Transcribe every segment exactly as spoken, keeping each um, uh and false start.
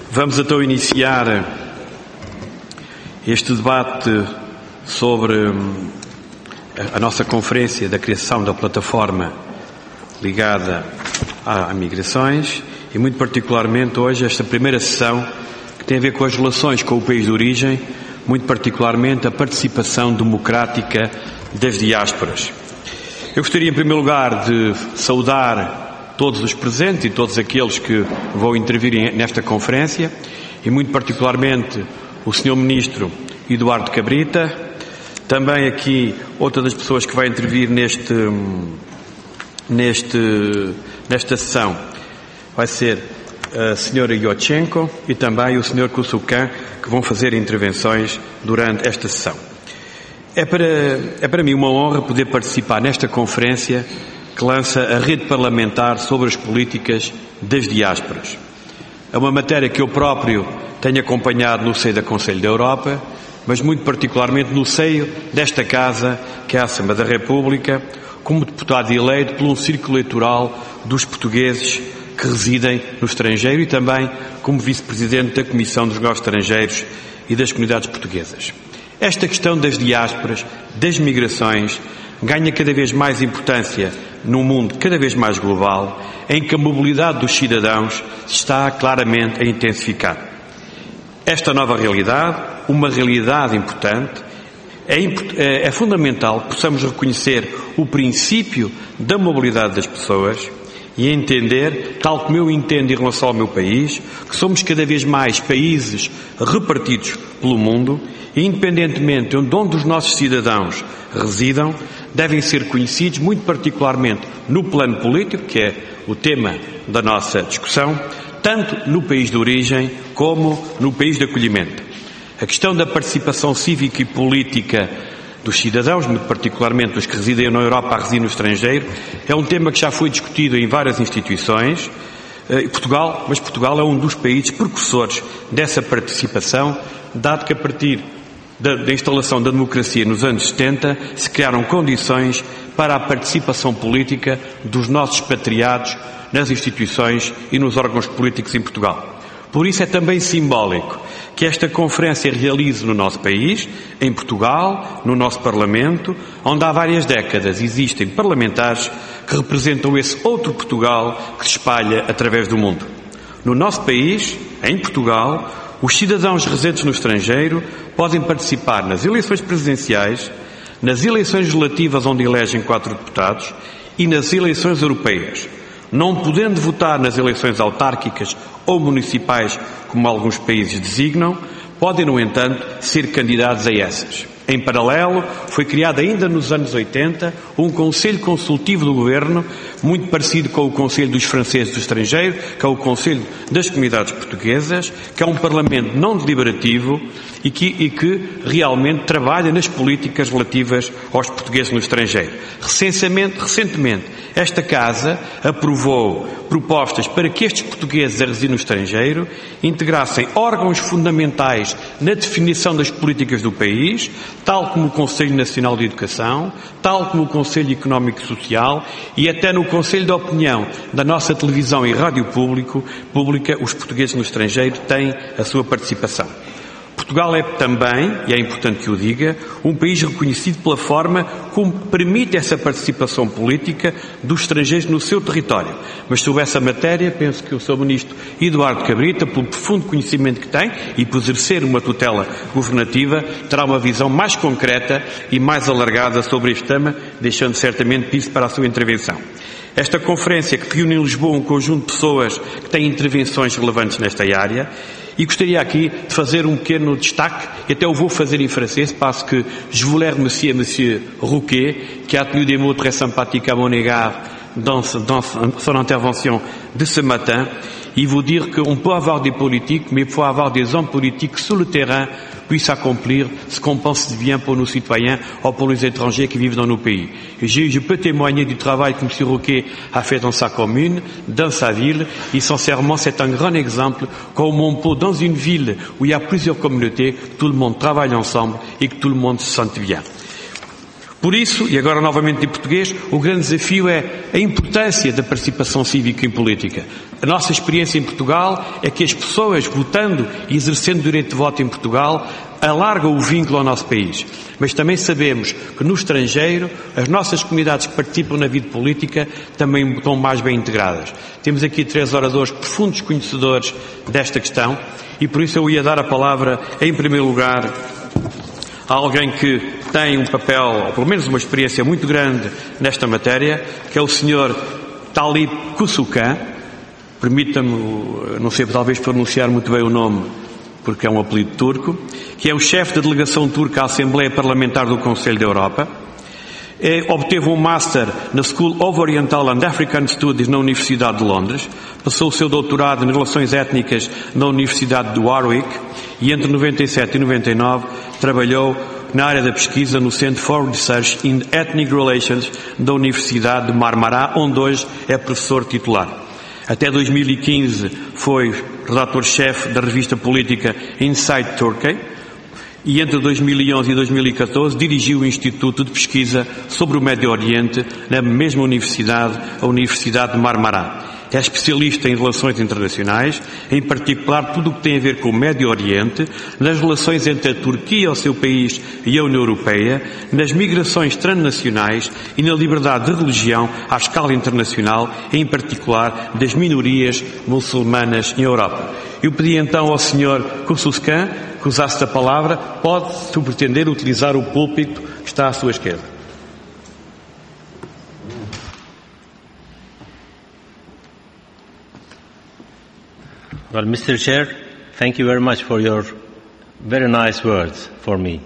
Vamos então iniciar este debate sobre a nossa conferência da criação da plataforma ligada a migrações e muito particularmente hoje esta primeira sessão que tem a ver com as relações com o país de origem, muito particularmente a participação democrática das diásporas. Eu gostaria em primeiro lugar de saudar todos os presentes e todos aqueles que vão intervir nesta conferência e muito particularmente o senhor Ministro Eduardo Cabrita, também aqui outra das pessoas que vai intervir neste, neste, nesta sessão vai ser a senhora Iotchenko e também o senhor Kusukan, que vão fazer intervenções durante esta sessão. É para, é para mim uma honra poder participar nesta conferência que lança a rede parlamentar sobre as políticas das diásporas. É uma matéria que eu próprio tenho acompanhado no seio da Conselho da Europa, mas muito particularmente no seio desta Casa, que é a Assembleia da República, como deputado eleito por um círculo eleitoral dos portugueses que residem no estrangeiro e também como vice-presidente da Comissão dos Negócios Estrangeiros e das Comunidades Portuguesas. Esta questão das diásporas, das migrações, ganha cada vez mais importância num mundo cada vez mais global, em que a mobilidade dos cidadãos está claramente a intensificar. Esta nova realidade, uma realidade importante, é, é fundamental que possamos reconhecer o princípio da mobilidade das pessoas e entender, tal como eu entendo em relação ao meu país, que somos cada vez mais países repartidos pelo mundo e, independentemente de onde os nossos cidadãos residam, devem ser conhecidos, muito particularmente no plano político, que é o tema da nossa discussão, tanto no país de origem como no país de acolhimento. A questão da participação cívica e política dos cidadãos, muito particularmente os que residem na Europa a residir no estrangeiro, é um tema que já foi discutido em várias instituições. Portugal, mas Portugal é um dos países precursores dessa participação, dado que a partir da, da instalação da democracia nos anos setenta se criaram condições para a participação política dos nossos expatriados nas instituições e nos órgãos políticos em Portugal. Por isso é também simbólico que esta conferência realize no nosso país, em Portugal, no nosso Parlamento, onde há várias décadas existem parlamentares que representam esse outro Portugal que se espalha através do mundo. No nosso país, em Portugal, os cidadãos residentes no estrangeiro podem participar nas eleições presidenciais, nas eleições legislativas onde elegem quatro deputados e nas eleições europeias, não podendo votar nas eleições autárquicas ou municipais, como alguns países designam, podem, no entanto, ser candidatos a essas. Em paralelo, foi criado ainda nos anos oitenta um Conselho Consultivo do Governo, muito parecido com o Conselho dos Franceses do Estrangeiro, que é o Conselho das Comunidades Portuguesas, que é um Parlamento não deliberativo e que, e que realmente trabalha nas políticas relativas aos portugueses no estrangeiro. Recentemente, recentemente, esta Casa aprovou propostas para que estes portugueses a residir no estrangeiro integrassem órgãos fundamentais na definição das políticas do país, tal como o Conselho Nacional de Educação, tal como o Conselho Económico e Social e até no Conselho de Opinião da nossa televisão e rádio público, pública, os portugueses no estrangeiro têm a sua participação. Portugal é também, e é importante que o diga, um país reconhecido pela forma como permite essa participação política dos estrangeiros no seu território. Mas sobre essa matéria, penso que o senhor Ministro Eduardo Cabrita, pelo profundo conhecimento que tem e por exercer uma tutela governativa, terá uma visão mais concreta e mais alargada sobre este tema, deixando certamente piso para a sua intervenção. Esta conferência, que reúne em Lisboa um conjunto de pessoas que têm intervenções relevantes nesta área, e gostaria aqui de fazer um pequeno destaque, e até o vou fazer em francês, parce que je voulais remercier Monsieur Rouquet, qui a tenu des mots très sympathiques à mon égard dans, dans son intervention de ce matin, et vous dire qu'on peut avoir des politiques, mais il faut avoir des hommes politiques sur le terrain puissent accomplir ce qu'on pense bien pour nos citoyens ou pour les étrangers qui vivent dans nos pays. Et je, je peux témoigner du travail que M. Rouquet a fait dans sa commune, dans sa ville, et sincèrement c'est un grand exemple comme on peut, dans une ville où il y a plusieurs communautés, que tout le monde travaille ensemble et que tout le monde se sente bien. Por isso, e agora novamente em português, o grande desafio é a importância da participação cívica em política. A nossa experiência em Portugal é que as pessoas votando e exercendo o direito de voto em Portugal alargam o vínculo ao nosso país. Mas também sabemos que no estrangeiro as nossas comunidades que participam na vida política também estão mais bem integradas. Temos aqui três oradores profundos conhecedores desta questão e por isso eu ia dar a palavra em primeiro lugar a alguém que tem um papel, ou pelo menos uma experiência muito grande nesta matéria, que é o senhor Talip Kusukan. Permita-me, não sei talvez pronunciar muito bem o nome, porque é um apelido turco, que é o chefe da delegação turca à Assembleia Parlamentar do Conselho da Europa. É, obteve um Master na School of Oriental and African Studies na Universidade de Londres, passou o seu doutorado em Relações Étnicas na Universidade de Warwick e entre noventa e sete e noventa e nove trabalhou na área da pesquisa no Centre for Research in Ethnic Relations da Universidade de Marmara, onde hoje é professor titular. Até dois mil e quinze foi redator-chefe da revista política Inside Turkey e entre dois mil e onze e dois mil e catorze dirigiu o Instituto de Pesquisa sobre o Médio Oriente na mesma universidade, a Universidade de Marmara. É especialista em relações internacionais, em particular tudo o que tem a ver com o Médio Oriente, nas relações entre a Turquia, o seu país, e a União Europeia, nas migrações transnacionais e na liberdade de religião à escala internacional, em particular das minorias muçulmanas em Europa. Eu pedi então ao senhor Kusukan que usasse a palavra. Pode, se pretender, utilizar o púlpito que está à sua esquerda. Well, Mister Chair, thank you very much for your very nice words for me.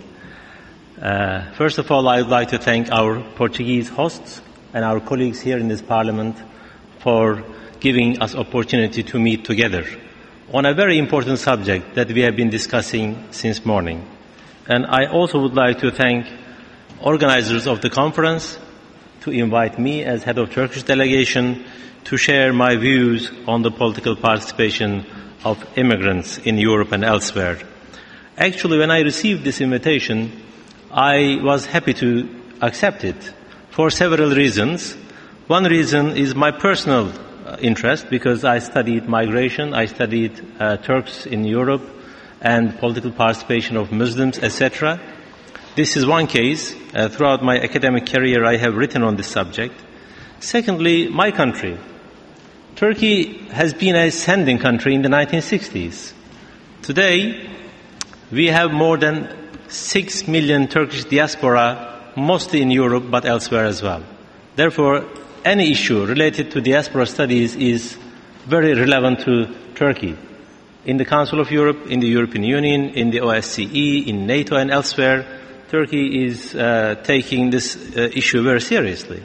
Uh, first of all, I would like to thank our Portuguese hosts and our colleagues here in this Parliament for giving us opportunity to meet together on a very important subject that we have been discussing since morning. And I also would like to thank organizers of the conference to invite me as head of Turkish delegation to share my views on the political participation of immigrants in Europe and elsewhere. Actually, when I received this invitation, I was happy to accept it for several reasons. One reason is my personal interest, because I studied migration, I studied uh, Turks in Europe and political participation of Muslims, et cetera. This is one case. Uh, throughout my academic career, I have written on this subject. Secondly, my country. Turkey has been a sending country in the nineteen sixties. Today, we have more than six million Turkish diaspora, mostly in Europe, but elsewhere as well. Therefore, any issue related to diaspora studies is very relevant to Turkey. In the Council of Europe, in the European Union, in the O S C E, in NATO and elsewhere, Turkey is uh, taking this uh, issue very seriously.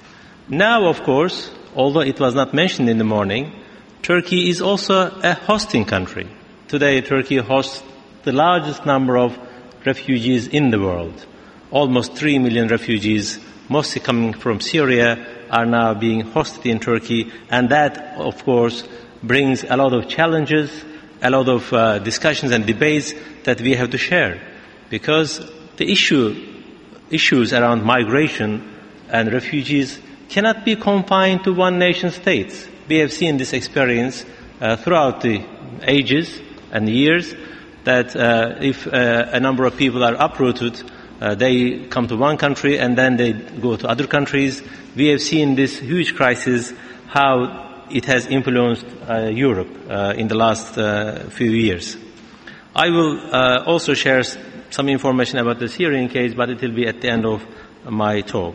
Now, of course, although it was not mentioned in the morning, Turkey is also a hosting country. Today, Turkey hosts the largest number of refugees in the world. Almost three million refugees, mostly coming from Syria, are now being hosted in Turkey, and that, of course, brings a lot of challenges, a lot of uh, discussions and debates that we have to share, because the issue, issues around migration and refugees cannot be confined to one nation state. We have seen this experience uh, throughout the ages and years, that uh, if uh, a number of people are uprooted, uh, they come to one country and then they go to other countries. We have seen this huge crisis, how it has influenced uh, Europe uh, in the last uh, few years. I will uh, also share some information about the Syrian case, but it will be at the end of my talk.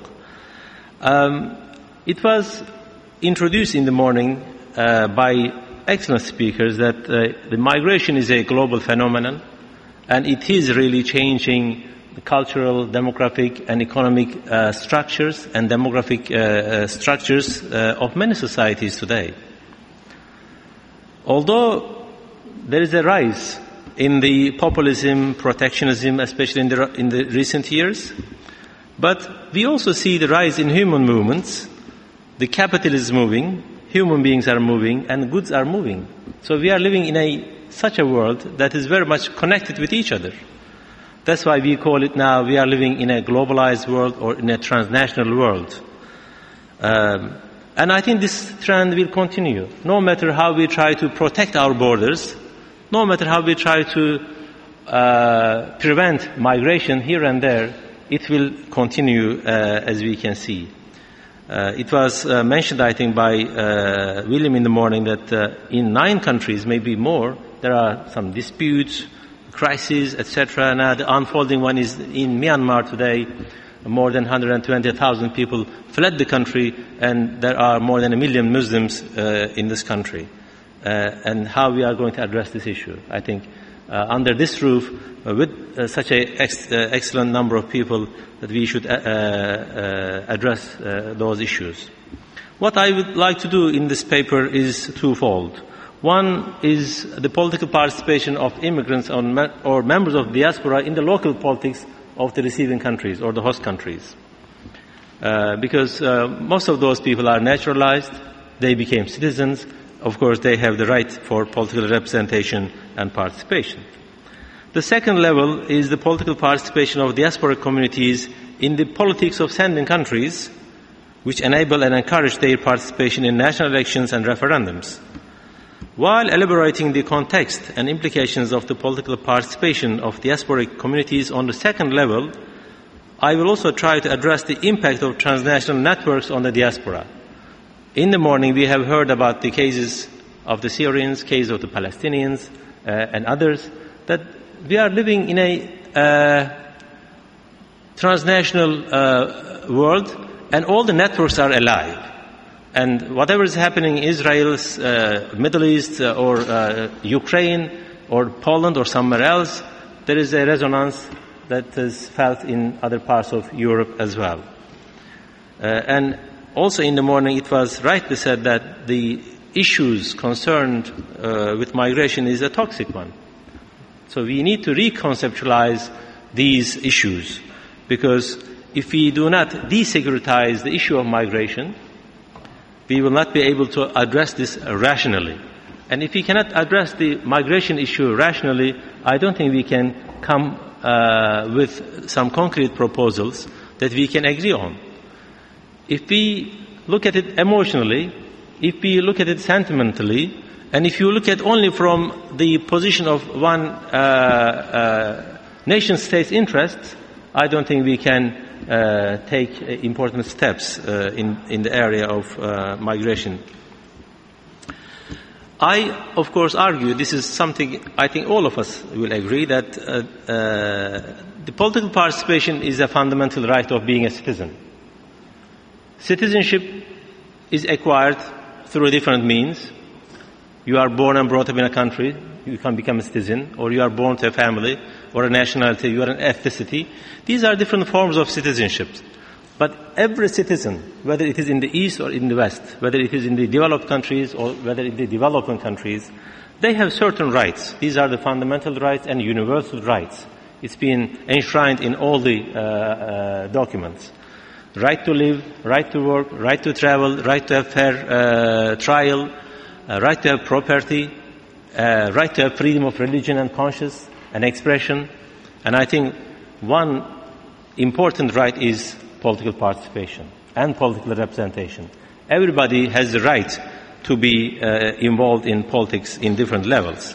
Um, it was introduced in the morning uh, by excellent speakers that uh, the migration is a global phenomenon, and it is really changing the cultural, demographic and economic uh, structures and demographic uh, uh, structures uh, of many societies today. Although there is a rise in the populism, protectionism, especially in the, in the recent years, but we also see the rise in human movements. The capital is moving, human beings are moving, and goods are moving. So we are living in a such a world that is very much connected with each other. That's why we call it now, we are living in a globalized world or in a transnational world. Um, and I think this trend will continue. No matter how we try to protect our borders, no matter how we try to uh, prevent migration here and there, it will continue uh, as we can see. Uh, it was uh, mentioned, I think, by uh, William in the morning that uh, in nine countries, maybe more, there are some disputes, crises, et cetera. Now the unfolding one is in Myanmar today. More than one hundred twenty thousand people fled the country, and there are more than a million Muslims uh, in this country. Uh, and how we are going to address this issue, I think, uh, under this roof, uh, with uh, such an ex- uh, excellent number of people, that we should uh, uh, address uh, those issues. What I would like to do in this paper is twofold. One is the political participation of immigrants or members of diaspora in the local politics of the receiving countries or the host countries. Uh, because uh, most of those people are naturalized, they became citizens, of course they have the right for political representation and participation. The second level is the political participation of diaspora communities in the politics of sending countries, which enable and encourage their participation in national elections and referendums. While elaborating the context and implications of the political participation of diasporic communities on the second level, I will also try to address the impact of transnational networks on the diaspora. In the morning, we have heard about the cases of the Syrians, case of the Palestinians, uh, and others, that we are living in a uh, transnational uh, world, and all the networks are alive. And whatever is happening in Israel, uh, Middle East, uh, or uh, Ukraine, or Poland, or somewhere else, there is a resonance that is felt in other parts of Europe as well. Uh, and also in the morning, it was rightly said that the issues concerned uh, with migration is a toxic one. So we need to reconceptualize these issues, because if we do not desecuritize the issue of migration, we will not be able to address this rationally. And if we cannot address the migration issue rationally, I don't think we can come uh, with some concrete proposals that we can agree on. If we look at it emotionally, if we look at it sentimentally, and if you look at only from the position of one uh, uh, nation-state's interests, I don't think we can Uh, take uh, important steps uh, in, in the area of uh, migration. I, of course, argue, this is something I think all of us will agree, that uh, uh, the political participation is a fundamental right of being a citizen. Citizenship is acquired through different means. You are born and brought up in a country, you can become a citizen, or you are born to a family, or a nationality, you are an ethnicity. These are different forms of citizenship. But every citizen, whether it is in the East or in the West, whether it is in the developed countries or whether in the developing countries, they have certain rights. These are the fundamental rights and universal rights. It's been enshrined in all the uh, uh, documents. Right to live, right to work, right to travel, right to have fair uh, trial, uh, right to have property, uh, right to have freedom of religion and conscience and expression. And I think one important right is political participation and political representation. Everybody has the right to be uh, involved in politics in different levels.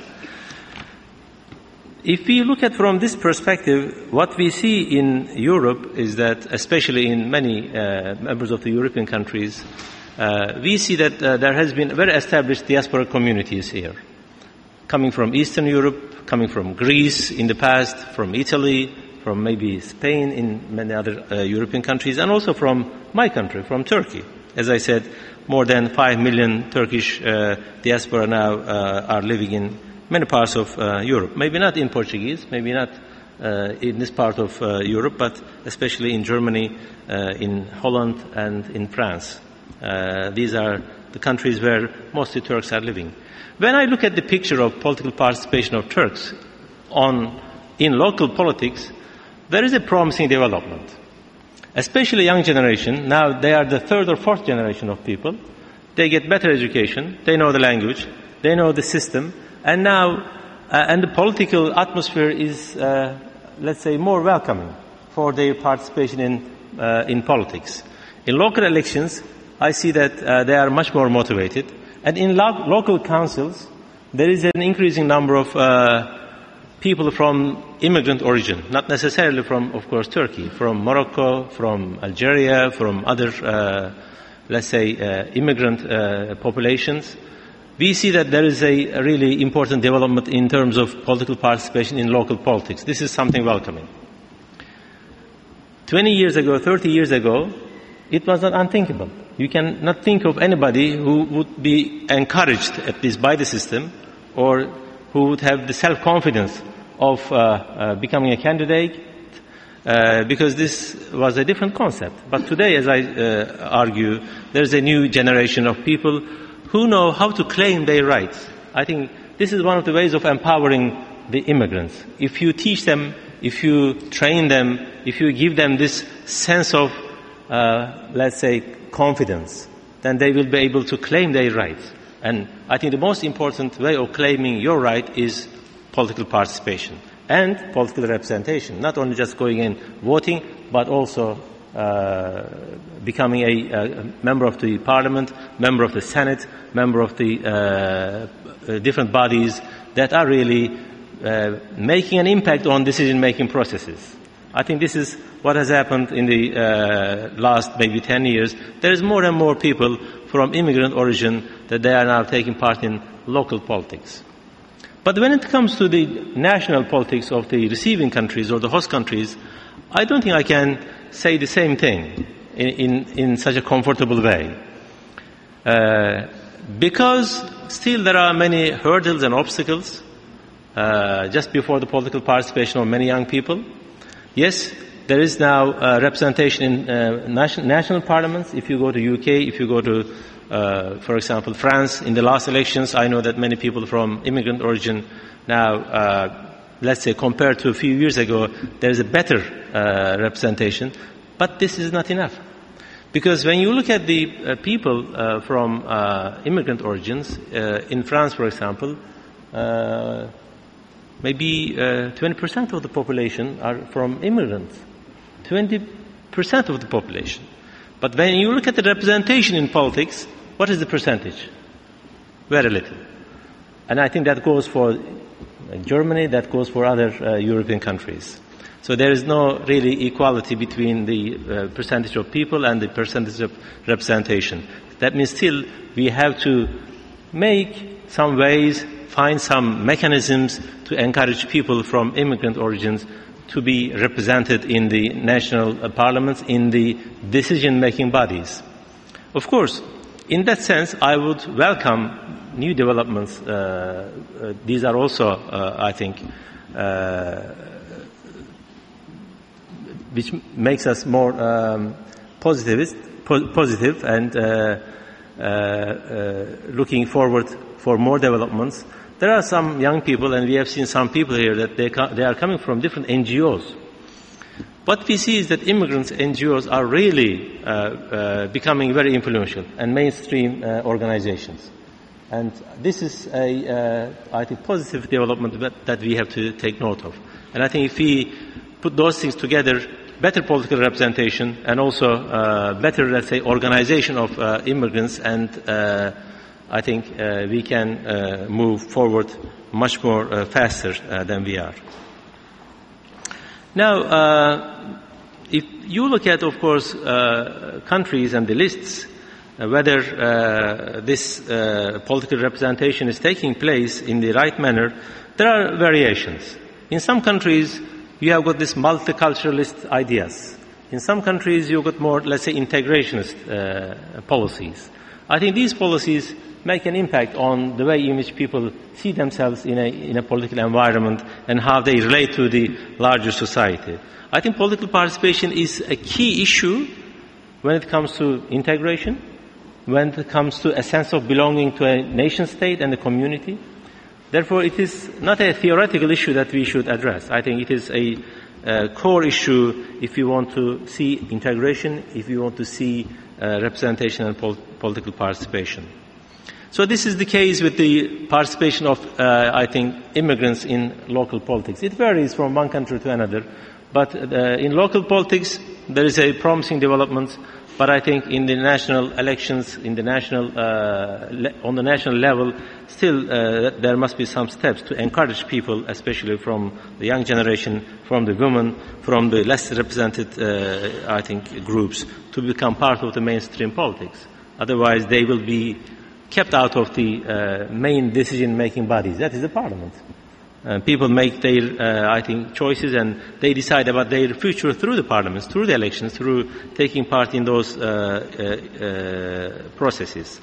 If we look at from this perspective, what we see in Europe is that, especially in many uh, members of the European countries, uh, we see that uh, there has been very established diaspora communities here, coming from Eastern Europe, coming from Greece in the past, from Italy, from maybe Spain, in many other uh, European countries, and also from my country, from Turkey. As I said, more than five million Turkish uh, diaspora now uh, are living in many parts of uh, Europe. Maybe not in Portuguese, maybe not uh, in this part of uh, Europe, but especially in Germany, uh, in Holland, and in France. Uh, these are the countries where mostly Turks are living. When I look at the picture of political participation of Turks on, in local politics, there is a promising development. Especially young generation, now they are the third or fourth generation of people. They get better education, they know the language, they know the system, and now, uh, and the political atmosphere is uh, let's say, more welcoming for their participation in, uh, in politics. In local elections, I see that uh, they are much more motivated. And in lo- local councils, there is an increasing number of uh, people from immigrant origin, not necessarily from, of course, Turkey, from Morocco, from Algeria, from other, uh, let's say, uh, immigrant uh, populations. We see that there is a, a really important development in terms of political participation in local politics. This is something welcoming. twenty years ago, thirty years ago, it was not unthinkable. You cannot think of anybody who would be encouraged, at least by the system, or who would have the self-confidence of uh, uh, becoming a candidate, uh, because this was a different concept. But today, as I uh, argue, there's a new generation of people who know how to claim their rights. I think this is one of the ways of empowering the immigrants. If you teach them, if you train them, if you give them this sense of, uh, let's say, confidence, then they will be able to claim their rights. And I think the most important way of claiming your right is political participation and political representation, not only just going in voting, but also uh, becoming a, a member of the parliament, member of the Senate, member of the uh, different bodies that are really uh, making an impact on decision-making processes. I think this is what has happened in the uh, last maybe ten years. There is more and more people from immigrant origin that they are now taking part in local politics. But when it comes to the national politics of the receiving countries or the host countries, I don't think I can say the same thing in, in, in such a comfortable way. Uh, because still there are many hurdles and obstacles uh, just before the political participation of many young people. Yes, there is now uh, representation in uh, national, national parliaments. If you go to U K, if you go to, uh, for example, France, in the last elections, I know that many people from immigrant origin now, uh, let's say, compared to a few years ago, there is a better uh, representation. But this is not enough. Because when you look at the uh, people uh, from uh, immigrant origins, uh, in France, for example, uh, maybe uh, twenty percent of the population are from immigrants. twenty percent of the population. But when you look at the representation in politics, what is the percentage? Very little. And I think that goes for Germany, that goes for other uh, European countries. So there is no really equality between the uh, percentage of people and the percentage of representation. That means still we have to make some ways, find some mechanisms to encourage people from immigrant origins to be represented in the national uh, parliaments, in the decision-making bodies. Of course, in that sense, I would welcome new developments. Uh, uh, these are also, uh, I think, uh, which makes us more um, positivist, po- positive and uh, uh, uh, looking forward for more developments. There are some young people, and we have seen some people here, that they, co- they are coming from different N G Os. What we see is that immigrants N G Os are really uh, uh, becoming very influential and mainstream uh, organizations. And this is a, uh, I think, positive development that, that we have to take note of. And I think if we put those things together, better political representation and also uh, better, let's say, organization of uh, immigrants, and uh, I think uh, we can uh, move forward much more uh, faster uh, than we are. Now, uh, if you look at, of course, uh, countries and the lists, uh, whether uh, this uh, political representation is taking place in the right manner, there are variations. In some countries, you have got this multiculturalist ideas. In some countries, you've got more, let's say, integrationist uh, policies. I think these policies make an impact on the way in which people see themselves in a, in a political environment and how they relate to the larger society. I think political participation is a key issue when it comes to integration, when it comes to a sense of belonging to a nation state and a community. Therefore, it is not a theoretical issue that we should address. I think it is a, a core issue if you want to see integration, if you want to see uh, representation and pol- political participation. So this is the case with the participation of, uh, I think, immigrants in local politics. It varies from one country to another, but uh, in local politics there is a promising development. But I think in the national elections, in the national, uh, le- on the national level, still uh, there must be some steps to encourage people, especially from the young generation, from the women, from the less represented, uh, I think, groups, to become part of the mainstream politics. Otherwise, they will be kept out of the uh, main decision-making bodies. That is the parliament. Uh, people make their, uh, I think, choices, and they decide about their future through the parliaments, through the elections, through taking part in those uh, uh, uh, processes.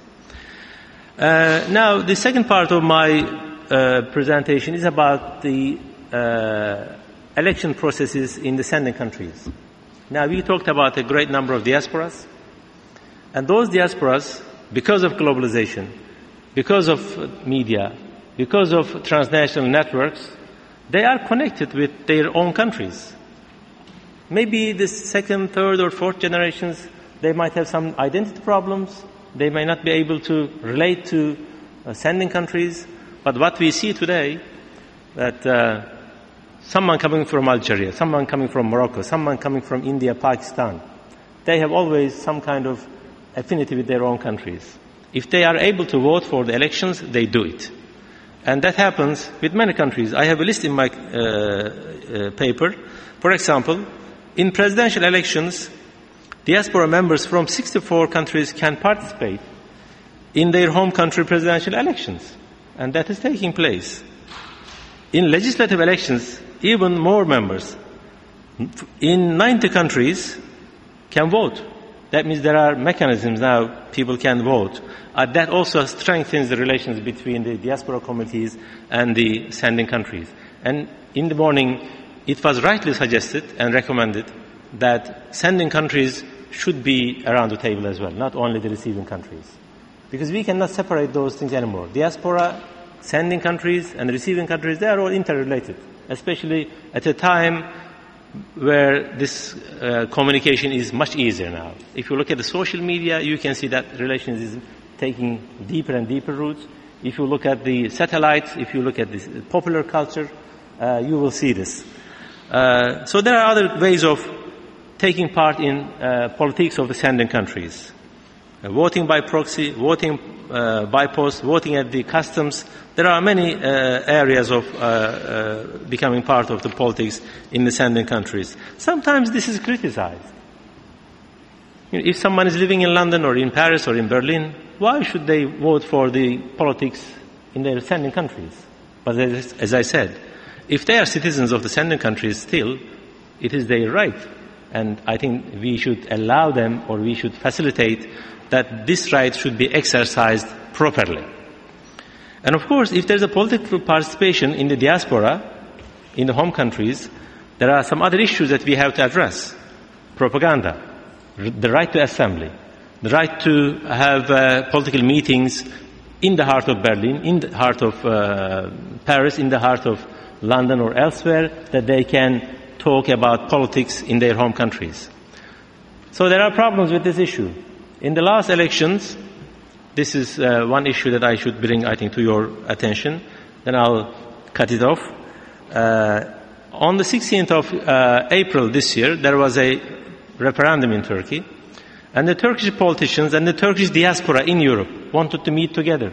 Uh, now, the second part of my uh, presentation is about the uh, election processes in the sending countries. Now, we talked about a great number of diasporas, and those diasporas, because of globalization, because of media, because of transnational networks, they are connected with their own countries. Maybe the second, third, or fourth generations, they might have some identity problems. They may not be able to relate to uh, sending countries. But what we see today, that uh, someone coming from Algeria, someone coming from Morocco, someone coming from India, Pakistan, they have always some kind of affinity with their own countries. If they are able to vote for the elections, they do it. And that happens with many countries. I have a list in my uh, uh, paper. For example, in presidential elections, diaspora members from sixty-four countries can participate in their home country presidential elections. And that is taking place. In legislative elections, even more members in ninety countries can vote. That means there are mechanisms now, people can vote. Uh, that also strengthens the relations between the diaspora communities and the sending countries. And in the morning, it was rightly suggested and recommended that sending countries should be around the table as well, not only the receiving countries. Because we cannot separate those things anymore. Diaspora, sending countries, and receiving countries, they are all interrelated, especially at a time where this uh, communication is much easier now. If you look at the social media, you can see that relations is taking deeper and deeper roots. If you look at the satellites, if you look at the popular culture, uh, you will see this. Uh, so there are other ways of taking part in uh, politics of the sending countries. Uh, voting by proxy, voting uh, by post, voting at the customs. There are many uh, areas of uh, uh, becoming part of the politics in the sending countries. Sometimes this is criticized. You know, if someone is living in London or in Paris or in Berlin, why should they vote for the politics in their sending countries? But as, as I said, if they are citizens of the sending countries still, it is their right. And I think we should allow them, or we should facilitate that this right should be exercised properly. And of course, if there's a political participation in the diaspora, in the home countries, there are some other issues that we have to address. Propaganda, the right to assembly, the right to have uh, political meetings in the heart of Berlin, in the heart of uh, Paris, in the heart of London or elsewhere, that they can talk about politics in their home countries. So there are problems with this issue. In the last elections, this is uh, one issue that I should bring, I think, to your attention. Then I'll cut it off. Uh, on the sixteenth of uh, April this year, there was a referendum in Turkey, and the Turkish politicians and the Turkish diaspora in Europe wanted to meet together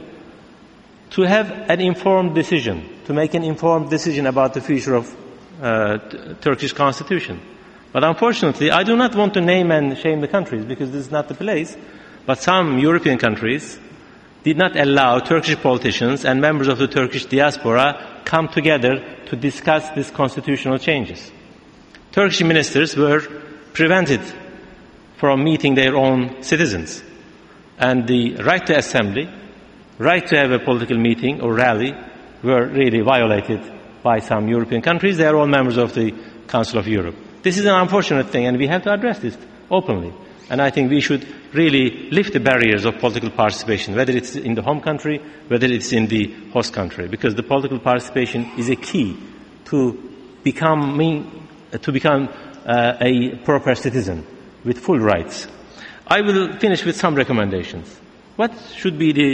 to have an informed decision, to make an informed decision about the future of uh, t- Turkish constitution. But unfortunately, I do not want to name and shame the countries, because this is not the place. But some European countries did not allow Turkish politicians and members of the Turkish diaspora come together to discuss these constitutional changes. Turkish ministers were prevented from meeting their own citizens. And the right to assembly, right to have a political meeting or rally were really violated by some European countries. They are all members of the Council of Europe. This is an unfortunate thing, and we have to address this openly. And I think we should really lift the barriers of political participation, whether it's in the home country, whether it's in the host country, because the political participation is a key to becoming, to become uh, a proper citizen with full rights. I will finish with some recommendations. What should be the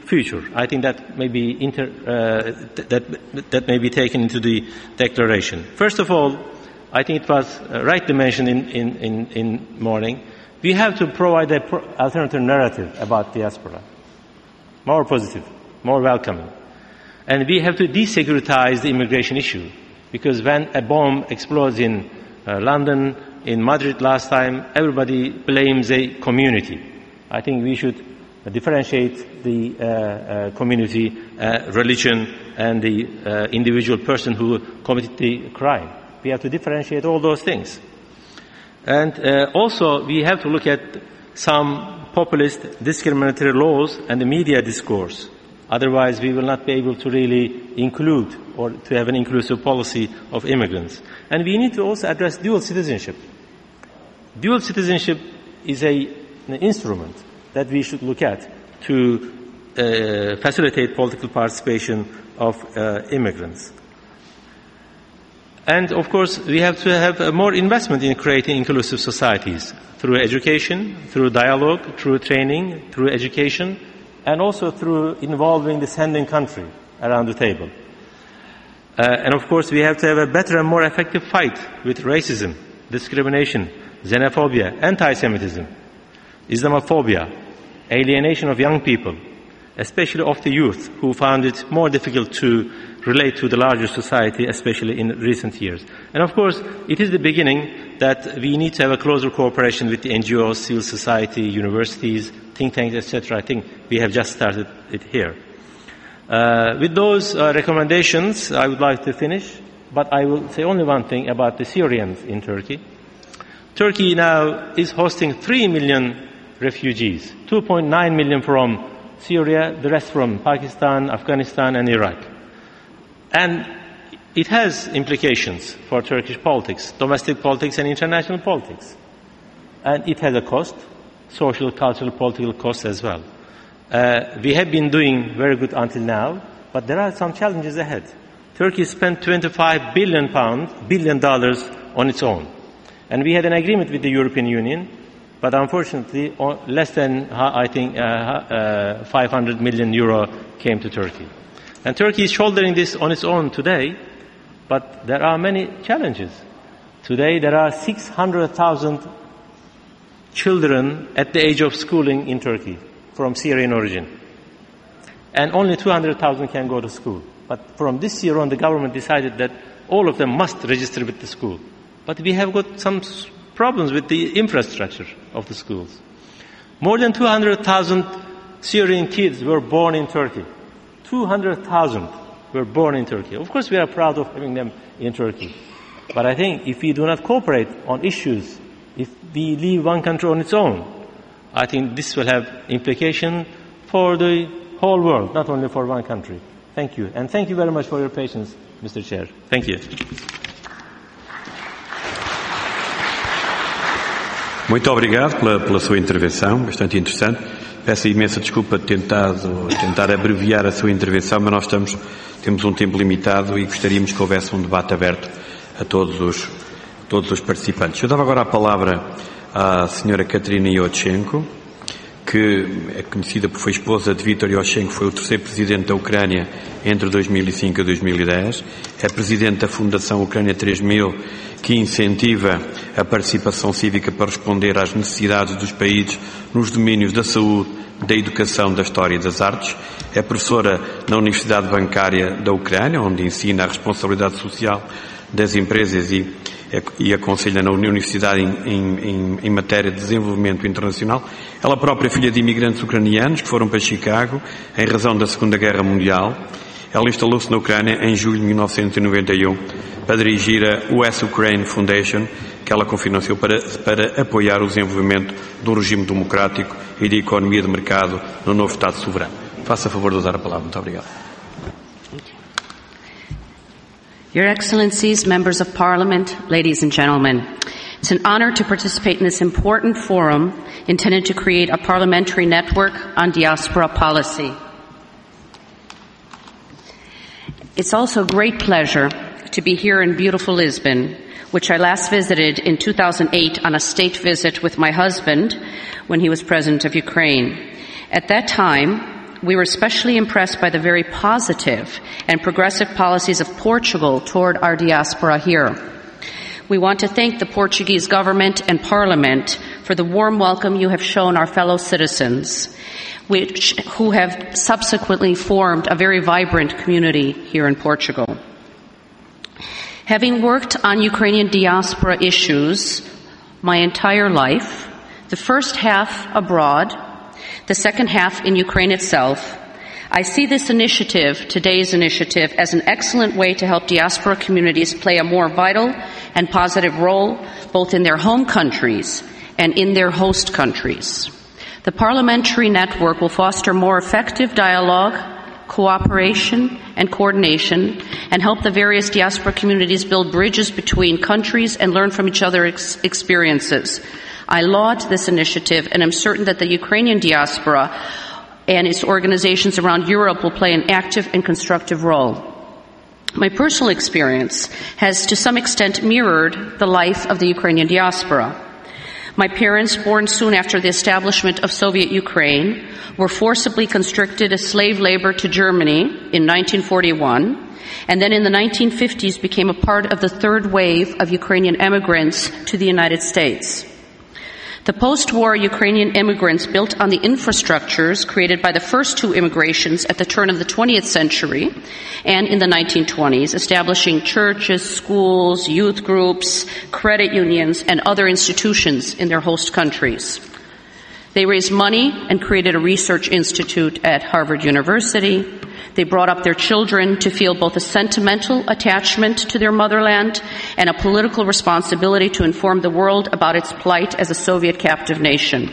future. I think that may be inter, uh, that that may be taken into the declaration. First of all, I think it was rightly mentioned in in in, in morning. We have to provide an pro- alternative narrative about diaspora, more positive, more welcoming, and we have to desecuritize the immigration issue, because when a bomb explodes in uh, London, in Madrid last time, everybody blames a community. I think we should differentiate the uh, uh, community, uh, religion, and the uh, individual person who committed the crime. We have to differentiate all those things. And uh, also, we have to look at some populist, discriminatory laws and the media discourse. Otherwise, we will not be able to really include or to have an inclusive policy of immigrants. And we need to also address dual citizenship. Dual citizenship is a, an instrument that we should look at to uh, facilitate political participation of uh, immigrants. And of course, we have to have uh, more investment in creating inclusive societies through education, through dialogue, through training, through education, and also through involving the sending country around the table. Uh, and of course, we have to have a better and more effective fight with racism, discrimination, xenophobia, anti-Semitism, Islamophobia, alienation of young people, especially of the youth, who found it more difficult to relate to the larger society, especially in recent years. And of course, it is the beginning that we need to have a closer cooperation with the N G Os, civil society, universities, think tanks, et cetera. I think we have just started it here. Uh, with those uh, recommendations, I would like to finish, but I will say only one thing about the Syrians in Turkey. Turkey now is hosting three million refugees, two point nine million from Syria, the rest from Pakistan, Afghanistan, and Iraq. And it has implications for Turkish politics, domestic politics and international politics. And it has a cost, social, cultural, political cost as well. Uh, we have been doing very good until now, but there are some challenges ahead. Turkey spent twenty-five billion pounds, billion dollars on its own. And we had an agreement with the European Union, but unfortunately, less than, I think, uh, uh, five hundred million euro came to Turkey. And Turkey is shouldering this on its own today, but there are many challenges. Today, there are six hundred thousand children at the age of schooling in Turkey from Syrian origin. And only two hundred thousand can go to school. But from this year on, the government decided that all of them must register with the school. But we have got some problems with the infrastructure of the schools. More than two hundred thousand Syrian kids were born in Turkey. two hundred thousand were born in Turkey. Of course, we are proud of having them in Turkey. But I think if we do not cooperate on issues, if we leave one country on its own, I think this will have implication for the whole world, not only for one country. Thank you. And thank you very much for your patience, Mister Chair. Thank you. Muito obrigado pela, pela sua intervenção, bastante interessante. Peço imensa desculpa de tentado, tentar abreviar a sua intervenção, mas nós estamos, temos um tempo limitado e gostaríamos que houvesse um debate aberto a todos os, todos os participantes. Eu dava agora a palavra à senhora Katerina Ioshenko, que é conhecida por foi esposa de Viktor Yushchenko, foi o terceiro presidente da Ucrânia entre dois mil e cinco e dois mil e dez, é presidente da Fundação Ucrânia três mil, que incentiva a participação cívica para responder às necessidades dos países nos domínios da saúde, da educação, da história e das artes. É professora na Universidade Bancária da Ucrânia, onde ensina a responsabilidade social das empresas e, e aconselha na Universidade em, em, em matéria de desenvolvimento internacional. Ela própria é filha de imigrantes ucranianos que foram para Chicago em razão da Segunda Guerra Mundial. Ela instalou-se na Ucrânia em julho de mil novecentos e noventa e um para dirigir a U S Ukraine Foundation, que ela cofinanciou para, para apoiar o desenvolvimento de um regime democrático e de economia de mercado no novo Estado soberano. Faça a favor de usar a palavra. Muito obrigado. Your Excellencies, Members of Parliament, ladies and gentlemen, it's an honor to participate in this important forum intended to create a parliamentary network on diaspora policy. It's also a great pleasure to be here in beautiful Lisbon, which I last visited in two thousand eight on a state visit with my husband when he was President of Ukraine. At that time, we were especially impressed by the very positive and progressive policies of Portugal toward our diaspora here. We want to thank the Portuguese government and parliament for the warm welcome you have shown our fellow citizens, which, who have subsequently formed a very vibrant community here in Portugal. Having worked on Ukrainian diaspora issues my entire life, the first half abroad, the second half in Ukraine itself, I see this initiative, today's initiative, as an excellent way to help diaspora communities play a more vital and positive role both in their home countries and in their host countries. The parliamentary network will foster more effective dialogue, cooperation, and coordination, and help the various diaspora communities build bridges between countries and learn from each other's experiences. I laud this initiative, and I'm certain that the Ukrainian diaspora and its organizations around Europe will play an active and constructive role. My personal experience has to some extent mirrored the life of the Ukrainian diaspora. My parents, born soon after the establishment of Soviet Ukraine, were forcibly conscripted as slave labor to Germany in nineteen forty-one, and then in the nineteen fifties became a part of the third wave of Ukrainian immigrants to the United States. The post-war Ukrainian immigrants built on the infrastructures created by the first two immigrations at the turn of the twentieth century and in the nineteen twenties, establishing churches, schools, youth groups, credit unions, and other institutions in their host countries. They raised money and created a research institute at Harvard University. They brought up their children to feel both a sentimental attachment to their motherland and a political responsibility to inform the world about its plight as a Soviet captive nation.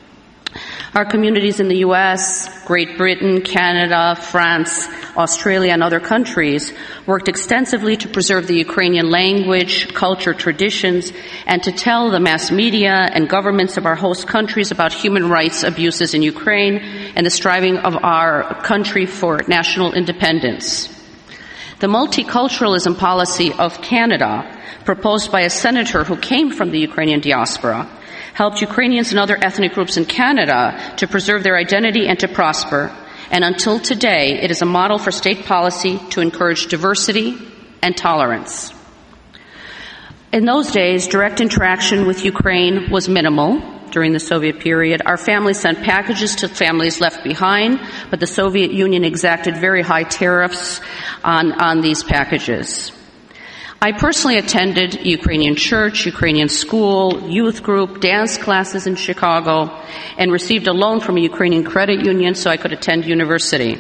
Our communities in the U S, Great Britain, Canada, France, Australia, and other countries worked extensively to preserve the Ukrainian language, culture, traditions, and to tell the mass media and governments of our host countries about human rights abuses in Ukraine and the striving of our country for national independence. The multiculturalism policy of Canada, proposed by a senator who came from the Ukrainian diaspora, helped Ukrainians and other ethnic groups in Canada to preserve their identity and to prosper, and until today, it is a model for state policy to encourage diversity and tolerance. In those days, direct interaction with Ukraine was minimal. During the Soviet period, our family sent packages to families left behind, but the Soviet Union exacted very high tariffs on, on these packages. I personally attended Ukrainian church, Ukrainian school, youth group, dance classes in Chicago, and received a loan from a Ukrainian credit union so I could attend university.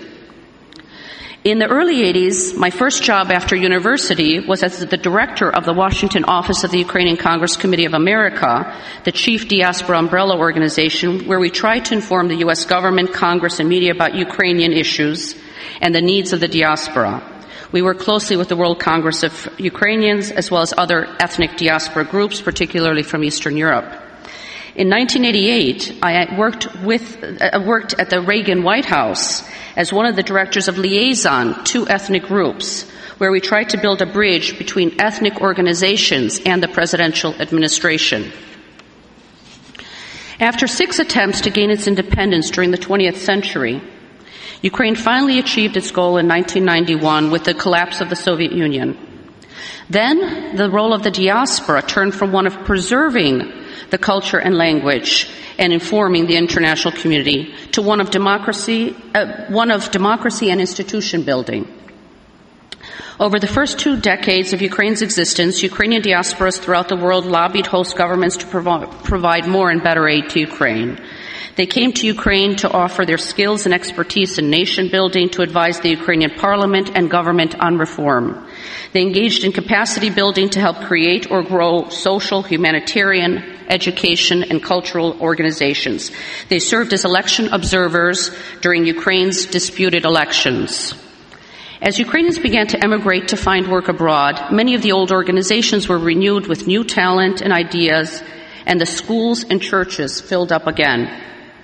In the early eighties, my first job after university was as the director of the Washington office of the Ukrainian Congress Committee of America, the chief diaspora umbrella organization, where we tried to inform the U S government, Congress, and media about Ukrainian issues and the needs of the diaspora. We work closely with the World Congress of Ukrainians as well as other ethnic diaspora groups, particularly from Eastern Europe. In nineteen eighty-eight, I worked, with, uh, worked at the Reagan White House as one of the directors of Liaison to ethnic groups, where we tried to build a bridge between ethnic organizations and the presidential administration. After six attempts to gain its independence during the twentieth century, Ukraine finally achieved its goal in nineteen ninety-one with the collapse of the Soviet Union. Then, the role of the diaspora turned from one of preserving the culture and language and informing the international community to one of democracy, uh, one of democracy and institution building. Over the first two decades of Ukraine's existence, Ukrainian diasporas throughout the world lobbied host governments to provo- provide more and better aid to Ukraine. They came to Ukraine to offer their skills and expertise in nation building, to advise the Ukrainian parliament and government on reform. They engaged in capacity building to help create or grow social, humanitarian, education, and cultural organizations. They served as election observers during Ukraine's disputed elections. As Ukrainians began to emigrate to find work abroad, many of the old organizations were renewed with new talent and ideas, and the schools and churches filled up again.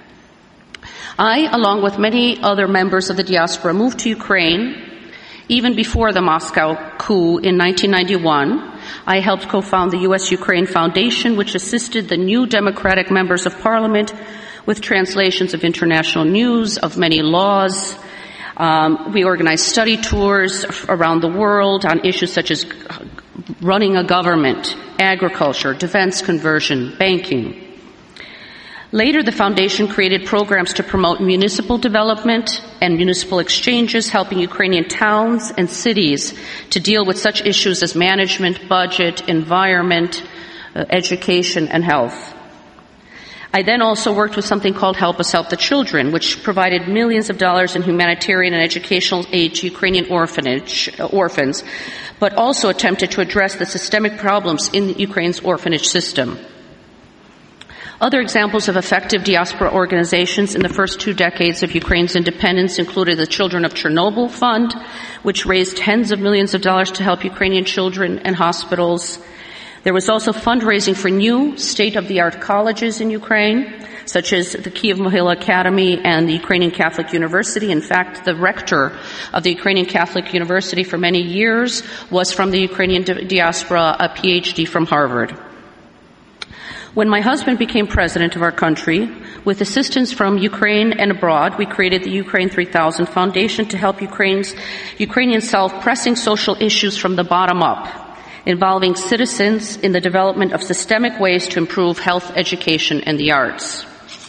I, along with many other members of the diaspora, moved to Ukraine even before the Moscow coup in nineteen ninety-one. I helped co-found the U S Ukraine Foundation, which assisted the new Democratic members of Parliament with translations of international news, of many laws. Um, we organize study tours around the world on issues such as running a government, agriculture, defense conversion, banking. Later, the foundation created programs to promote municipal development and municipal exchanges, helping Ukrainian towns and cities to deal with such issues as management, budget, environment, uh, education, and health. I then also worked with something called Help Us Help the Children, which provided millions of dollars in humanitarian and educational aid to Ukrainian orphanage, uh, orphans, but also attempted to address the systemic problems in Ukraine's orphanage system. Other examples of effective diaspora organizations in the first two decades of Ukraine's independence included the Children of Chernobyl Fund, which raised tens of millions of dollars to help Ukrainian children and hospitals. There was also fundraising for new state-of-the-art colleges in Ukraine, such as the Kyiv-Mohyla Academy and the Ukrainian Catholic University. In fact, the rector of the Ukrainian Catholic University for many years was from the Ukrainian diaspora, a P H D from Harvard. When my husband became president of our country, with assistance from Ukraine and abroad, we created the Ukraine three thousand Foundation to help Ukraine's, Ukrainians solve pressing social issues from the bottom up, involving citizens in the development of systemic ways to improve health, education, and the arts.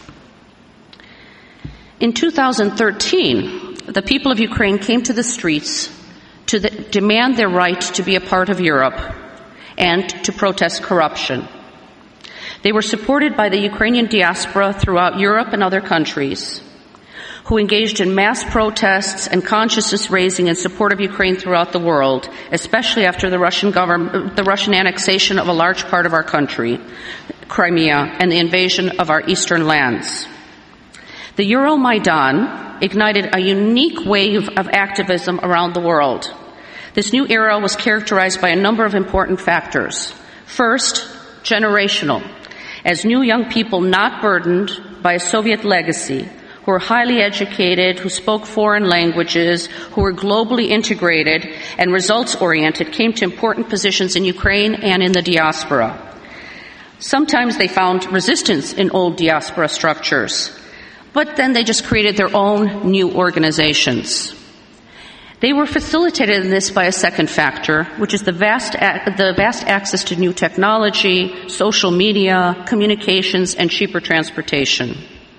In two thousand thirteen, the people of Ukraine came to the streets to the, demand their right to be a part of Europe and to protest corruption. They were supported by the Ukrainian diaspora throughout Europe and other countries, who engaged in mass protests and consciousness raising in support of Ukraine throughout the world, especially after the Russian government, the Russian annexation of a large part of our country, Crimea, and the invasion of our eastern lands. The Euromaidan ignited a unique wave of activism around the world. This new era was characterized by a number of important factors. First, generational, as new young people not burdened by a Soviet legacy, who were highly educated, who spoke foreign languages, who were globally integrated and results-oriented, came to important positions in Ukraine and in the diaspora. Sometimes they found resistance in old diaspora structures, but then they just created their own new organizations. They were facilitated in this by a second factor, which is the vast, the vast access to new technology, social media, communications, and cheaper transportation.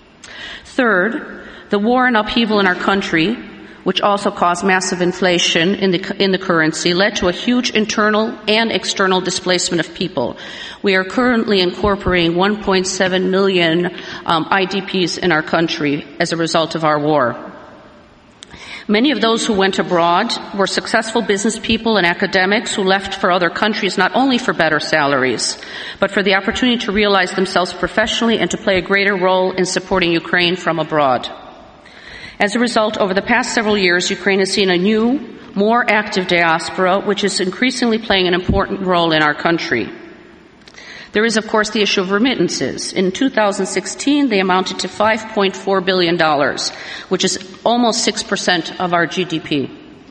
Third, the war and upheaval in our country, which also caused massive inflation in the, in the currency, led to a huge internal and external displacement of people. We are currently incorporating one point seven million um, I D Ps in our country as a result of our war. Many of those who went abroad were successful business people and academics who left for other countries not only for better salaries, but for the opportunity to realize themselves professionally and to play a greater role in supporting Ukraine from abroad. As a result, over the past several years, Ukraine has seen a new, more active diaspora, which is increasingly playing an important role in our country. There is, of course, the issue of remittances. In two thousand sixteen, they amounted to five point four billion dollars, which is almost six percent of our G D P.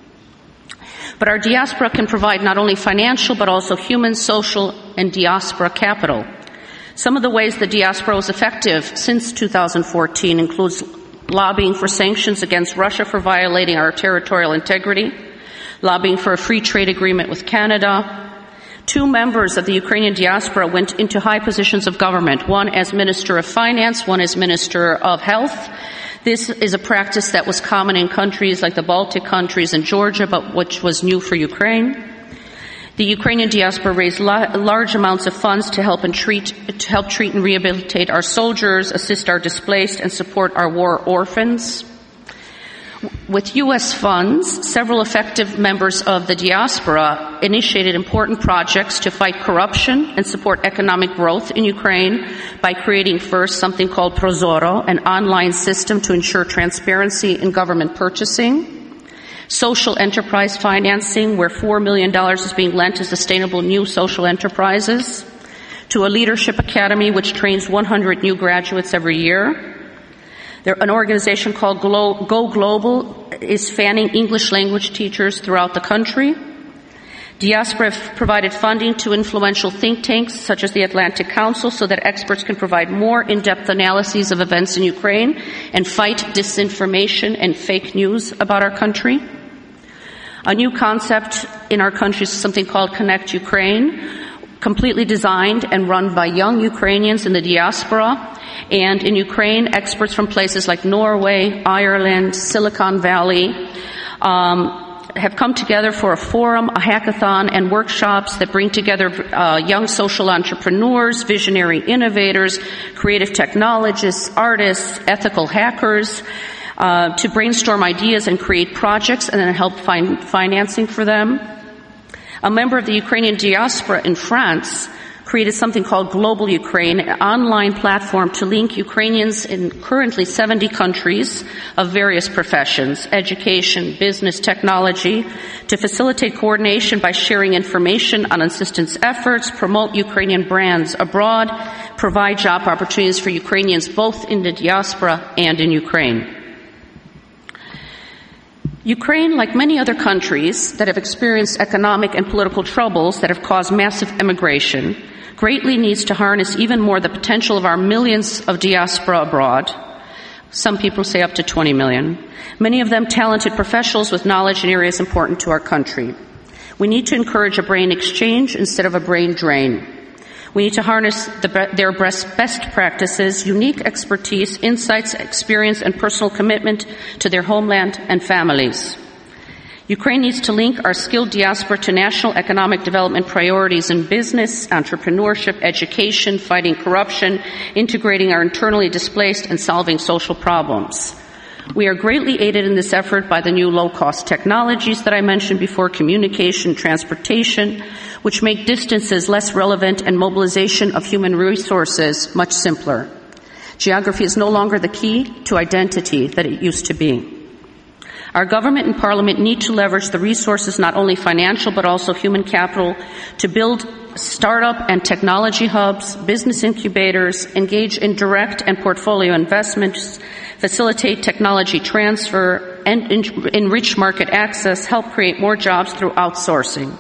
But our diaspora can provide not only financial, but also human, social, and diaspora capital. Some of the ways the diaspora was effective since two thousand fourteen includes lobbying for sanctions against Russia for violating our territorial integrity, lobbying for a free trade agreement with Canada. Two members of the Ukrainian diaspora went into high positions of government, one as Minister of Finance, one as Minister of Health. This is a practice that was common in countries like the Baltic countries and Georgia, but which was new for Ukraine. The Ukrainian diaspora raised la- large amounts of funds to help and treat, to help treat and rehabilitate our soldiers, assist our displaced, and support our war orphans. With U S funds, several effective members of the diaspora initiated important projects to fight corruption and support economic growth in Ukraine by creating first something called Prozoro, an online system to ensure transparency in government purchasing, social enterprise financing, where four million dollars is being lent to sustainable new social enterprises, to a leadership academy which trains one hundred new graduates every year. There, an organization called Go Global is fanning English language teachers throughout the country. Diaspora have provided funding to influential think tanks such as the Atlantic Council so that experts can provide more in-depth analyses of events in Ukraine and fight disinformation and fake news about our country. A new concept in our country is something called Connect Ukraine, completely designed and run by young Ukrainians in the diaspora. And in Ukraine, experts from places like Norway, Ireland, Silicon Valley, um, have come together for a forum, a hackathon, and workshops that bring together uh, young social entrepreneurs, visionary innovators, creative technologists, artists, ethical hackers, uh, to brainstorm ideas and create projects and then help find financing for them. A member of the Ukrainian diaspora in France created something called Global Ukraine, an online platform to link Ukrainians in currently seventy countries of various professions, education, business, technology, to facilitate coordination by sharing information on assistance efforts, promote Ukrainian brands abroad, provide job opportunities for Ukrainians both in the diaspora and in Ukraine. Ukraine, like many other countries that have experienced economic and political troubles that have caused massive immigration, greatly needs to harness even more the potential of our millions of diaspora abroad. Some people say up to twenty million. Many of them talented professionals with knowledge in areas important to our country. We need to encourage a brain exchange instead of a brain drain. We need to harness the, their best practices, unique expertise, insights, experience, and personal commitment to their homeland and families. Ukraine needs to link our skilled diaspora to national economic development priorities in business, entrepreneurship, education, fighting corruption, integrating our internally displaced, and solving social problems. We are greatly aided in this effort by the new low-cost technologies that I mentioned before, communication, transportation, which make distances less relevant and mobilization of human resources much simpler. Geography is no longer the key to identity that it used to be. Our government and parliament need to leverage the resources, not only financial but also human capital, to build startup and technology hubs, business incubators, engage in direct and portfolio investments, facilitate technology transfer, and enrich market access, help create more jobs through outsourcing.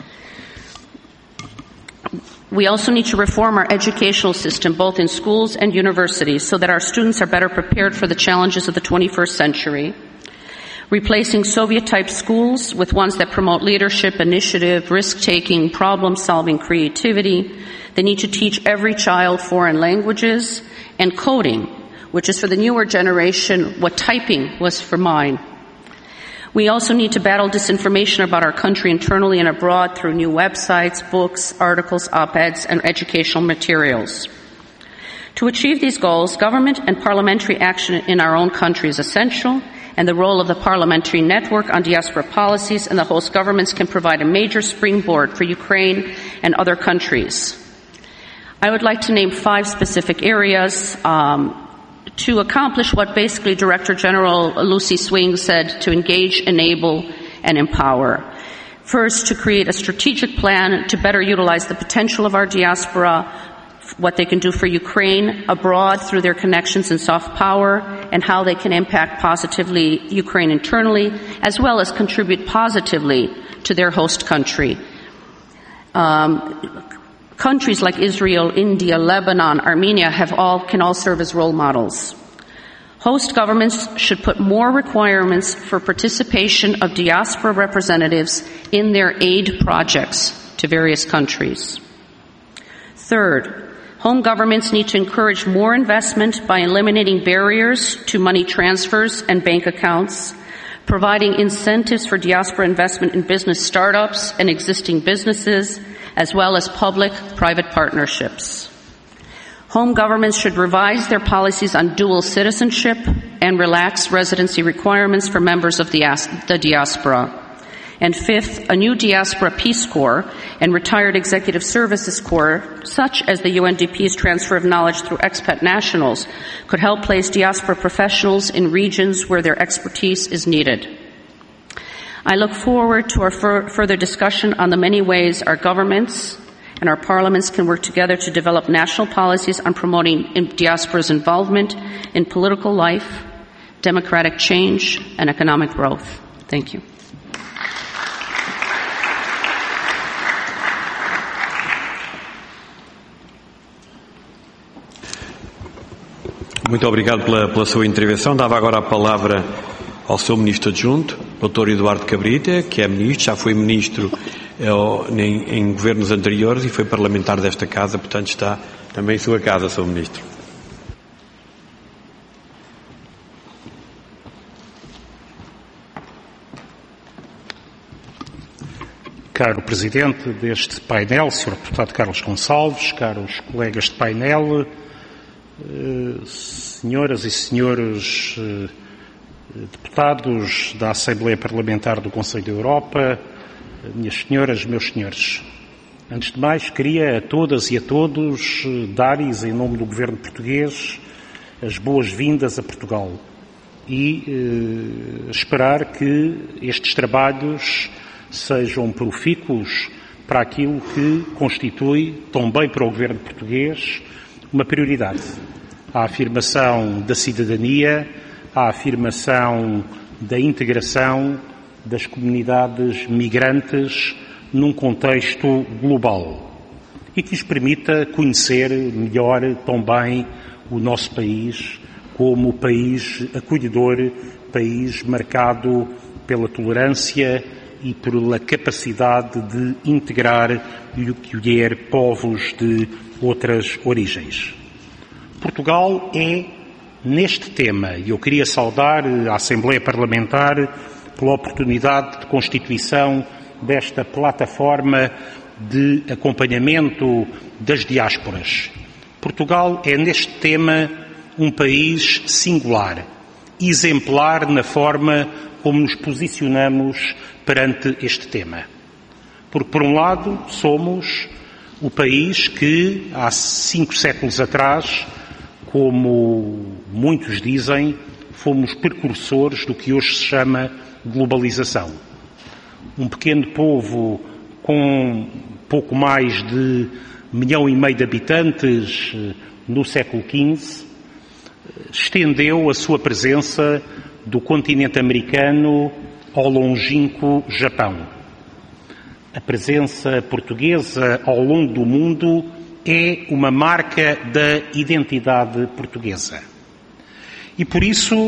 We also need to reform our educational system, both in schools and universities, so that our students are better prepared for the challenges of the twenty-first century. Replacing Soviet-type schools with ones that promote leadership, initiative, risk-taking, problem-solving, creativity. They need to teach every child foreign languages and coding, which is for the newer generation what typing was for mine. We also need to battle disinformation about our country internally and abroad through new websites, books, articles, op-eds, and educational materials. To achieve these goals, government and parliamentary action in our own country is essential, and the role of the Parliamentary Network on Diaspora Policies and the host governments can provide a major springboard for Ukraine and other countries. I would like to name five specific areas um, to accomplish what basically Director General Lucy Swing said, to engage, enable, and empower. First, to create a strategic plan to better utilize the potential of our diaspora, what they can do for Ukraine abroad through their connections and soft power, and how they can impact positively Ukraine internally, as well as contribute positively to their host country. Um, countries like Israel, India, Lebanon, Armenia have all, can all serve as role models. Host governments should put more requirements for participation of diaspora representatives in their aid projects to various countries. Third, home governments need to encourage more investment by eliminating barriers to money transfers and bank accounts, providing incentives for diaspora investment in business startups and existing businesses, as well as public-private partnerships. Home governments should revise their policies on dual citizenship and relax residency requirements for members of the, the diaspora. And fifth, a new Diaspora Peace Corps and Retired Executive Services Corps, such as the U N D P's transfer of knowledge through expat nationals, could help place diaspora professionals in regions where their expertise is needed. I look forward to our fur- further discussion on the many ways our governments and our parliaments can work together to develop national policies on promoting in diaspora's involvement in political life, democratic change, and economic growth. Thank you. Muito obrigado pela, pela sua intervenção. Dava agora a palavra ao seu Ministro Adjunto, doutor Eduardo Cabrita, que é Ministro, já foi Ministro é, em, em governos anteriores e foi parlamentar desta Casa, portanto está também em sua casa, senhor Ministro. Caro Presidente deste painel, senhor Deputado Carlos Gonçalves, caros colegas de painel, senhoras e senhores deputados da Assembleia Parlamentar do Conselho da Europa, minhas senhoras, meus senhores. Antes de mais, queria a todas e a todos dar-lhes, em nome do Governo português, as boas-vindas a Portugal e eh, esperar que estes trabalhos sejam profícuos para aquilo que constitui, também para o Governo português, uma prioridade. A afirmação da cidadania, a afirmação da integração das comunidades migrantes num contexto global e que lhes permita conhecer melhor também o nosso país como país acolhedor, país marcado pela tolerância e pela capacidade de integrar e acolher povos de outras origens. Portugal é, neste tema, e eu queria saudar a Assembleia Parlamentar pela oportunidade de constituição desta plataforma de acompanhamento das diásporas. Portugal é, neste tema, um país singular, exemplar na forma como nos posicionamos perante este tema. Porque, por um lado, somos o país que, há cinco séculos atrás, como muitos dizem, fomos precursores do que hoje se chama globalização. Um pequeno povo com pouco mais de milhão e meio de habitantes no século quinze estendeu a sua presença do continente americano ao longínquo Japão. A presença portuguesa ao longo do mundo é uma marca da identidade portuguesa. E por isso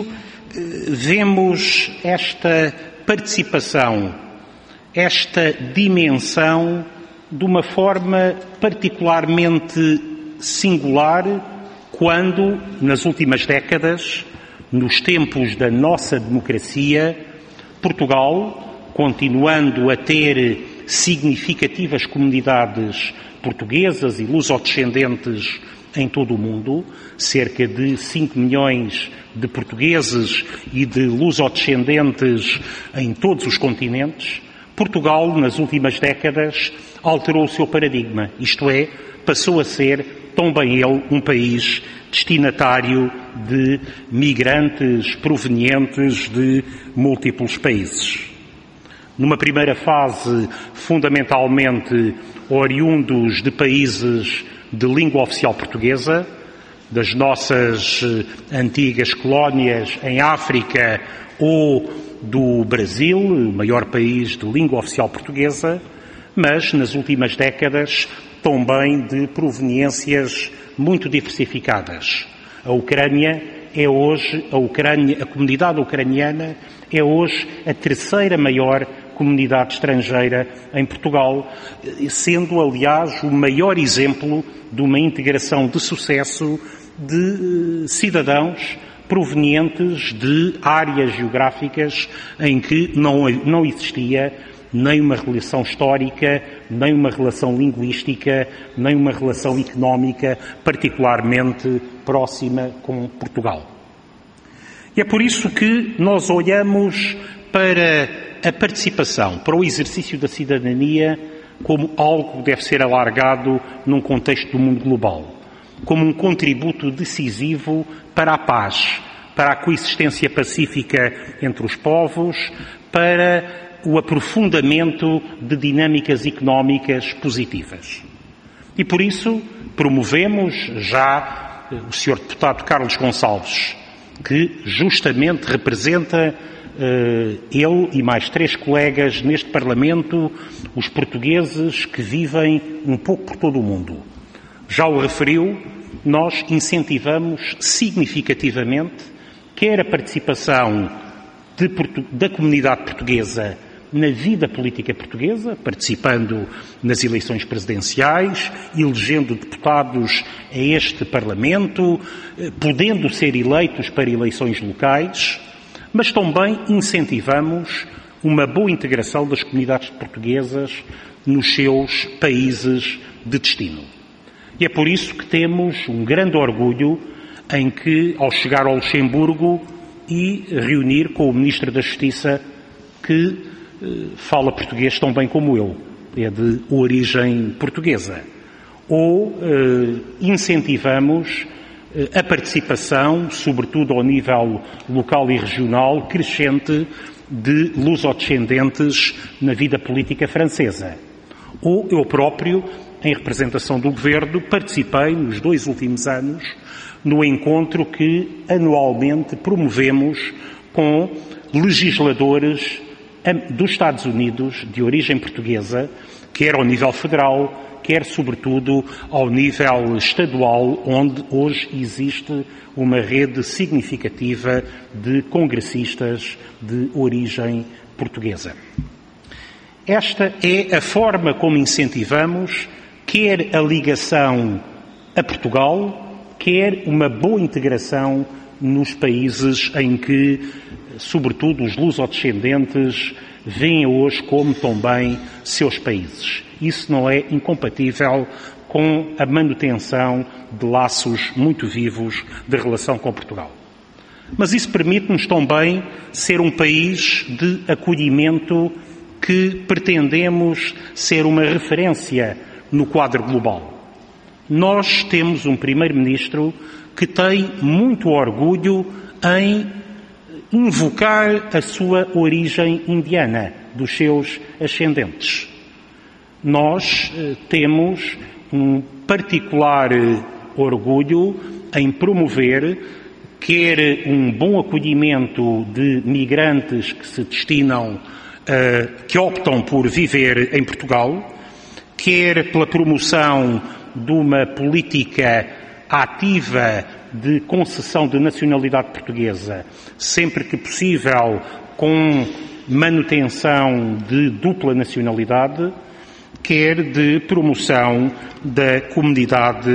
vemos esta participação, esta dimensão de uma forma particularmente singular quando, nas últimas décadas, nos tempos da nossa democracia, Portugal, continuando a ter significativas comunidades portuguesas e lusodescendentes em todo o mundo, cerca de cinco milhões de portugueses e de lusodescendentes em todos os continentes, Portugal, nas últimas décadas, alterou o seu paradigma, isto é, passou a ser também ele um país destinatário de migrantes provenientes de múltiplos países. Numa primeira fase, fundamentalmente oriundos de países de língua oficial portuguesa, das nossas antigas colónias em África ou do Brasil, o maior país de língua oficial portuguesa, mas nas últimas décadas também de proveniências muito diversificadas. A Ucrânia é hoje, a Ucrânia, a comunidade ucraniana é hoje a terceira maior comunidade estrangeira em Portugal, sendo, aliás, o maior exemplo de uma integração de sucesso de cidadãos provenientes de áreas geográficas em que não, não existia nem uma relação histórica, nem uma relação linguística, nem uma relação económica particularmente próxima com Portugal. E é por isso que nós olhamos para a participação, para o exercício da cidadania como algo que deve ser alargado num contexto do mundo global, como um contributo decisivo para a paz, para a coexistência pacífica entre os povos, para o aprofundamento de dinâmicas económicas positivas. E por isso promovemos já o senhor Deputado Carlos Gonçalves, que justamente representa uh, ele e mais três colegas neste Parlamento, os portugueses que vivem um pouco por todo o mundo. Já o referiu, nós incentivamos significativamente quer a participação de, da comunidade portuguesa na vida política portuguesa, participando nas eleições presidenciais, elegendo deputados a este Parlamento, podendo ser eleitos para eleições locais, mas também incentivamos uma boa integração das comunidades portuguesas nos seus países de destino. E é por isso que temos um grande orgulho em que, ao chegar ao Luxemburgo e reunir com o Ministro da Justiça, que eh, fala português tão bem como eu, é de origem portuguesa, ou eh, incentivamos eh, a participação, sobretudo ao nível local e regional, crescente de lusodescendentes na vida política francesa. Ou eu próprio, em representação do Governo, participei nos dois últimos anos no encontro que anualmente promovemos com legisladores dos Estados Unidos de origem portuguesa, quer ao nível federal, quer sobretudo ao nível estadual, onde hoje existe uma rede significativa de congressistas de origem portuguesa. Esta é a forma como incentivamos quer a ligação a Portugal, quer uma boa integração nos países em que, sobretudo, os lusodescendentes veem hoje como também seus países. Isso não é incompatível com a manutenção de laços muito vivos de relação com Portugal. Mas isso permite-nos também ser um país de acolhimento que pretendemos ser uma referência no quadro global. Nós temos um Primeiro-Ministro que tem muito orgulho em invocar a sua origem indiana, dos seus ascendentes. Nós eh, temos um particular eh, orgulho em promover quer um bom acolhimento de migrantes que se destinam, eh, que optam por viver em Portugal, quer pela promoção de uma política ativa de concessão de nacionalidade portuguesa, sempre que possível com manutenção de dupla nacionalidade, quer de promoção da comunidade,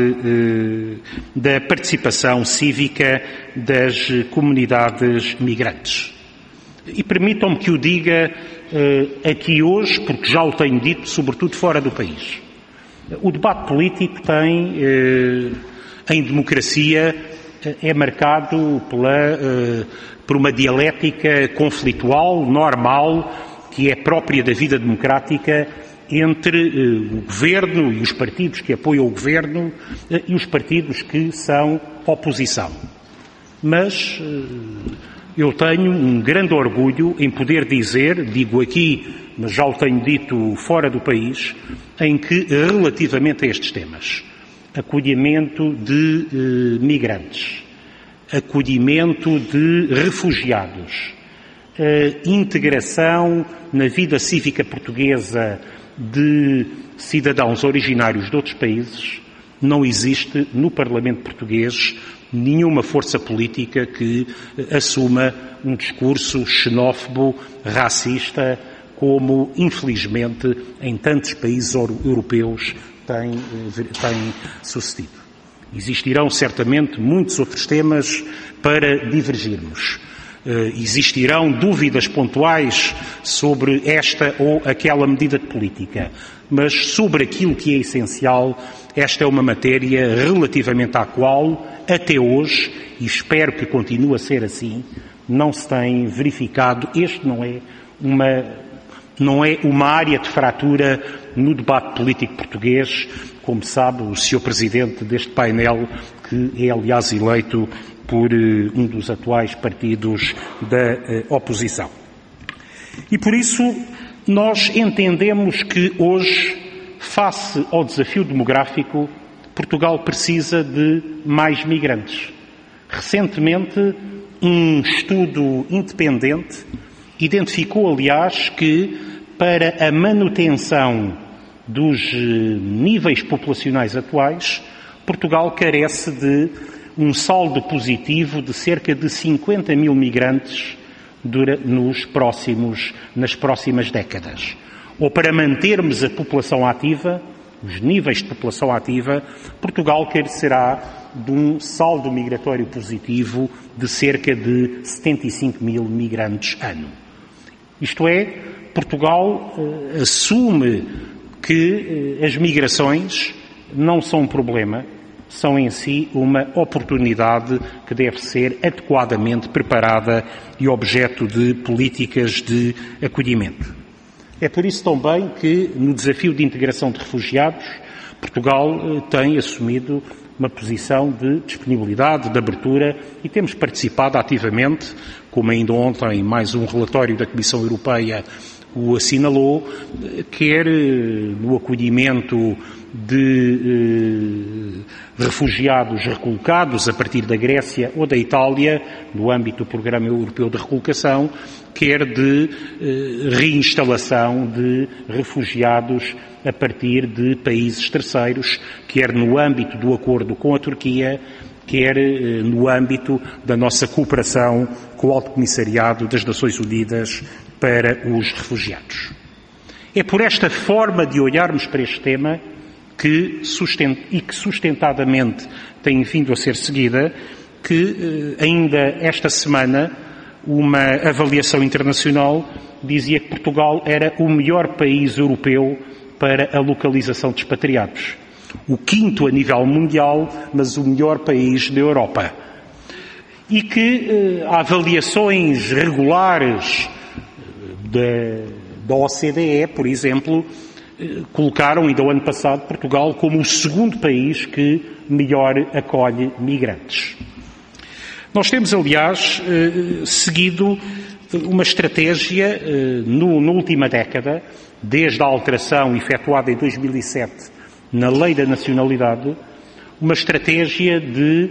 da participação cívica das comunidades migrantes. E permitam-me que o diga aqui hoje, porque já o tenho dito, sobretudo fora do país. O debate político tem, em democracia, é marcado pela, por uma dialética conflitual, normal, que é própria da vida democrática, entre o Governo e os partidos que apoiam o Governo e os partidos que são oposição. Mas eu tenho um grande orgulho em poder dizer, digo aqui, mas já o tenho dito fora do país, em que, relativamente a estes temas, acolhimento de eh, migrantes, acolhimento de refugiados, eh, integração na vida cívica portuguesa de cidadãos originários de outros países, não existe no Parlamento português nenhuma força política que assuma um discurso xenófobo, racista, como, infelizmente, em tantos países europeus tem, tem sucedido. Existirão, certamente, muitos outros temas para divergirmos. Existirão dúvidas pontuais sobre esta ou aquela medida de política, mas sobre aquilo que é essencial, esta é uma matéria relativamente à qual, até hoje, e espero que continue a ser assim, não se tem verificado, este não é uma, não é uma área de fratura no debate político português, como sabe o senhor Presidente deste painel, que é, aliás, eleito por uh, um dos atuais partidos da uh, oposição. E por isso nós entendemos que hoje, face ao desafio demográfico, Portugal precisa de mais migrantes. Recentemente, um estudo independente identificou, aliás, que para a manutenção dos uh, níveis populacionais atuais, Portugal carece de um saldo positivo de cerca de cinquenta mil migrantes nos próximos, nas próximas décadas. Ou para mantermos a população ativa, os níveis de população ativa, Portugal carecerá de um saldo migratório positivo de cerca de setenta e cinco mil migrantes ano. Isto é, Portugal eh, assume que eh, as migrações não são um problema, são em si uma oportunidade que deve ser adequadamente preparada e objeto de políticas de acolhimento. É por isso também que, no desafio de integração de refugiados, Portugal tem assumido uma posição de disponibilidade, de abertura, e temos participado ativamente, como ainda ontem mais um relatório da Comissão Europeia o assinalou, quer no acolhimento de eh, refugiados recolocados a partir da Grécia ou da Itália, no âmbito do Programa Europeu de Recolocação, quer de eh, reinstalação de refugiados a partir de países terceiros, quer no âmbito do acordo com a Turquia, quer eh, no âmbito da nossa cooperação com o Alto Comissariado das Nações Unidas para os Refugiados. É por esta forma de olharmos para este tema que sustent... e que sustentadamente tem vindo a ser seguida, que eh, ainda esta semana uma avaliação internacional dizia que Portugal era o melhor país europeu para a localização de expatriados. O quinto a nível mundial, mas o melhor país da Europa. E que eh, avaliações regulares da, da O C D E, por exemplo, eh, colocaram ainda o ano passado Portugal como o segundo país que melhor acolhe migrantes. Nós temos, aliás, eh, seguido uma estratégia eh, no, na última década, desde a alteração efetuada em dois mil e sete na Lei da Nacionalidade, uma estratégia de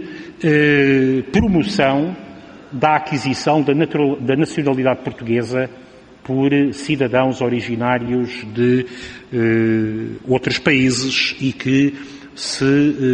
eh, promoção da aquisição da, natural, da nacionalidade portuguesa por cidadãos originários de eh, outros países e que se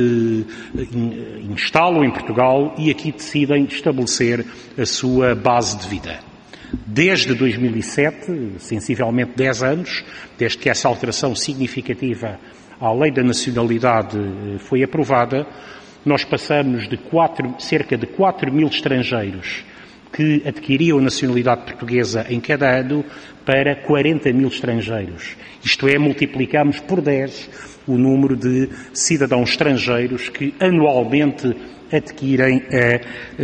eh, instalam em Portugal e aqui decidem estabelecer a sua base de vida. Desde dois mil e sete, sensivelmente dez anos, desde que essa alteração significativa à Lei da Nacionalidade foi aprovada, nós passamos de quatro, cerca de quatro mil estrangeiros que adquiriam a nacionalidade portuguesa em cada ano para quarenta mil estrangeiros. Isto é, multiplicamos por dez o número de cidadãos estrangeiros que anualmente adquirem a,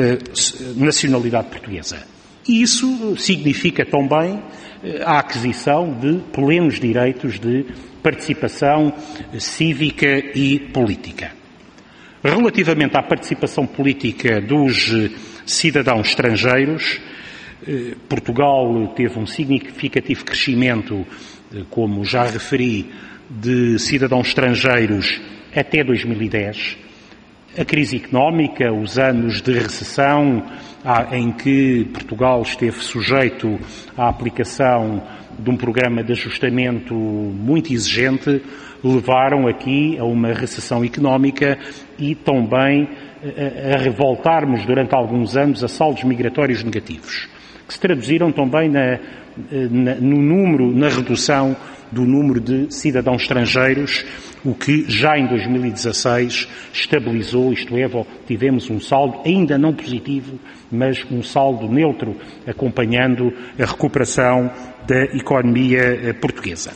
a nacionalidade portuguesa. E isso significa também a aquisição de plenos direitos de participação cívica e política. Relativamente à participação política dos cidadãos estrangeiros, Portugal teve um significativo crescimento, como já referi, de cidadãos estrangeiros até dois mil e dez. A crise económica, os anos de recessão em que Portugal esteve sujeito à aplicação de um programa de ajustamento muito exigente, levaram aqui a uma recessão económica e também a, a revoltarmos durante alguns anos a saldos migratórios negativos, que se traduziram também na, na, no número, na redução do número de cidadãos estrangeiros, o que já em dois mil e dezasseis estabilizou, isto é, tivemos um saldo ainda não positivo, mas um saldo neutro, acompanhando a recuperação da economia portuguesa.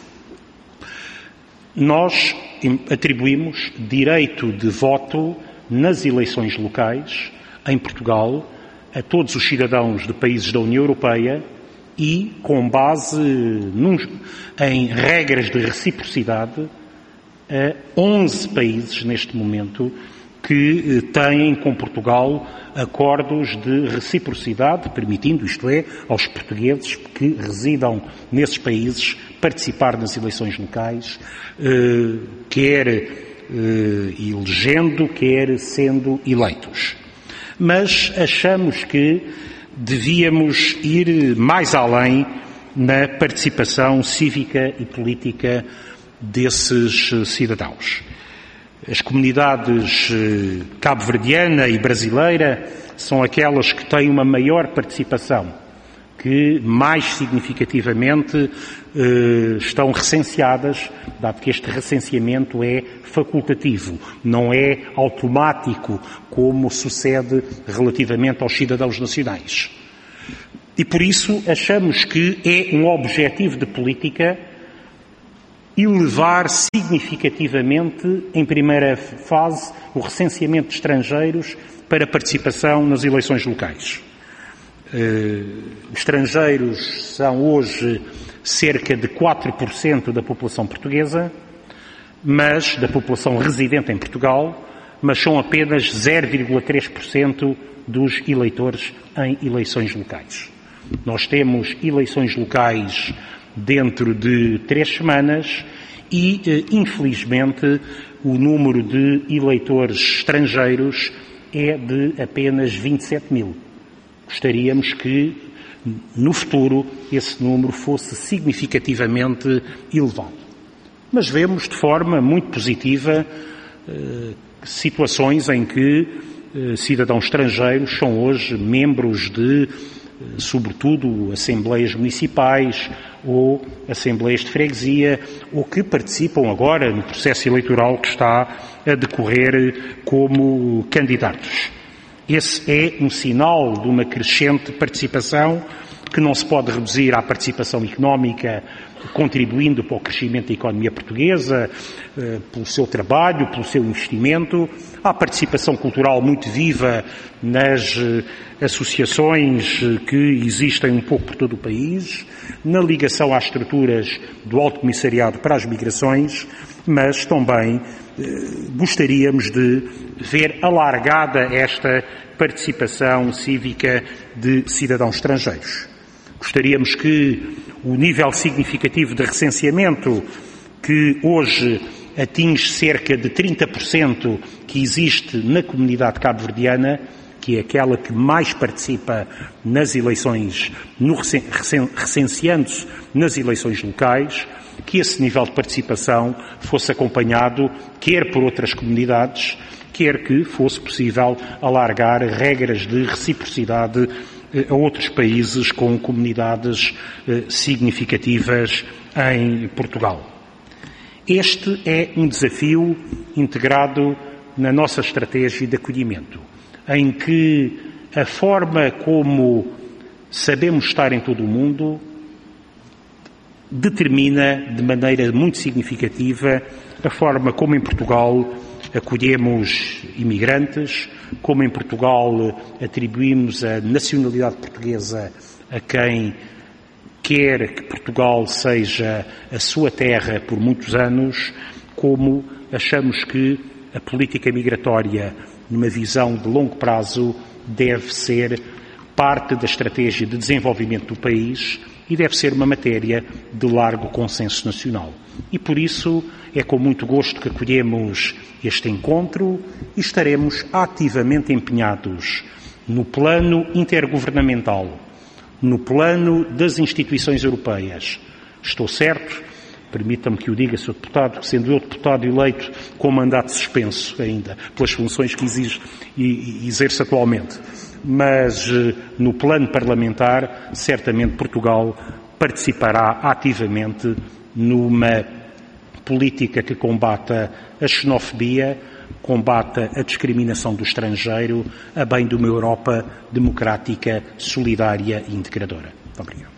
Nós atribuímos direito de voto nas eleições locais, em Portugal, a todos os cidadãos de países da União Europeia e, com base num, em regras de reciprocidade, a onze países, neste momento, que têm com Portugal acordos de reciprocidade, permitindo, isto é, aos portugueses que residam nesses países participar nas eleições locais, eh, quer eh, elegendo, quer sendo eleitos. Mas achamos que devíamos ir mais além na participação cívica e política desses cidadãos. As comunidades cabo-verdiana e brasileira são aquelas que têm uma maior participação, que mais significativamente eh, estão recenseadas, dado que este recenseamento é facultativo, não é automático, como sucede relativamente aos cidadãos nacionais. E por isso achamos que é um objetivo de política elevar significativamente, em primeira fase, o recenseamento de estrangeiros para participação nas eleições locais. Uh, estrangeiros são hoje cerca de quatro por cento da população portuguesa, mas da população residente em Portugal, mas são apenas zero vírgula três por cento dos eleitores em eleições locais. Nós temos eleições locais dentro de três semanas e, uh, infelizmente, o número de eleitores estrangeiros é de apenas vinte e sete mil. Gostaríamos que, no futuro, esse número fosse significativamente elevado. Mas vemos de forma muito positiva eh, situações em que eh, cidadãos estrangeiros são hoje membros de, eh, sobretudo, assembleias municipais ou assembleias de freguesia, ou que participam agora no processo eleitoral que está a decorrer como candidatos. Esse é um sinal de uma crescente participação que não se pode reduzir à participação económica, contribuindo para o crescimento da economia portuguesa, pelo seu trabalho, pelo seu investimento, à participação cultural muito viva nas associações que existem um pouco por todo o país, na ligação às estruturas do Alto Comissariado para as Migrações, mas também gostaríamos de ver alargada esta participação cívica de cidadãos estrangeiros. Gostaríamos que o nível significativo de recenseamento, que hoje atinge cerca de trinta por cento que existe na comunidade cabo-verdiana, que é aquela que mais participa nas eleições, no recenseando-se nas eleições locais, que esse nível de participação fosse acompanhado quer por outras comunidades, quer que fosse possível alargar regras de reciprocidade a outros países com comunidades significativas em Portugal. Este é um desafio integrado na nossa estratégia de acolhimento, em que a forma como sabemos estar em todo o mundo determina de maneira muito significativa a forma como em Portugal acolhemos imigrantes, como em Portugal atribuímos a nacionalidade portuguesa a quem quer que Portugal seja a sua terra por muitos anos, como achamos que a política migratória, numa visão de longo prazo, deve ser parte da estratégia de desenvolvimento do país e deve ser uma matéria de largo consenso nacional. E por isso é com muito gosto que acolhemos este encontro e estaremos ativamente empenhados no plano intergovernamental, no plano das instituições europeias. Estou certo, permita-me que o diga, senhor Deputado, que sendo eu deputado eleito com mandato suspenso ainda, pelas funções que exige e exerce atualmente, mas no plano parlamentar, certamente Portugal participará ativamente numa política que combata a xenofobia, combata a discriminação do estrangeiro, a bem de uma Europa democrática, solidária e integradora. Muito obrigado.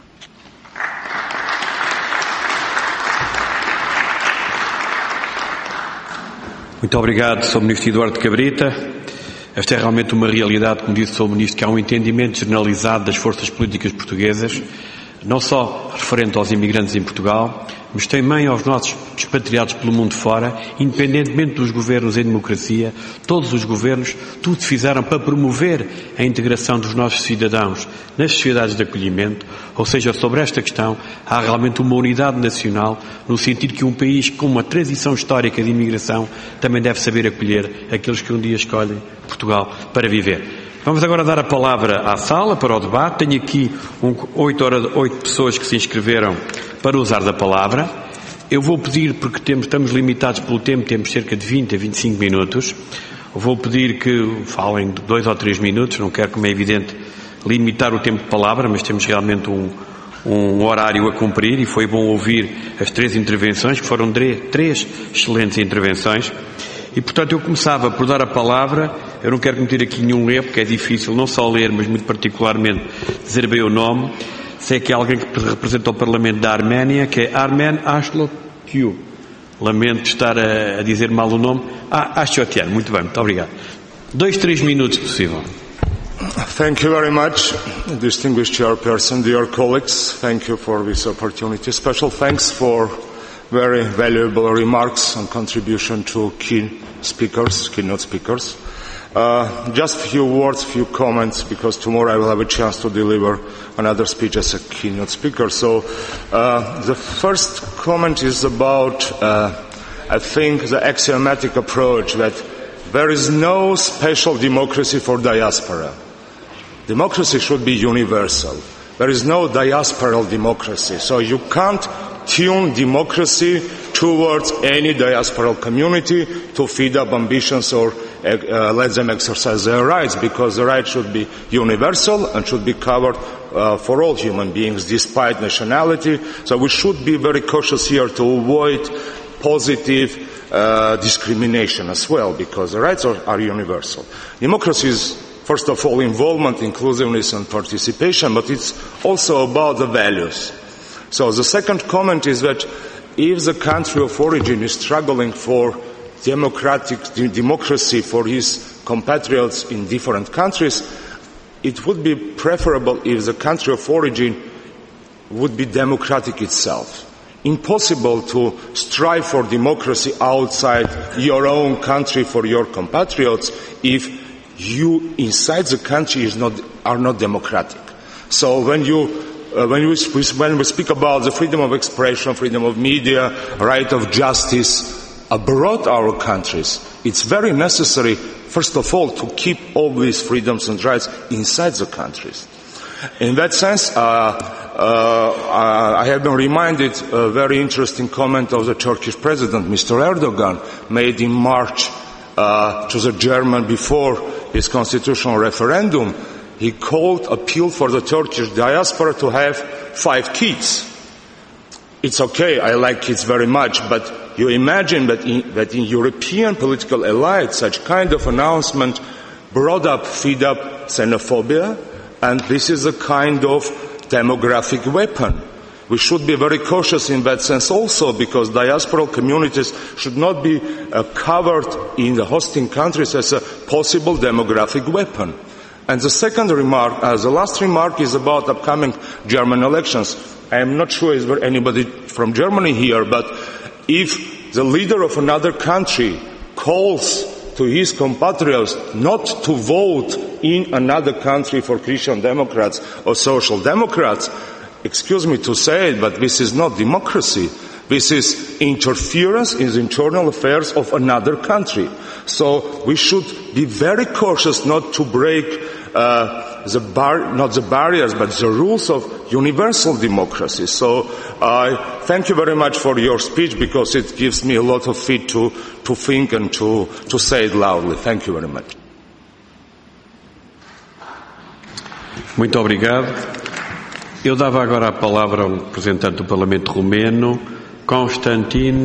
Muito obrigado, senhor Ministro Eduardo Cabrita. Esta é realmente uma realidade, como disse o senhor Ministro, que há um entendimento generalizado das forças políticas portuguesas, não só referente aos imigrantes em Portugal, mas também aos nossos expatriados pelo mundo fora, independentemente dos governos em democracia, todos os governos, tudo fizeram para promover a integração dos nossos cidadãos nas sociedades de acolhimento, ou seja, sobre esta questão há realmente uma unidade nacional, no sentido que um país com uma transição histórica de imigração também deve saber acolher aqueles que um dia escolhem Portugal para viver. Vamos agora dar a palavra à sala para o debate. Tenho aqui um, oito, horas, oito pessoas que se inscreveram para usar da palavra. Eu vou pedir, porque temos, estamos limitados pelo tempo, temos cerca de vinte a vinte e cinco minutos, eu vou pedir que falem de dois ou três minutos, não quero, como é evidente, limitar o tempo de palavra, mas temos realmente um, um horário a cumprir e foi bom ouvir as três intervenções, que foram três excelentes intervenções. E, portanto, eu começava por dar a palavra, eu não quero cometer aqui nenhum erro, porque é difícil não só ler, mas muito particularmente dizer bem o nome. Sei que é alguém que representa o Parlamento da Arménia, que é Armen Ashlokiu. Lamento estar a, a dizer mal o nome. Ah, Ashotyan, muito bem, muito obrigado. Dois, três minutos, se possível. Thank you very much, distinguished chairperson, dear colleagues. Thank you for this opportunity. Special thanks for very valuable remarks and contribution to key speakers, keynote speakers. Uh, just a few words, few comments, because tomorrow I will have a chance to deliver another speech as a keynote speaker. So, uh, the first comment is about, uh, I think, the axiomatic approach that there is no special democracy for diaspora. Democracy should be universal. There is no diasporal democracy, so you can't tune democracy towards any diasporal community to feed up ambitions or uh, let them exercise their rights, because the right should be universal and should be covered uh, for all human beings despite nationality. So we should be very cautious here to avoid positive uh, discrimination as well, because the rights are, are universal. Democracy is, first of all, involvement, inclusiveness and participation, but it's also about the values. So the second comment is that if the country of origin is struggling for democratic democracy for his compatriots in different countries, it would be preferable if the country of origin would be democratic itself. Impossible to strive for democracy outside your own country for your compatriots if you inside the country is not, are not democratic. So when you Uh, when, we, when we speak about the freedom of expression, freedom of media, right of justice abroad our countries, it's very necessary, first of all, to keep all these freedoms and rights inside the countries. In that sense, uh, uh, I have been reminded a very interesting comment of the Turkish president, Mister Erdogan, made in March uh, to the German before his constitutional referendum. He called, appealed for the Turkish diaspora to have five kids. It's okay, I like kids very much, but you imagine that in, that in European political elite, such kind of announcement brought up, feed up xenophobia, and this is a kind of demographic weapon. We should be very cautious in that sense also, because diasporal communities should not be uh, covered in the hosting countries as a possible demographic weapon. And the second remark, uh, the last remark is about upcoming German elections. I am not sure is there anybody from Germany here, but if the leader of another country calls to his compatriots not to vote in another country for Christian Democrats or Social Democrats, excuse me to say it, but this is not democracy. This is interference in the internal affairs of another country. So we should be very cautious not to break uh, the bar, not the barriers, but the rules of universal democracy. So I uh, thank you very much for your speech, because it gives me a lot of feed to, to think and to, to say it loudly. Thank you very much. Muito obrigado. Eu dava agora a palavra ao representante do Parlamento Romeno, Constantin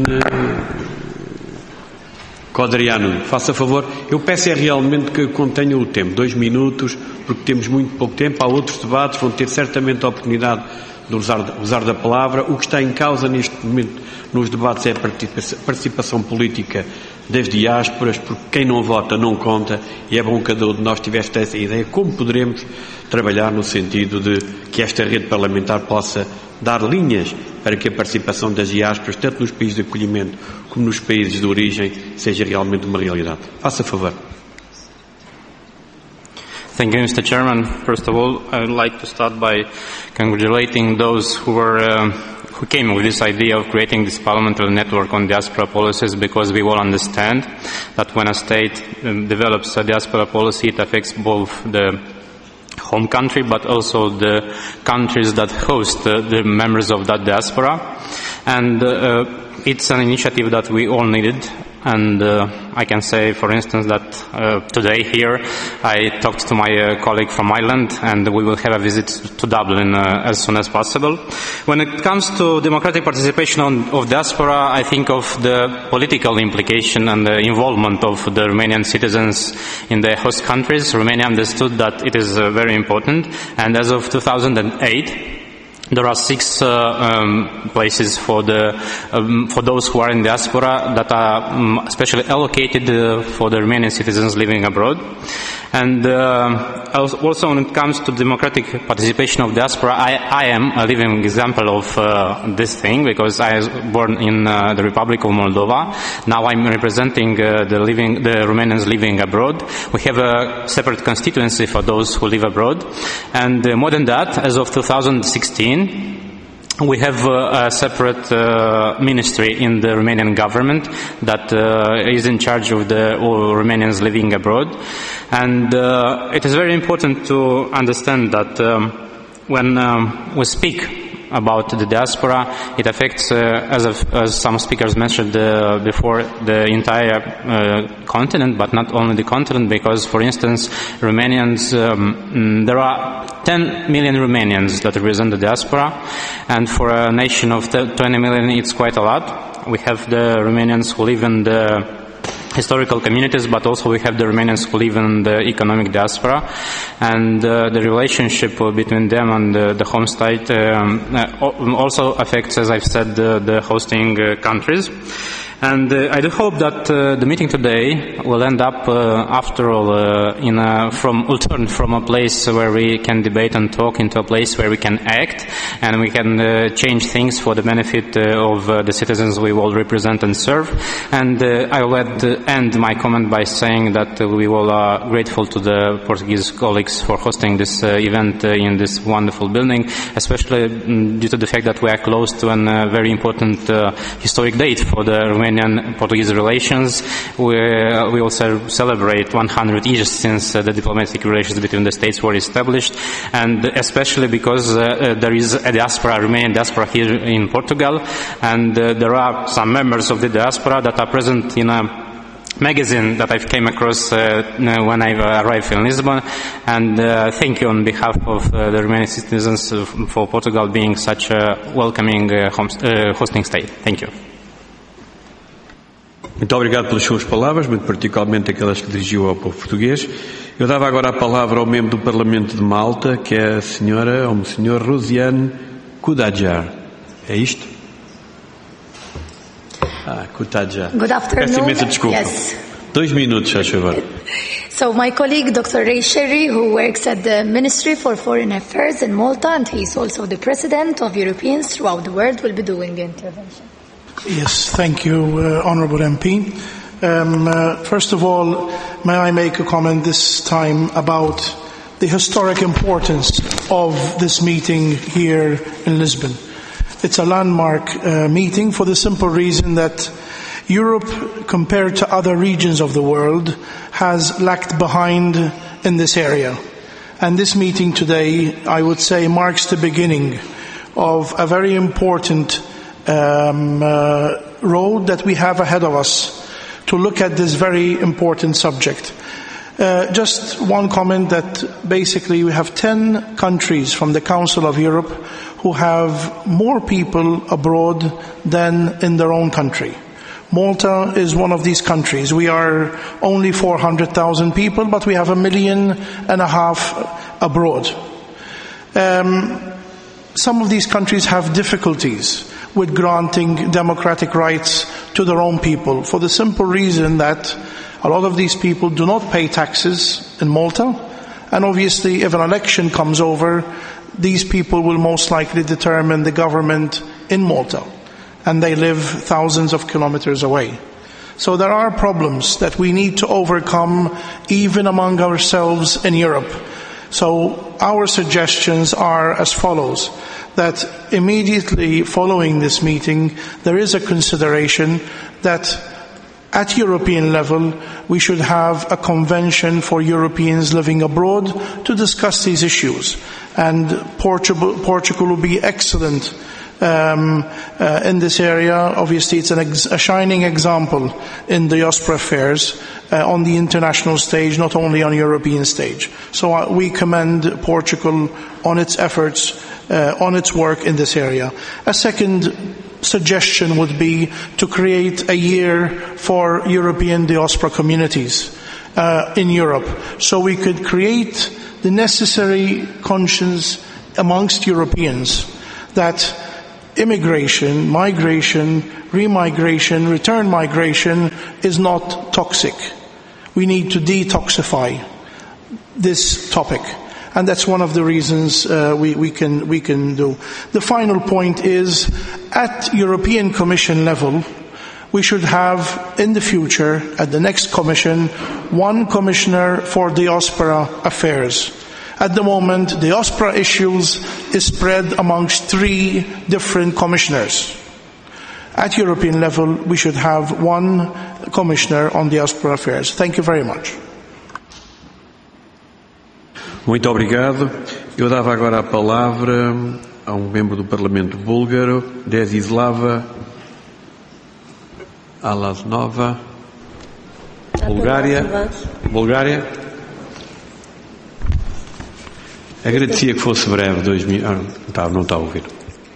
Codrianu. Faça favor. Eu peço é realmente que contenha o tempo, dois minutos, porque temos muito pouco tempo. Há outros debates, vão ter certamente a oportunidade de usar, usar da palavra. O que está em causa neste momento nos debates é a participação, participação política das diásporas, porque quem não vota não conta, e é bom que cada um de nós tivesse essa ideia. Como poderemos trabalhar no sentido de que esta rede parlamentar possa dar linhas para que a participação das diásporas, tanto nos países de acolhimento como nos países de origem, seja realmente uma realidade. Faça favor. Thank you, Mister Chairman. First of all, I would like to start by congratulating those who were uh, who came with this idea of creating this parliamentary network on diaspora policies, because we all understand that when a state um, develops a diaspora policy, it affects both the home country but also the countries that host uh, the members of that diaspora. And uh, it's an initiative that we all needed. And uh, I can say, for instance, that uh, today here I talked to my uh, colleague from Ireland, and we will have a visit to Dublin uh, as soon as possible. When it comes to democratic participation on, of diaspora, I think of the political implication and the involvement of the Romanian citizens in the host countries. Romania understood that it is uh, very important, and as of two thousand eight, there are six uh, um, places for the um, for those who are in diaspora that are um, specially allocated uh, for the Romanian citizens living abroad. And uh, also when it comes to democratic participation of diaspora, I, I am a living example of uh, this thing, because I was born in uh, the Republic of Moldova. Now I'm representing uh, the living the Romanians living abroad. We have a separate constituency for those who live abroad. And uh, more than that, as of two thousand sixteen, we have uh, a separate uh, ministry in the Romanian government that uh, is in charge of the all Romanians living abroad. And uh, it is very important to understand that um, when um, we speak about the diaspora, it affects, uh, as, a, as some speakers mentioned uh, before, the entire uh, continent, but not only the continent, because, for instance, Romanians, um, there are ten million Romanians that represent the diaspora, and for a nation of twenty million, it's quite a lot. We have the Romanians who live in the historical communities, but also we have the Romanians who live in the economic diaspora, and uh, the relationship between them and uh, the home state um, uh, also affects, as I've said, uh, the hosting uh, countries. And uh, I do hope that uh, the meeting today will end up, uh, after all, uh, in a, from return from a place where we can debate and talk into a place where we can act, and we can uh, change things for the benefit uh, of uh, the citizens we will represent and serve. And uh, I will add, uh, end my comment by saying that uh, we all are grateful to the Portuguese colleagues for hosting this uh, event uh, in this wonderful building, especially um, due to the fact that we are close to a uh, very important uh, historic date for the Romanian Portuguese relations. We, uh, we also celebrate one hundred years since uh, the diplomatic relations between the states were established, and especially because uh, uh, there is a diaspora, Romanian diaspora here in Portugal, and uh, there are some members of the diaspora that are present in a magazine that I've came across uh, when I arrived in Lisbon, and uh, thank you on behalf of uh, the Romanian citizens for Portugal being such a welcoming uh, home, uh, hosting state. Thank you. Muito obrigado pelas suas palavras, muito particularmente aquelas que dirigiu ao povo português. Eu dava agora a palavra ao membro do Parlamento de Malta, que é a senhora, ou o senhor Rosiane Kudadjar. É isto? Ah, Kudadjar. Good afternoon. Peço imensa desculpa. Yes. Dois minutos, faz favor. So my colleague, Doctor Ray Sherry, who works at the Ministry for Foreign Affairs in Malta, and he's also the President of Europeans throughout the world, will be doing the intervention. Yes, thank you, uh, Honourable M P. Um, uh, first of all, may I make a comment this time about the historic importance of this meeting here in Lisbon. It's a landmark uh, meeting for the simple reason that Europe, compared to other regions of the world, has lagged behind in this area. And this meeting today, I would say, marks the beginning of a very important Um, uh, road that we have ahead of us to look at this very important subject. Uh, just one comment that basically we have ten countries from the Council of Europe who have more people abroad than in their own country. Malta is one of these countries. We are only four hundred thousand people, but we have a million and a half abroad. Um, some of these countries have difficulties with granting democratic rights to their own people, for the simple reason that a lot of these people do not pay taxes in Malta, and obviously if an election comes over, these people will most likely determine the government in Malta, and they live thousands of kilometers away. So there are problems that we need to overcome even among ourselves in Europe. So our suggestions are as follows: that immediately following this meeting, there is a consideration that at European level, we should have a convention for Europeans living abroad to discuss these issues. And Portugal, Portugal will be excellent um, uh, in this area. Obviously, it's an ex- a shining example in diaspora affairs uh, on the international stage, not only on the European stage. So uh, we commend Portugal on its efforts, uh, on its work in this area. A second suggestion would be to create a year for European diaspora communities uh, in Europe, so we could create the necessary conscience amongst Europeans that immigration, migration, remigration, return migration is not toxic. We need to detoxify this topic. And that's one of the reasons uh, we, we can we can do. The final point is, at European Commission level, we should have in the future, at the next Commission, one commissioner for diaspora affairs. At the moment, diaspora issues is spread amongst three different commissioners. At European level, we should have one commissioner on diaspora affairs. Thank you very much. Muito obrigado. Eu dava agora a palavra a um membro do Parlamento búlgaro, Desislava Alasnova, Bulgária. Bulgária. Agradecia que fosse breve, dois minutos. Ah, não está, não está a ouvir.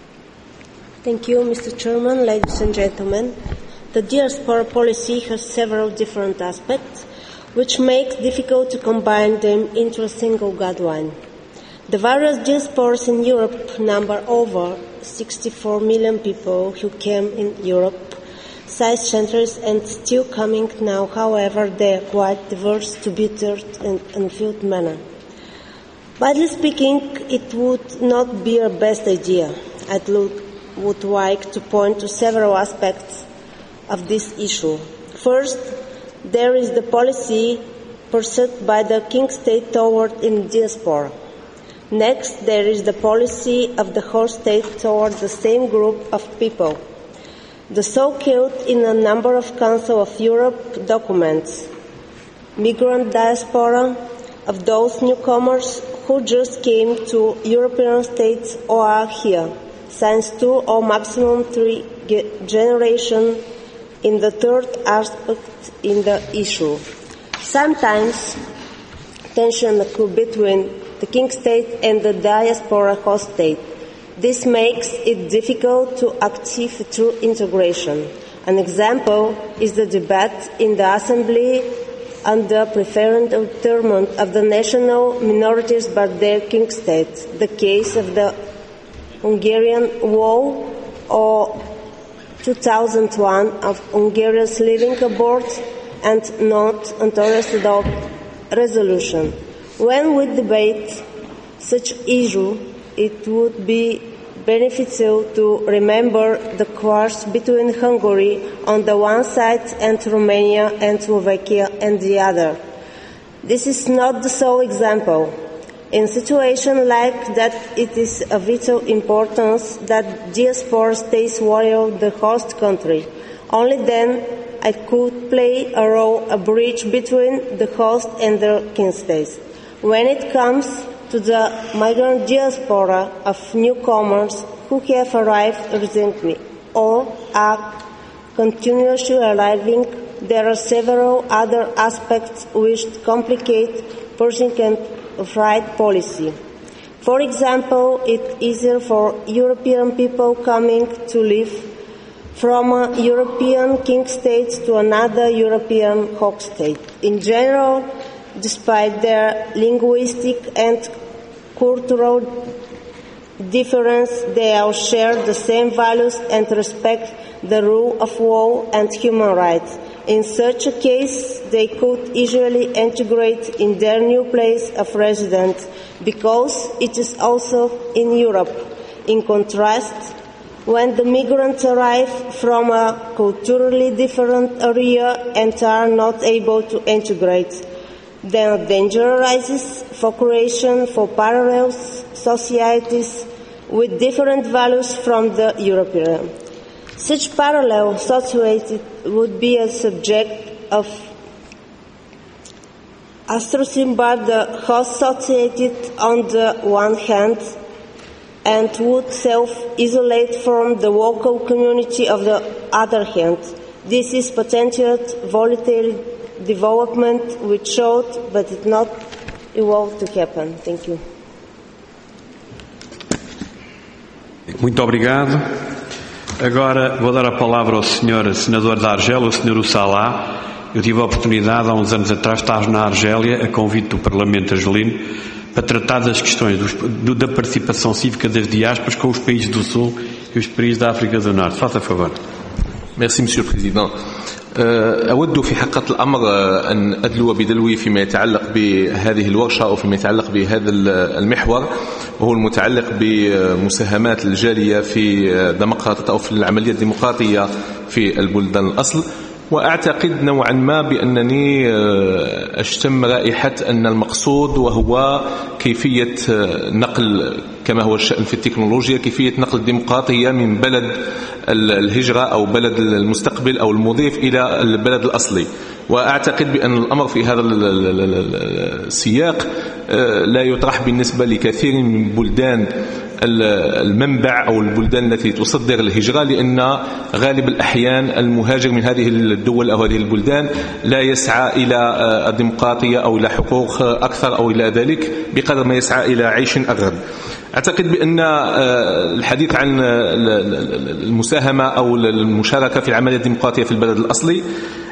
Thank you, Mister Chairman, ladies and gentlemen. The diaspora policy has several different aspects, which makes it difficult to combine them into a single guideline. The various diasporas in Europe number over sixty-four million people who came in Europe, size centers and still coming now. However, they are quite diverse to be third and unfilled manner. Widely speaking, it would not be a best idea. I would like to point to several aspects of this issue. First, there is the policy pursued by the King State toward in diaspora. Next, there is the policy of the host state toward the same group of people. The so-called in a number of Council of Europe documents, migrant diaspora of those newcomers who just came to European states or are here since two or maximum three generations in the third aspect in the issue. Sometimes tension occurs between the king state and the diaspora host state. This makes it difficult to achieve true integration. An example is the debate in the Assembly on the preferred treatment of the national minorities by their king state, the case of the Hungarian War or two thousand one of Hungarians living abroad and not unorthodox resolution. When we debate such issue, it would be beneficial to remember the course between Hungary on the one side and Romania and Slovakia on the other. This is not the sole example. In situations like that, it is of vital importance that diaspora stays loyal to the host country. Only then it could play a role, a bridge between the host and the king states. When it comes to the migrant diaspora of newcomers who have arrived recently or are continuously arriving, there are several other aspects which complicate pursuing of right policy. For example, it is easier for European people coming to live from a European king state to another European host state. In general, despite their linguistic and cultural difference, they all share the same values and respect the rule of law and human rights. In such a case, they could easily integrate in their new place of residence because it is also in Europe. In contrast, when the migrants arrive from a culturally different area and are not able to integrate, then danger arises for creation for parallel societies with different values from the European. Such parallel society would be a subject of ostracism by the host society on the one hand and would self-isolate from the local community on the other hand. This is potential voluntary development which showed but did not evolve to happen. Thank you. Muito obrigado. Agora vou dar a palavra ao senhor Senador da Argélia, o senhor Ussalá. Eu tive a oportunidade, há uns anos atrás, de estar na Argélia, a convite do Parlamento argelino, para tratar das questões dos, do, da participação cívica das diásporas com os países do Sul e os países da África do Norte. Faça favor. Merci, Monsieur le Président. أود في حقيقة الأمر أن أدلو بدلوي فيما يتعلق بهذه الورشة أو فيما يتعلق بهذا المحور، وهو المتعلق بمساهمات الجالية في ديمقراطية أو في العملية الديمقراطية في البلدان الأصل. وأعتقد نوعا ما بأنني أشتم رائحة أن المقصود وهو كيفية نقل، كما هو الشأن في التكنولوجيا، كيفية نقل الديمقراطية من بلد الهجرة أو بلد المستقبل أو المضيف إلى البلد الأصلي. وأعتقد بأن الأمر في هذا السياق لا يطرح بالنسبة لكثير من بلدان المنبع أو البلدان التي تصدر الهجرة، لأن غالب الأحيان المهاجر من هذه الدول أو هذه البلدان لا يسعى إلى الديمقراطية أو إلى حقوق أكثر أو إلى ذلك بقدر ما يسعى إلى عيش أغرب. أعتقد بأن الحديث عن المساهمة أو المشاركة في العملية الديمقراطية في البلد الأصلي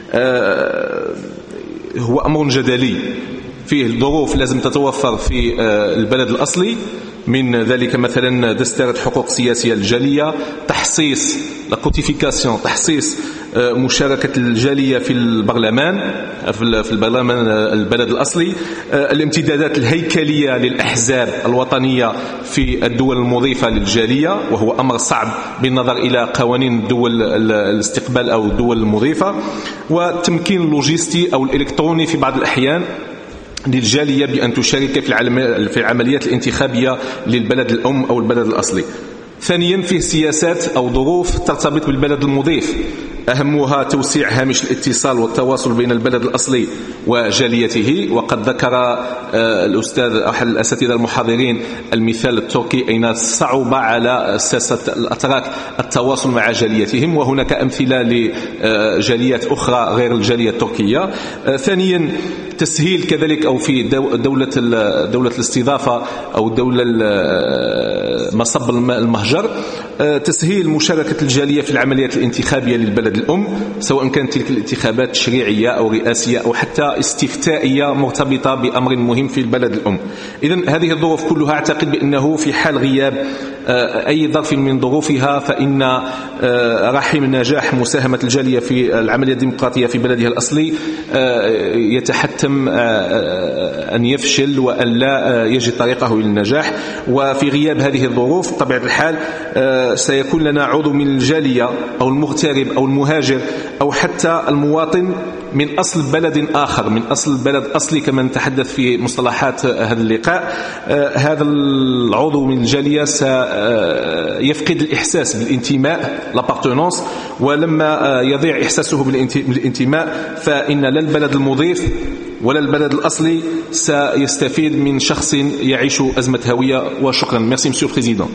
هو أمر جدلي، فيه الظروف لازم تتوفر في البلد الأصلي، من ذلك مثلا دستورة حقوق سياسية الجالية، تحصيص لاكوتيفيكاسيون، تحصيص مشاركة الجالية في البرلمان في البرلمان البلد الأصلي، الامتدادات الهيكلية للأحزاب الوطنية في الدول المضيفة للجالية، وهو أمر صعب بالنظر إلى قوانين الدول الاستقبال أو الدول المضيفة، والتمكين اللوجستي أو الإلكتروني في بعض الأحيان للجالية بأن تشارك في العمليات الانتخابية للبلد الأم أو البلد الأصلي. ثانيا، فيه سياسات أو ظروف ترتبط بالبلد المضيف، أهمها توسيع هامش الاتصال والتواصل بين البلد الأصلي وجاليته. وقد ذكر الأستاذ أحد الأساتذة المحاضرين المثال التركي أين صعب على الساسة الأتراك التواصل مع جاليتهم، وهناك أمثلة لجاليات أخرى غير الجالية التركية. ثانيا، تسهيل كذلك أو في دولة دولة الاستضافة أو دولة مصب المهجر، تسهيل مشاركة الجالية في العمليات الانتخابية للبلد الأم، سواء كانت تلك الانتخابات تشريعية أو رئاسية أو حتى استفتائية مرتبطة بأمر مهم في البلد الأم. إذن هذه الظروف كلها أعتقد بأنه في حال غياب أي ظرف من ظروفها فإن رحم نجاح مساهمة الجالية في العملية الديمقراطية في بلدها الأصلي يتحتم أن يفشل وأن لا يجد طريقه إلى النجاح. وفي غياب هذه الظروف بطبيعة الحال سيكون لنا عضو من الجالية أو المغترب أو المهاجر أو حتى المواطن من أصل بلد آخر، من أصل بلد أصلي كما نتحدث في مصطلحات هذا اللقاء. هذا العضو من الجالية سيفقد الإحساس بالانتماء، l'appartenance، ولما يضيع إحساسه بالانتماء فإن لا البلد المضيف ولا البلد الأصلي سيستفيد من شخص يعيش أزمة هوية. وشكرا. ميرسي مسيو بريزيدون.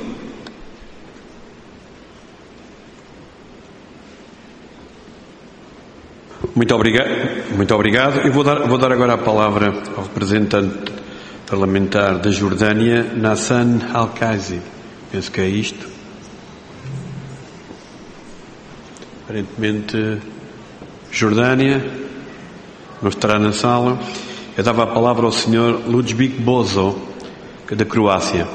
Muito obrigado. Muito obrigado. Eu vou dar, vou dar agora a palavra ao representante parlamentar da Jordânia, Nassan Al-Khazi. Penso que é isto. Aparentemente, Jordânia não estará na sala. Eu dava a palavra ao senhor Ludwig Bozo, da Croácia.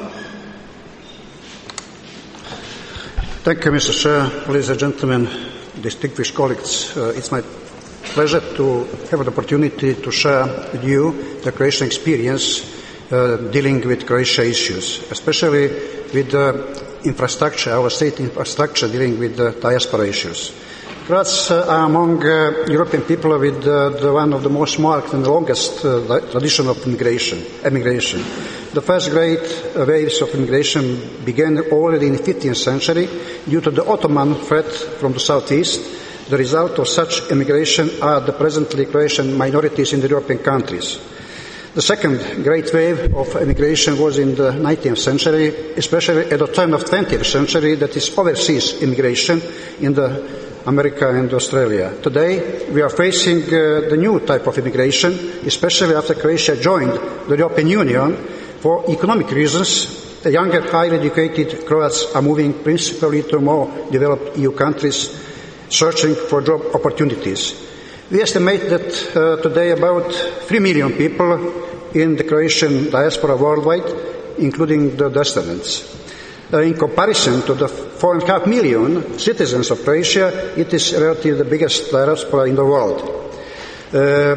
Thank you, Mister Chair. Ladies and gentlemen, distinguished colleagues, uh, it's my pleasure to have an opportunity to share with you the Croatian experience uh, dealing with Croatia issues, especially with the infrastructure, our state infrastructure dealing with the diaspora issues. Croats uh, are among uh, European people with uh, the one of the most marked and longest uh, tradition of immigration. Emigration. The first great uh, waves of immigration began already in the fifteenth century due to the Ottoman threat from the southeast. The result of such immigration are the presently Croatian minorities in the European countries. The second great wave of immigration was in the nineteenth century, especially at the turn of the twentieth century, that is overseas immigration in the America and Australia. Today, we are facing uh, the new type of immigration, especially after Croatia joined the European Union. For economic reasons, the younger, highly educated Croats are moving principally to more developed E U countries, searching for job opportunities. We estimate that uh, today about three million people in the Croatian diaspora worldwide, including the descendants. Uh, in comparison to the four and a half million citizens of Croatia, it is relatively the biggest diaspora in the world. Uh,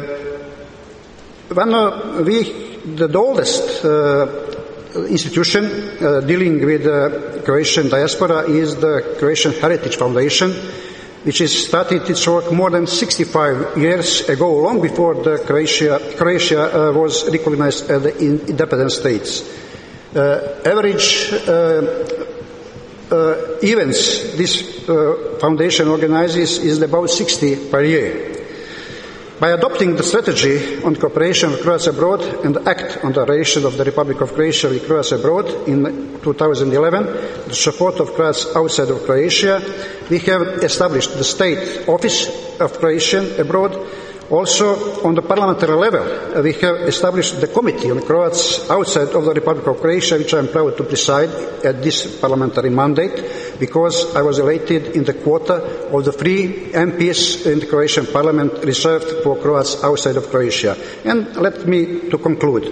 one of we, the, the oldest uh, institution uh, dealing with the Croatian diaspora is the Croatian Heritage Foundation, which has started its work more than sixty-five years ago, long before the Croatia, Croatia uh, was recognized as the independent states. Uh, average uh, uh, events this uh, foundation organizes is about sixty per year. By adopting the strategy on cooperation with Croats abroad and the Act on the relation of the Republic of Croatia with Croats abroad in two thousand eleven, the support of Croats outside of Croatia, we have established the State Office of Croatian abroad. Also, on the parliamentary level, uh, we have established the Committee on Croats outside of the Republic of Croatia, which I am proud to preside at this parliamentary mandate, because I was elected in the quota of the three M Ps in the Croatian Parliament reserved for Croats outside of Croatia. And let me to conclude.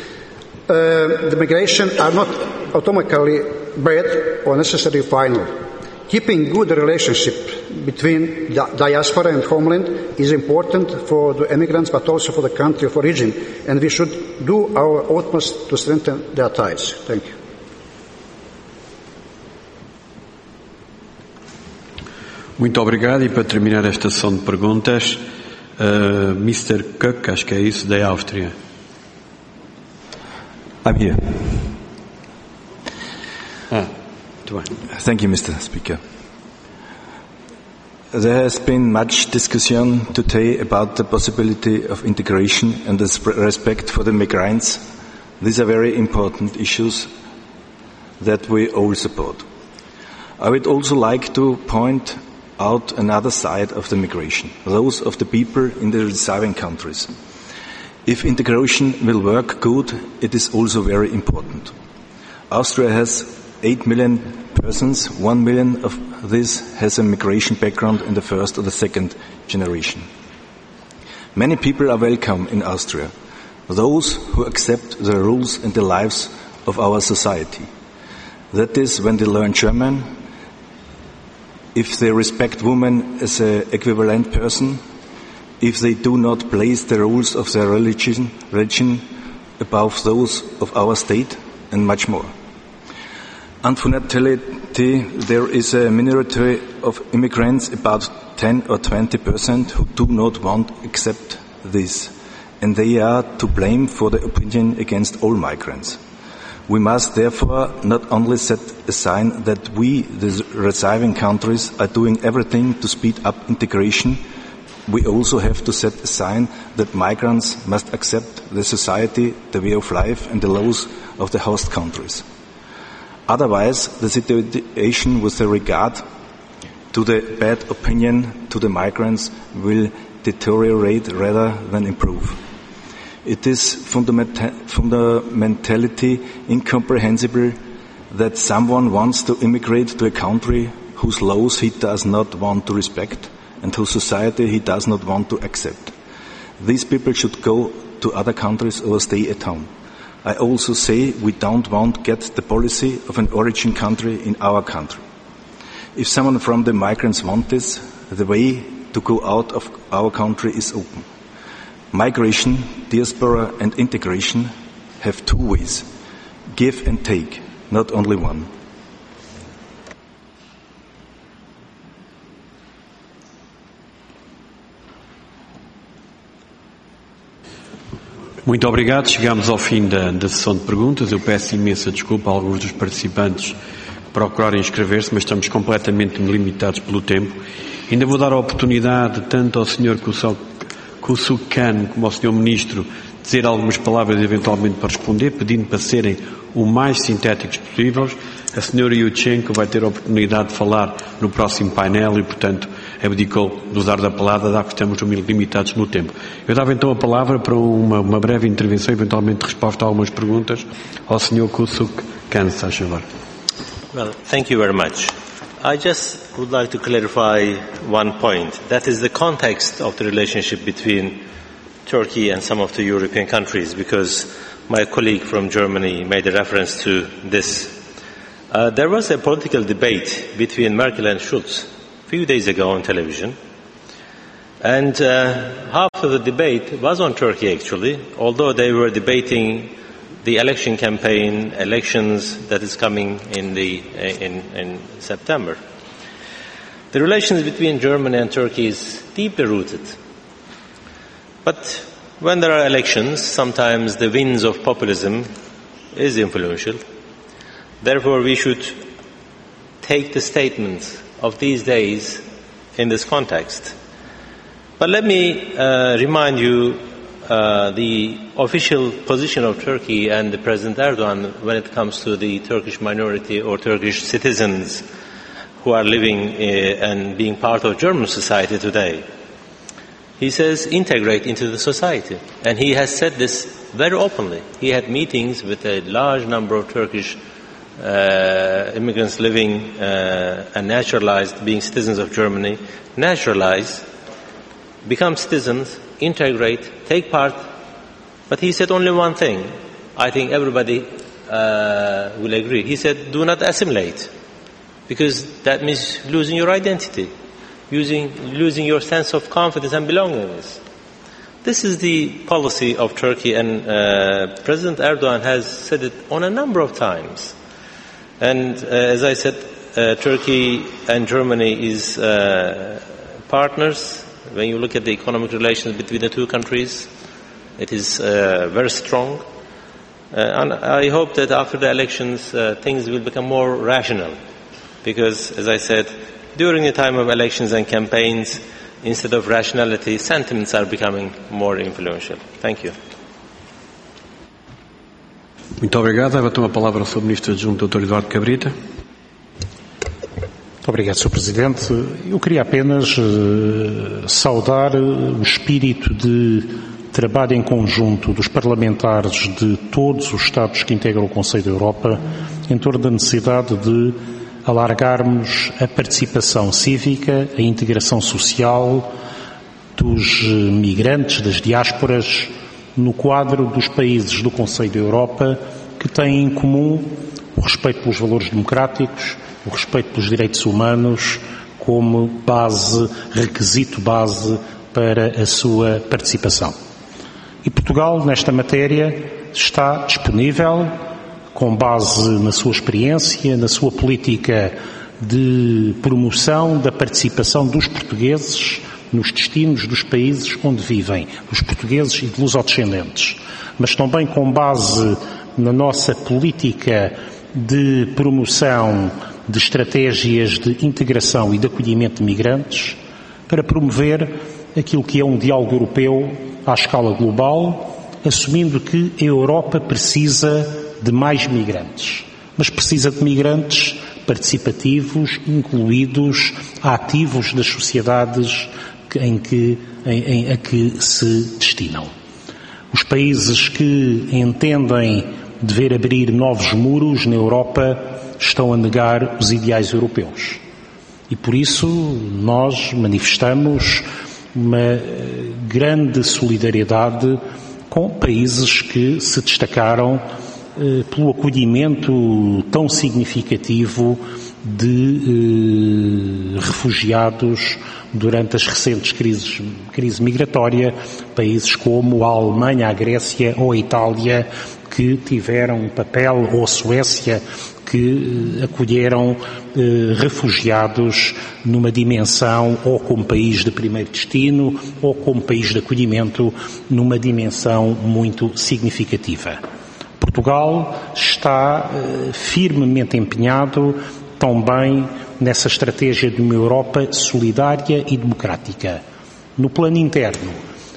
Uh, the migration are not automatically bad or necessarily final. Keeping good relationship between the diaspora and homeland is important for the immigrants, but also for the country of origin, and we should do our utmost to strengthen their ties. Thank you. Muito obrigado, e para terminar esta sessão de perguntas, uh, mister Koch, acho que é isso, da Áustria. I'm here. Ah, muito bem. Thank you, Mister Speaker. There has been much discussion today about the possibility of integration and the respect for the migrants. These are very important issues that we all support. I would also like to point out another side of the migration, those of the people in the receiving countries. If integration will work good, it is also very important. Austria has eight million persons, one million of this has a migration background in the first or the second generation. Many people are welcome in Austria, those who accept the rules and the lives of our society. That is, when they learn German, if they respect women as an equivalent person, if they do not place the rules of their religion, religion above those of our state, and much more. Unfortunately, there is a minority of immigrants, about ten or twenty percent, who do not want to accept this, and they are to blame for the opinion against all migrants. We must therefore not only set a sign that we, the receiving countries, are doing everything to speed up integration, we also have to set a sign that migrants must accept the society, the way of life and the laws of the host countries. Otherwise, the situation with regard to the bad opinion to the migrants will deteriorate rather than improve. It is fundamenta- fundamentally incomprehensible that someone wants to immigrate to a country whose laws he does not want to respect and whose society he does not want to accept. These people should go to other countries or stay at home. I also say we don't want to get the policy of an origin country in our country. If someone from the migrants want this, the way to go out of our country is open. Migration, diaspora and integration have two ways, give and take, not only one. Muito obrigado. Chegamos ao fim da, da sessão de perguntas. Eu peço imensa desculpa a alguns dos participantes procurarem inscrever-se, mas estamos completamente limitados pelo tempo. Ainda vou dar a oportunidade tanto ao senhor Kusukan como ao senhor Ministro dizer algumas palavras eventualmente para responder, pedindo para serem o mais sintéticos possíveis. A senhora Yurchenko vai ter a oportunidade de falar no próximo painel e, portanto, abdicou do usar da palavra, dado que estamos limitados no tempo. Eu dava então a palavra para uma, uma breve intervenção, eventualmente resposta a algumas perguntas, ao senhor Kusuk Kansa, a favor. Well, thank you very much. I just would like to clarify one point. That is the context of the relationship between Turkey and some of the European countries, because my colleague from Germany made a reference to this. Uh, there was a political debate between Merkel and Schulz a few days ago on television, and uh, half of the debate was on Turkey actually, although they were debating the election campaign, elections that is coming in, the, in, in September. The relations between Germany and Turkey is deeply rooted. But when there are elections, sometimes the winds of populism is influential. Therefore, we should take the statements of these days in this context. But let me uh, remind you uh, the official position of Turkey and the President Erdogan when it comes to the Turkish minority or Turkish citizens who are living uh, and being part of German society today. He says integrate into the society, and he has said this very openly. He had meetings with a large number of Turkish uh, immigrants living uh, and naturalized, being citizens of Germany, naturalize, become citizens, integrate, take part. But he said only one thing. I think everybody uh, will agree. He said, do not assimilate, because that means losing your identity. Using, losing your sense of confidence and belongingness. This is the policy of Turkey, and uh, President Erdogan has said it on a number of times. And uh, as I said, uh, Turkey and Germany is uh, partners. When you look at the economic relations between the two countries, it is uh, very strong. Uh, and I hope that after the elections, uh, things will become more rational. Because, as I said, during the time of elections and campaigns, instead of rationality, sentiments are becoming more influential. Thank you. Muito obrigado. Agora toma a palavra o senhor Ministro Adjunto, doutor Eduardo Cabrita. Muito obrigado, senhor Presidente. Eu queria apenas uh, saudar o espírito de trabalho em conjunto dos parlamentares de todos os Estados que integram o Conselho da Europa em torno da necessidade de alargarmos a participação cívica, a integração social dos migrantes, das diásporas, no quadro dos países do Conselho da Europa que têm em comum o respeito pelos valores democráticos, o respeito pelos direitos humanos como base, requisito base para a sua participação. E Portugal, nesta matéria, está disponível, com base na sua experiência, na sua política de promoção da participação dos portugueses nos destinos dos países onde vivem, os portugueses e de lusodescendentes, mas também com base na nossa política de promoção de estratégias de integração e de acolhimento de migrantes, para promover aquilo que é um diálogo europeu à escala global, assumindo que a Europa precisa de mais migrantes, mas precisa de migrantes participativos, incluídos, ativos das sociedades em que, em, em, a que se destinam. Os países que entendem dever abrir novos muros na Europa estão a negar os ideais europeus. E por isso nós manifestamos uma grande solidariedade com países que se destacaram pelo acolhimento tão significativo de eh, refugiados durante as recentes crises, crise migratória, países como a Alemanha, a Grécia ou a Itália, que tiveram um papel, ou a Suécia, que eh, acolheram eh, refugiados numa dimensão, ou como país de primeiro destino, ou como país de acolhimento, numa dimensão muito significativa. Portugal está eh, firmemente empenhado também nessa estratégia de uma Europa solidária e democrática. No plano interno,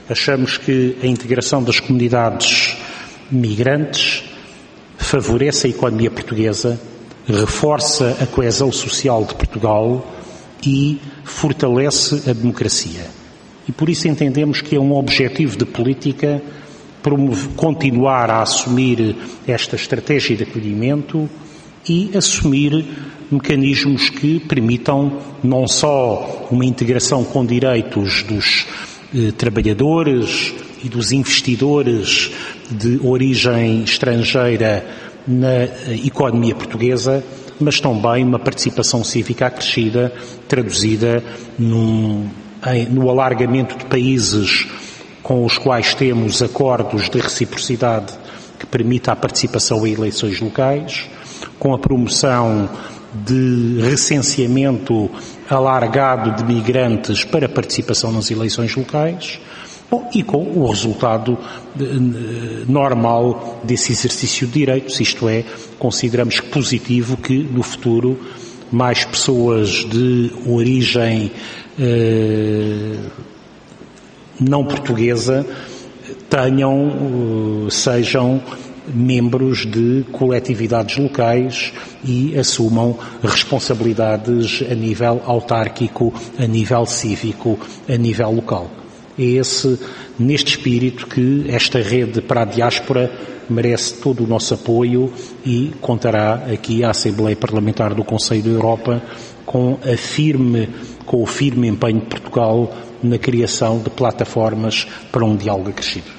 Achamos que a integração das comunidades migrantes favorece a economia portuguesa, reforça a coesão social de Portugal e fortalece a democracia. E por isso entendemos que é um objetivo de política continuar a assumir esta estratégia de acolhimento e assumir mecanismos que permitam não só uma integração com direitos dos eh, trabalhadores e dos investidores de origem estrangeira na economia portuguesa, mas também uma participação cívica acrescida, traduzida num, em, no alargamento de países com os quais temos acordos de reciprocidade que permita a participação em eleições locais, com a promoção de recenseamento alargado de migrantes para participação nas eleições locais, bom, e com o resultado normal desse exercício de direitos, isto é, consideramos positivo que no futuro mais pessoas de origem eh, não portuguesa tenham, sejam membros de coletividades locais e assumam responsabilidades a nível autárquico, a nível cívico, a nível local. É esse, neste espírito que esta rede para a diáspora merece todo o nosso apoio e contará aqui a Assembleia Parlamentar do Conselho da Europa com, a firme, com o firme empenho de Portugal na criação de plataformas para um diálogo acrescido.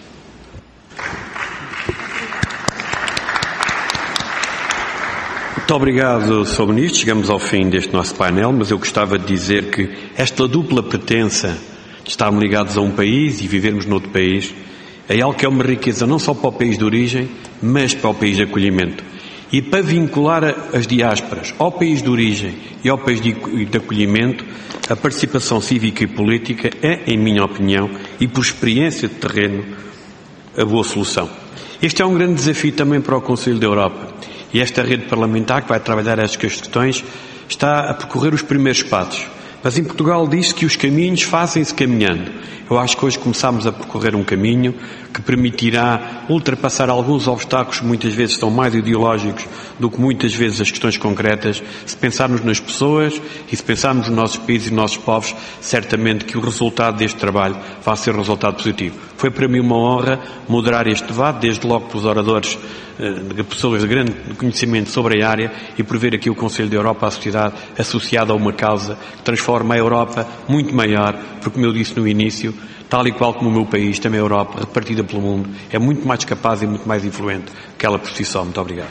Muito obrigado, senhor Ministro. Chegamos ao fim deste nosso painel, mas eu gostava de dizer que esta dupla pretensa de estarmos ligados a um país e vivermos noutro país é algo que é uma riqueza não só para o país de origem, mas para o país de acolhimento. E para vincular as diásporas ao país de origem e ao país de acolhimento, a participação cívica e política é, em minha opinião, e por experiência de terreno, a boa solução. Este é um grande desafio também para o Conselho da Europa. E esta rede parlamentar que vai trabalhar estas questões está a percorrer os primeiros passos. Mas em Portugal diz-se que os caminhos fazem-se caminhando. Eu acho que hoje começamos a percorrer um caminho que permitirá ultrapassar alguns obstáculos que muitas vezes são mais ideológicos do que muitas vezes as questões concretas. Se pensarmos nas pessoas e se pensarmos nos nossos países e nos nossos povos, certamente que o resultado deste trabalho vai ser um resultado positivo. Foi para mim uma honra moderar este debate, desde logo pelos oradores, de pessoas de grande conhecimento sobre a área, e por ver aqui o Conselho da Europa, a sociedade associada a uma causa que transforma a Europa muito maior, porque, como eu disse no início, tal e qual como o meu país, também a Europa, repartida pelo mundo, é muito mais capaz e muito mais influente que ela por si só. Muito obrigado.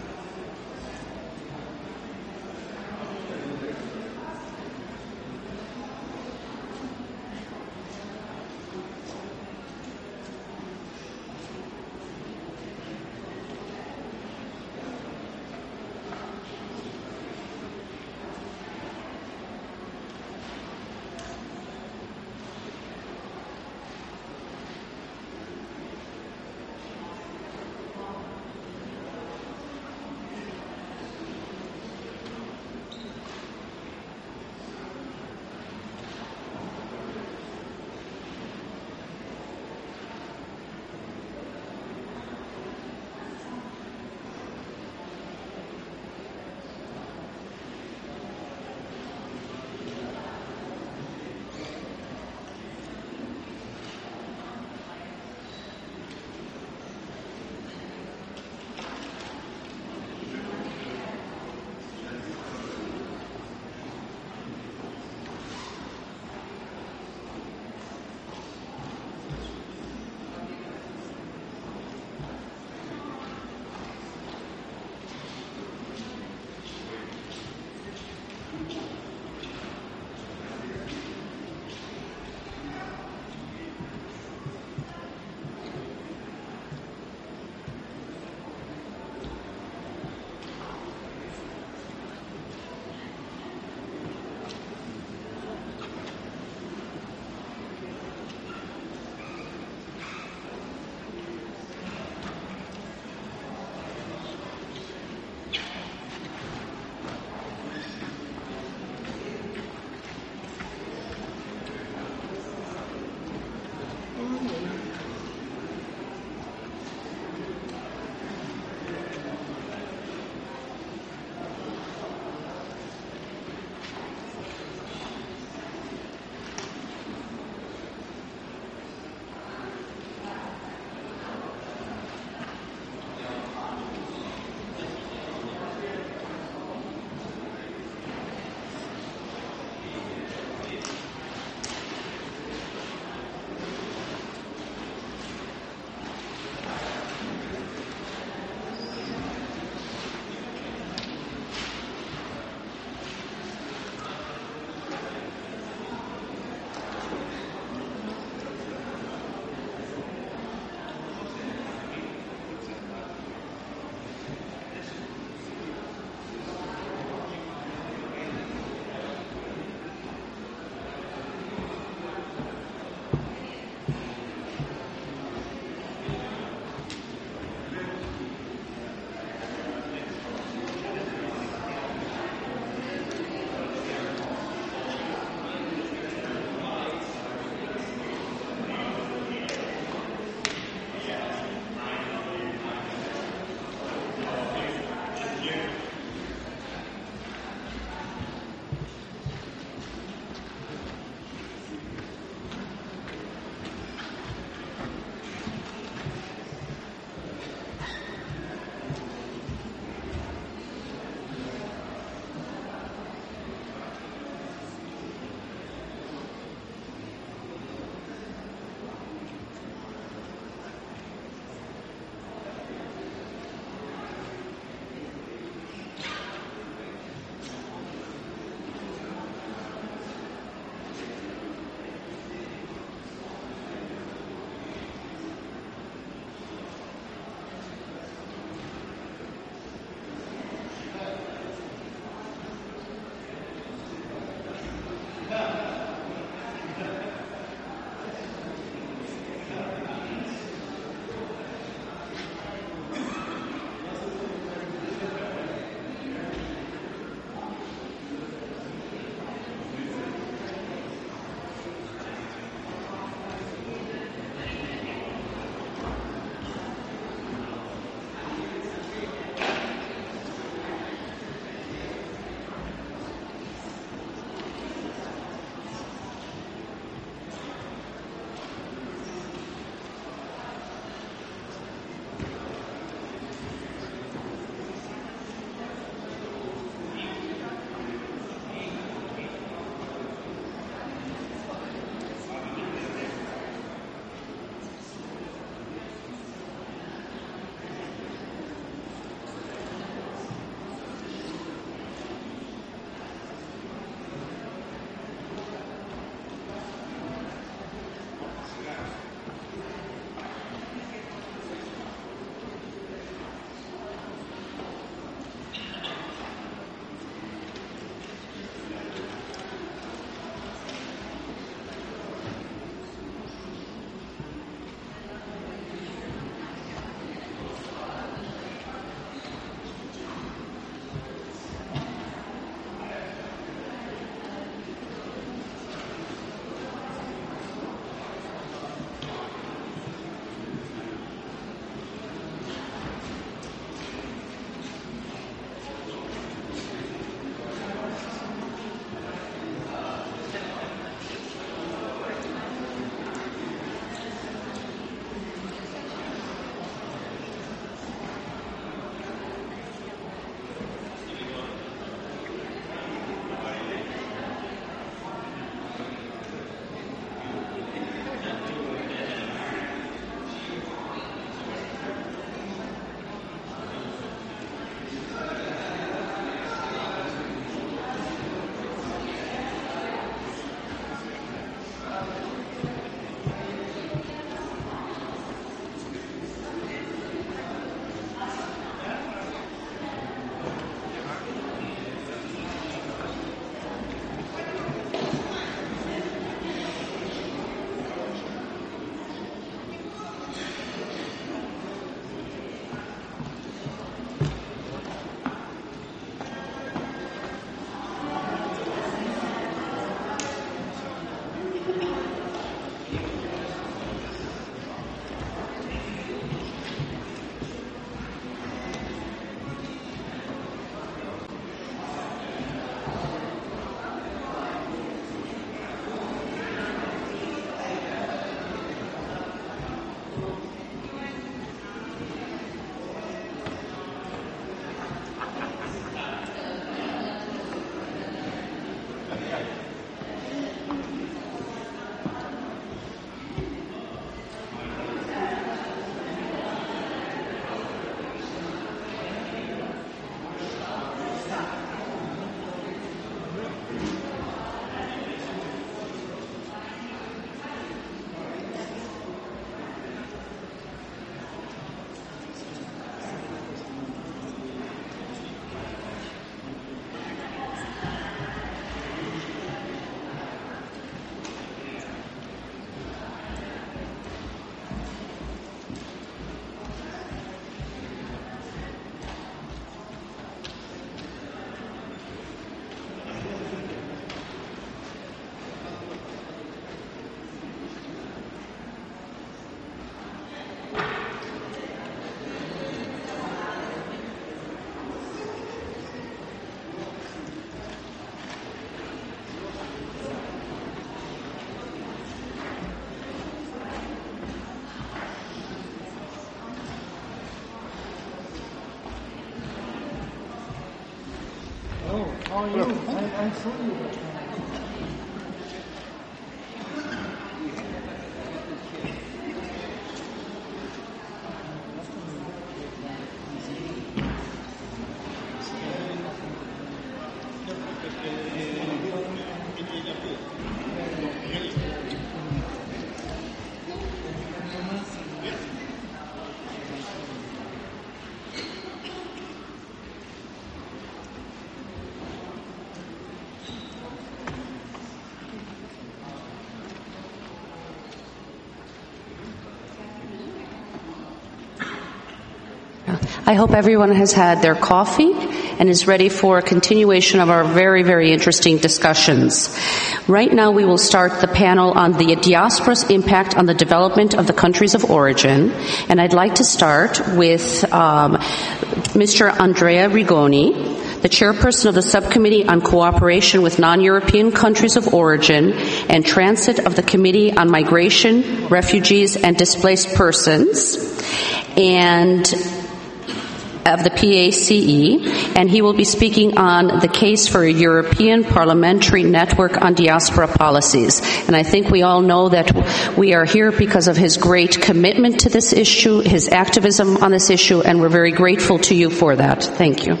I hope everyone has had their coffee and is ready for a continuation of our very, very interesting discussions. Right now we will start the panel on the diaspora's impact on the development of the countries of origin. And I'd like to start with um, Mister Andrea Rigoni, the chairperson of the Subcommittee on Cooperation with Non-European Countries of Origin and Transit of the Committee on Migration, Refugees, and Displaced Persons, and of the P A C E, and he will be speaking on the case for a European Parliamentary Network on Diaspora Policies. And I think we all know that we are here because of his great commitment to this issue, his activism on this issue, and we're very grateful to you for that. Thank you.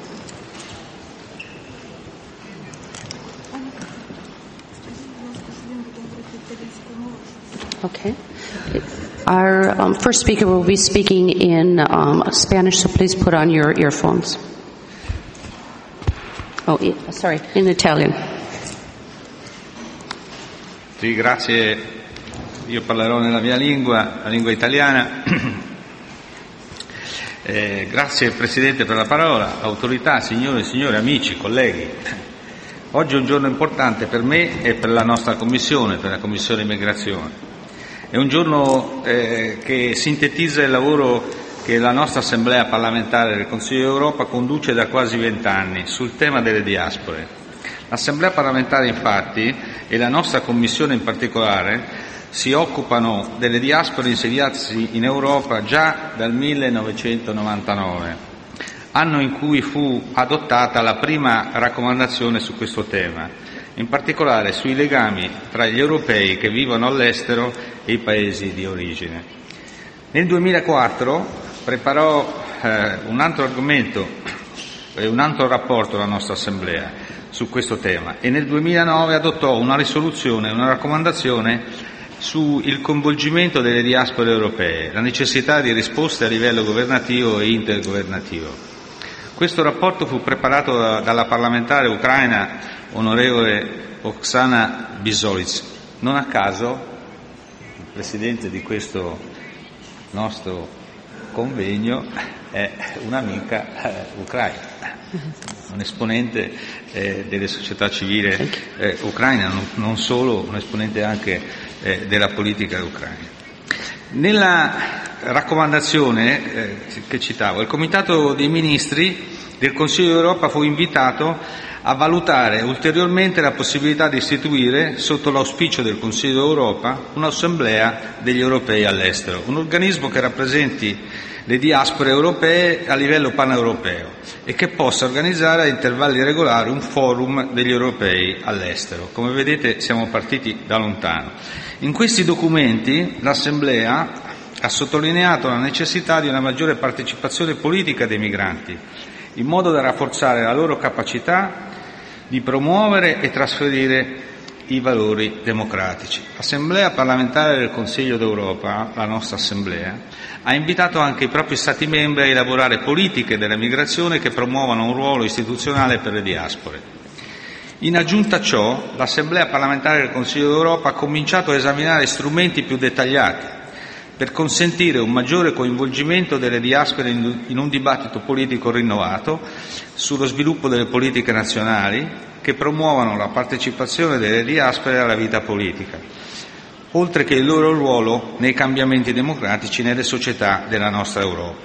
Okay. Our um, first speaker will be speaking in um, Spanish, so please put on your earphones. Oh, sorry, in Italian. Sì, grazie. Io parlerò nella mia lingua, la lingua italiana. Eh, grazie Presidente per la parola, autorità, signore e signori, amici, colleghi. Oggi è un giorno importante per me e per la nostra Commissione, per la Commissione Immigrazione. È un giorno eh, che sintetizza il lavoro che la nostra Assemblea parlamentare del Consiglio d'Europa conduce da quasi vent'anni sul tema delle diaspore. L'Assemblea parlamentare, infatti, e la nostra Commissione in particolare, si occupano delle diaspore insediatesi in Europa già dal millenovecentonovantanove, anno in cui fu adottata la prima raccomandazione su questo tema, in particolare sui legami tra gli europei che vivono all'estero e i paesi di origine. Nel duemilaquattro preparò eh, un altro argomento e eh, un altro rapporto alla nostra Assemblea su questo tema e nel duemilanove adottò una risoluzione, una raccomandazione sul coinvolgimento delle diaspore europee, la necessità di risposte a livello governativo e intergovernativo. Questo rapporto fu preparato da, dalla parlamentare ucraina onorevole Oksana Bisolic. Non a caso il presidente di questo nostro convegno è un'amica eh, ucraina, un esponente eh, delle società civile eh, ucraina, non, non solo, un esponente anche eh, della politica ucraina. Nella raccomandazione eh, che citavo, il Comitato dei Ministri del Consiglio d'Europa fu invitato a valutare ulteriormente la possibilità di istituire, sotto l'auspicio del Consiglio d'Europa, un'assemblea degli europei all'estero, un organismo che rappresenti le diaspore europee a livello paneuropeo e che possa organizzare a intervalli regolari un forum degli europei all'estero. Come vedete siamo partiti da lontano. In questi documenti l'Assemblea ha sottolineato la necessità di una maggiore partecipazione politica dei migranti, in modo da rafforzare la loro capacità di promuovere e trasferire i valori democratici. L'Assemblea parlamentare del Consiglio d'Europa, la nostra Assemblea, ha invitato anche i propri Stati membri a elaborare politiche della migrazione che promuovano un ruolo istituzionale per le diaspore. In aggiunta a ciò, l'Assemblea parlamentare del Consiglio d'Europa ha cominciato a esaminare strumenti più dettagliati per consentire un maggiore coinvolgimento delle diaspore in un dibattito politico rinnovato sullo sviluppo delle politiche nazionali che promuovano la partecipazione delle diaspore alla vita politica, oltre che il loro ruolo nei cambiamenti democratici nelle società della nostra Europa.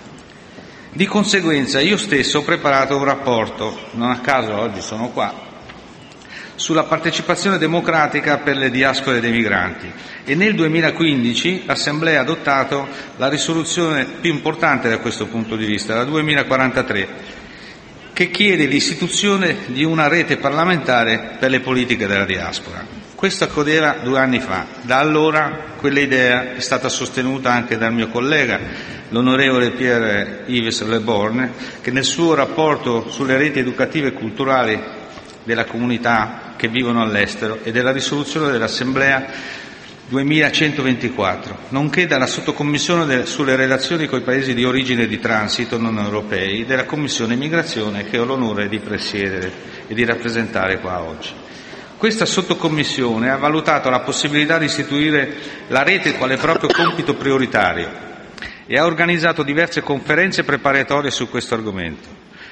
Di conseguenza io stesso ho preparato un rapporto, non a caso oggi sono qua, sulla partecipazione democratica per le diaspore dei migranti e nel duemilaquindici l'Assemblea ha adottato la risoluzione più importante da questo punto di vista, la duemilaquarantatré, che che chiede l'istituzione di una rete parlamentare per le politiche della diaspora. Questo accadeva due anni fa. Da allora quell'idea è stata sostenuta anche dal mio collega, l'onorevole Pierre-Yves Le Borgne, che nel suo rapporto sulle reti educative e culturali della comunità che vivono all'estero e della risoluzione dell'Assemblea duemilacentoventiquattro, nonché dalla sottocommissione sulle relazioni con i paesi di origine e di transito non europei della Commissione Immigrazione, che ho l'onore di presiedere e di rappresentare qua oggi. Questa sottocommissione ha valutato la possibilità di istituire la rete quale proprio compito prioritario e ha organizzato diverse conferenze preparatorie su questo argomento.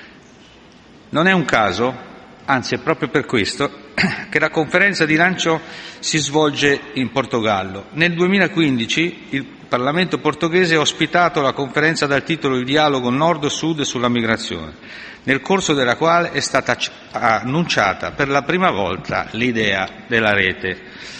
Non è un caso, anzi è proprio per questo, che la conferenza di lancio si svolge in Portogallo. Nel duemilaquindici il Parlamento portoghese ha ospitato la conferenza dal titolo Il dialogo nord-sud sulla migrazione, nel corso della quale è stata annunciata per la prima volta l'idea della rete.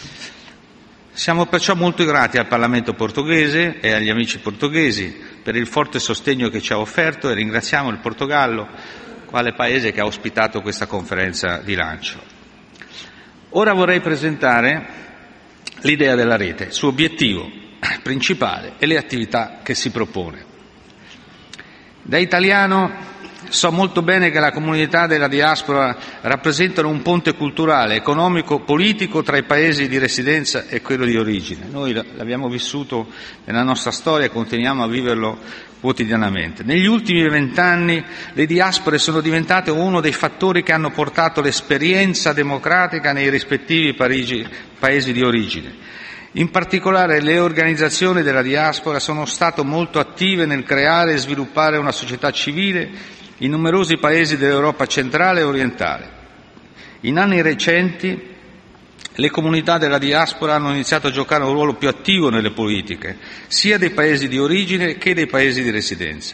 Siamo perciò molto grati al Parlamento portoghese e agli amici portoghesi per il forte sostegno che ci ha offerto e ringraziamo il Portogallo, quale paese che ha ospitato questa conferenza di lancio. Ora vorrei presentare l'idea della rete, il suo obiettivo principale e le attività che si propone. Da italiano so molto bene che la comunità della diaspora rappresentano un ponte culturale, economico, politico tra i paesi di residenza e quello di origine. Noi l'abbiamo vissuto nella nostra storia e continuiamo a viverlo quotidianamente. Negli ultimi vent'anni le diaspore sono diventate uno dei fattori che hanno portato l'esperienza democratica nei rispettivi Parigi, paesi di origine. In particolare le organizzazioni della diaspora sono state molto attive nel creare e sviluppare una società civile in numerosi paesi dell'Europa centrale e orientale. In anni recenti le comunità della diaspora hanno iniziato a giocare un ruolo più attivo nelle politiche, sia dei paesi di origine che dei paesi di residenza.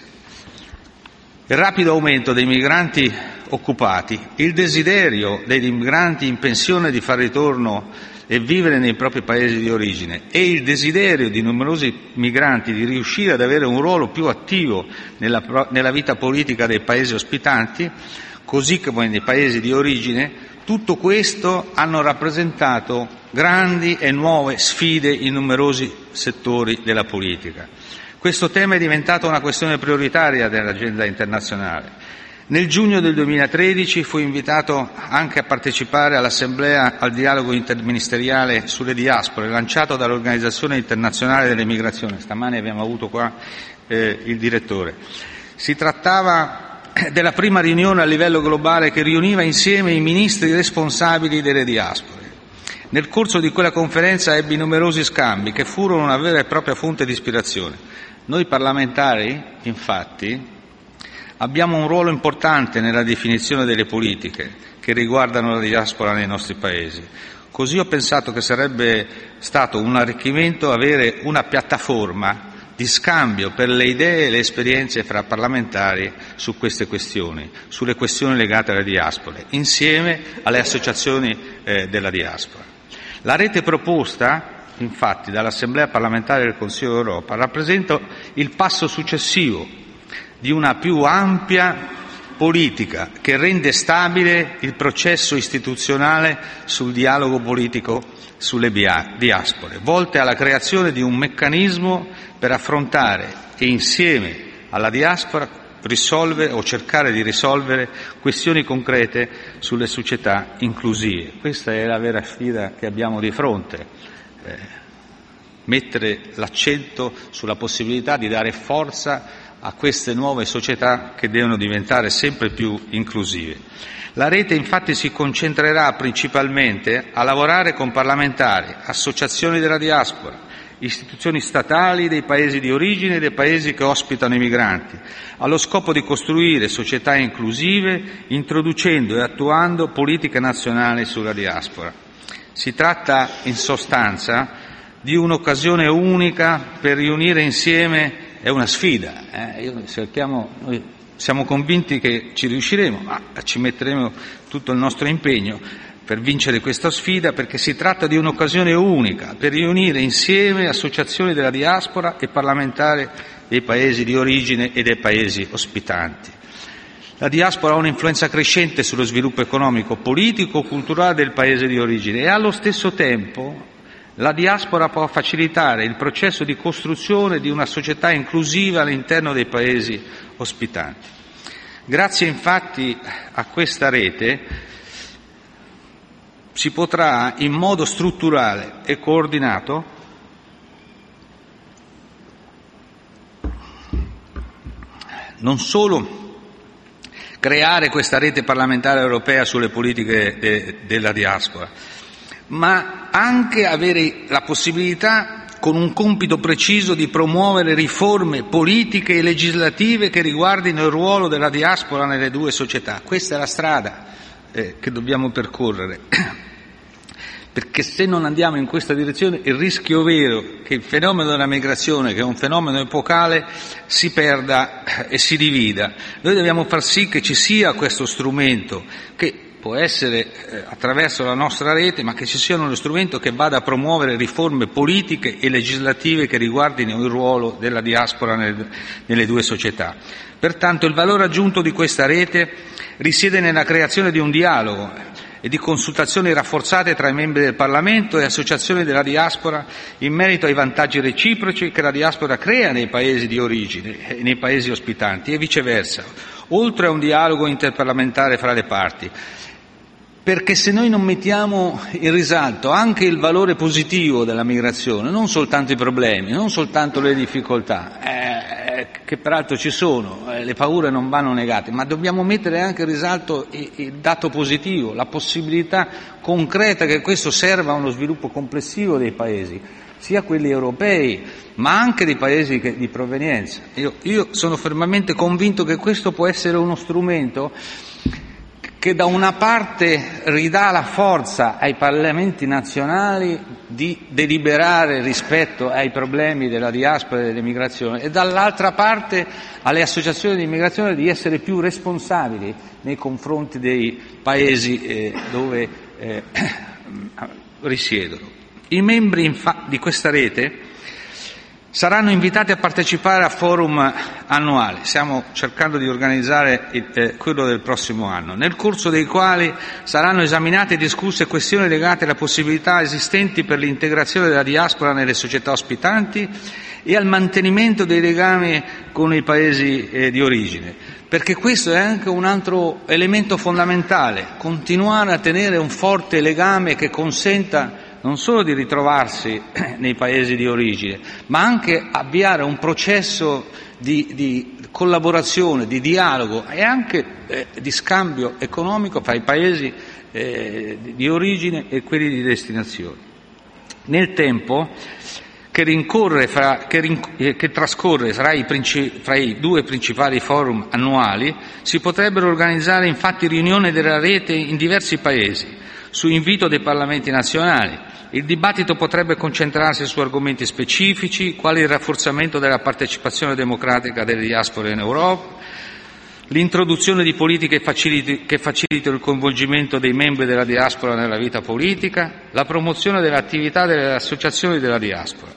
Il rapido aumento dei migranti occupati, il desiderio degli migranti in pensione di far ritorno e vivere nei propri paesi di origine e il desiderio di numerosi migranti di riuscire ad avere un ruolo più attivo nella, nella vita politica dei paesi ospitanti, così come nei paesi di origine, tutto questo hanno rappresentato grandi e nuove sfide in numerosi settori della politica. Questo tema è diventato una questione prioritaria dell'agenda internazionale. Nel giugno del duemilatredici fui invitato anche a partecipare all'Assemblea al dialogo interministeriale sulle diaspore, lanciato dall'Organizzazione Internazionale delle Migrazioni. Stamani abbiamo avuto qua eh, il direttore. Si trattava della prima riunione a livello globale che riuniva insieme i ministri responsabili delle diaspore. Nel corso di quella conferenza ebbi numerosi scambi che furono una vera e propria fonte di ispirazione. Noi parlamentari, infatti, abbiamo un ruolo importante nella definizione delle politiche che riguardano la diaspora nei nostri paesi. Così ho pensato che sarebbe stato un arricchimento avere una piattaforma di scambio per le idee e le esperienze fra parlamentari su queste questioni, sulle questioni legate alle diaspore, insieme alle associazioni eh, della diaspora. La rete proposta, infatti, dall'Assemblea parlamentare del Consiglio d'Europa rappresenta il passo successivo di una più ampia politica che rende stabile il processo istituzionale sul dialogo politico sulle diaspore, volte alla creazione di un meccanismo per affrontare e insieme alla diaspora risolvere o cercare di risolvere questioni concrete sulle società inclusive. Questa è la vera sfida che abbiamo di fronte, eh, mettere l'accento sulla possibilità di dare forza a queste nuove società che devono diventare sempre più inclusive. La rete infatti si concentrerà principalmente a lavorare con parlamentari, associazioni della diaspora, istituzioni statali dei paesi di origine e dei paesi che ospitano i migranti, allo scopo di costruire società inclusive, introducendo e attuando politiche nazionali sulla diaspora. Si tratta in sostanza di un'occasione unica per riunire insieme. È una sfida, eh? Io cerchiamo, noi siamo convinti che ci riusciremo, ma ci metteremo tutto il nostro impegno per vincere questa sfida, perché si tratta di un'occasione unica per riunire insieme associazioni della diaspora e parlamentari dei paesi di origine e dei paesi ospitanti. La diaspora ha un'influenza crescente sullo sviluppo economico, politico, culturale del paese di origine e allo stesso tempo la diaspora può facilitare il processo di costruzione di una società inclusiva all'interno dei paesi ospitanti. Grazie infatti a questa rete si potrà in modo strutturale e coordinato non solo creare questa rete parlamentare europea sulle politiche de, della diaspora, ma anche avere la possibilità, con un compito preciso, di promuovere riforme politiche e legislative che riguardino il ruolo della diaspora nelle due società. Questa è la strada eh, che dobbiamo percorrere, perché se non andiamo in questa direzione il rischio vero che il fenomeno della migrazione, che è un fenomeno epocale, si perda e si divida. Noi dobbiamo far sì che ci sia questo strumento, che può essere eh, attraverso la nostra rete, ma che ci sia uno strumento che vada a promuovere riforme politiche e legislative che riguardino il ruolo della diaspora nel, nelle due società. Pertanto il valore aggiunto di questa rete risiede nella creazione di un dialogo e di consultazioni rafforzate tra i membri del Parlamento e associazioni della diaspora in merito ai vantaggi reciproci che la diaspora crea nei paesi di origine e nei paesi ospitanti e viceversa, oltre a un dialogo interparlamentare fra le parti. Perché se noi non mettiamo in risalto anche il valore positivo della migrazione, non soltanto i problemi, non soltanto le difficoltà, eh, che peraltro ci sono, eh, le paure non vanno negate, ma dobbiamo mettere anche in risalto il, il dato positivo, la possibilità concreta che questo serva a uno sviluppo complessivo dei paesi, sia quelli europei, ma anche dei paesi che, di provenienza. Io, io sono fermamente convinto che questo può essere uno strumento che da una parte ridà la forza ai parlamenti nazionali di deliberare rispetto ai problemi della diaspora e dell'immigrazione e dall'altra parte alle associazioni di immigrazione di essere più responsabili nei confronti dei paesi eh, dove eh, risiedono. I membri infa- di questa rete saranno invitati a partecipare a forum annuali, stiamo cercando di organizzare il, eh, quello del prossimo anno, nel corso dei quali saranno esaminate e discusse questioni legate alle possibilità esistenti per l'integrazione della diaspora nelle società ospitanti e al mantenimento dei legami con i paesi eh, di origine, perché questo è anche un altro elemento fondamentale, continuare a tenere un forte legame che consenta non solo di ritrovarsi nei paesi di origine, ma anche avviare un processo di, di collaborazione, di dialogo e anche eh, di scambio economico fra i paesi eh, di origine e quelli di destinazione. Nel tempo che, rincorre fra, che, rin, che trascorre fra i, princi, fra i due principali forum annuali, si potrebbero organizzare infatti riunioni della rete in diversi paesi, su invito dei parlamenti nazionali. Il dibattito potrebbe concentrarsi su argomenti specifici, quali il rafforzamento della partecipazione democratica delle diaspore in Europa, l'introduzione di politiche che facilitino il coinvolgimento dei membri della diaspora nella vita politica, la promozione dell'attività delle associazioni della diaspora.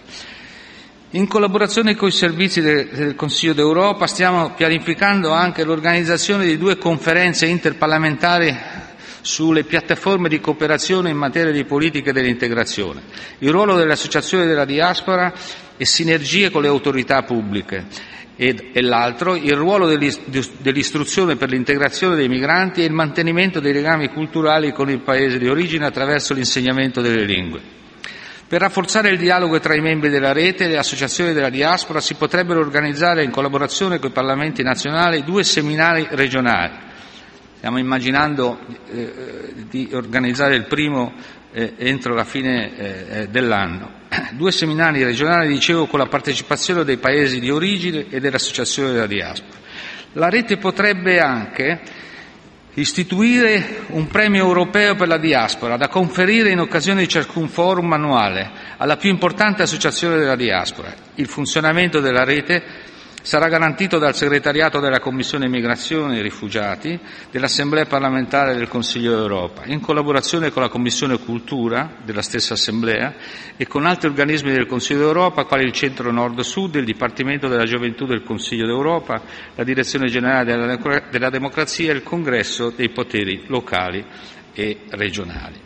In collaborazione con i servizi del Consiglio d'Europa stiamo pianificando anche l'organizzazione di due conferenze interparlamentari sulle piattaforme di cooperazione in materia di politiche dell'integrazione, il ruolo delle associazioni della diaspora e sinergie con le autorità pubbliche ed, e l'altro il ruolo dell'istruzione per l'integrazione dei migranti e il mantenimento dei legami culturali con il paese di origine attraverso l'insegnamento delle lingue. Per rafforzare il dialogo tra i membri della rete e le associazioni della diaspora si potrebbero organizzare in collaborazione con i parlamenti nazionali due seminari regionali. Stiamo immaginando eh, di organizzare il primo eh, entro la fine eh, dell'anno. Due seminari regionali, dicevo, con la partecipazione dei paesi di origine e delle associazioni della diaspora. La rete potrebbe anche istituire un premio europeo per la diaspora da conferire in occasione di ciascun forum annuale alla più importante associazione della diaspora. Il funzionamento della rete Sarà garantito dal segretariato della Commissione Immigrazione e Rifugiati dell'Assemblea parlamentare del Consiglio d'Europa, in collaborazione con la Commissione Cultura della stessa Assemblea e con altri organismi del Consiglio d'Europa, quali il Centro Nord-Sud, il Dipartimento della Gioventù del Consiglio d'Europa, la Direzione Generale della Democrazia e il Congresso dei Poteri Locali e Regionali.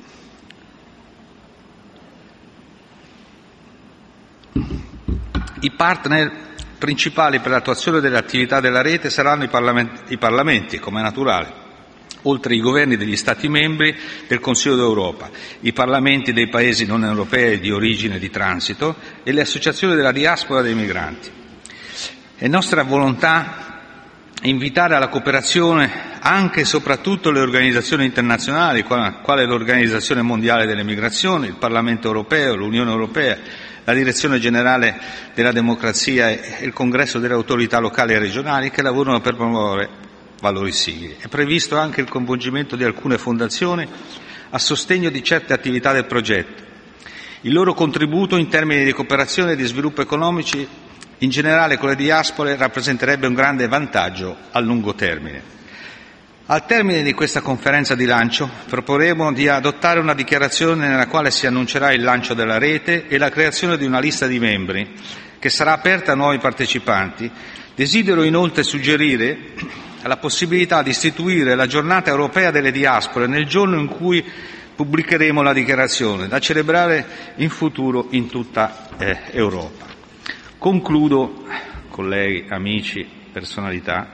I partner principali per l'attuazione delle attività della rete saranno i parlamenti, i parlamenti, come è naturale, oltre ai governi degli Stati membri del Consiglio d'Europa, i parlamenti dei paesi non europei di origine e di transito e le associazioni della diaspora dei migranti. È nostra volontà invitare alla cooperazione anche e soprattutto le organizzazioni internazionali, quale l'Organizzazione Mondiale delle Migrazioni, il Parlamento Europeo, l'Unione Europea, la Direzione Generale della Democrazia e il Congresso delle Autorità Locali e Regionali, che lavorano per promuovere valori simili. È previsto anche il coinvolgimento di alcune fondazioni a sostegno di certe attività del progetto. Il loro contributo in termini di cooperazione e di sviluppo economici in generale con le diaspore rappresenterebbe un grande vantaggio a lungo termine. Al termine di questa conferenza di lancio proporremo di adottare una dichiarazione nella quale si annuncerà il lancio della rete e la creazione di una lista di membri che sarà aperta a nuovi partecipanti. Desidero inoltre suggerire la possibilità di istituire la giornata europea delle diaspore nel giorno in cui pubblicheremo la dichiarazione, da celebrare in futuro in tutta eh, Europa. Concludo, colleghi, amici, personalità,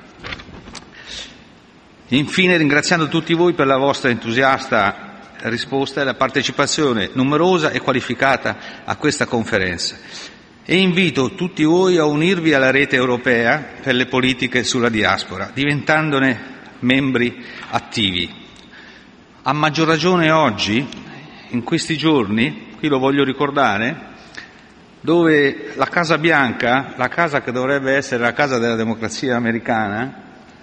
infine ringraziando tutti voi per la vostra entusiasta risposta e la partecipazione numerosa e qualificata a questa conferenza e invito tutti voi a unirvi alla rete europea per le politiche sulla diaspora, diventandone membri attivi. A maggior ragione oggi, in questi giorni, qui lo voglio ricordare, dove la Casa Bianca, la casa che dovrebbe essere la casa della democrazia americana,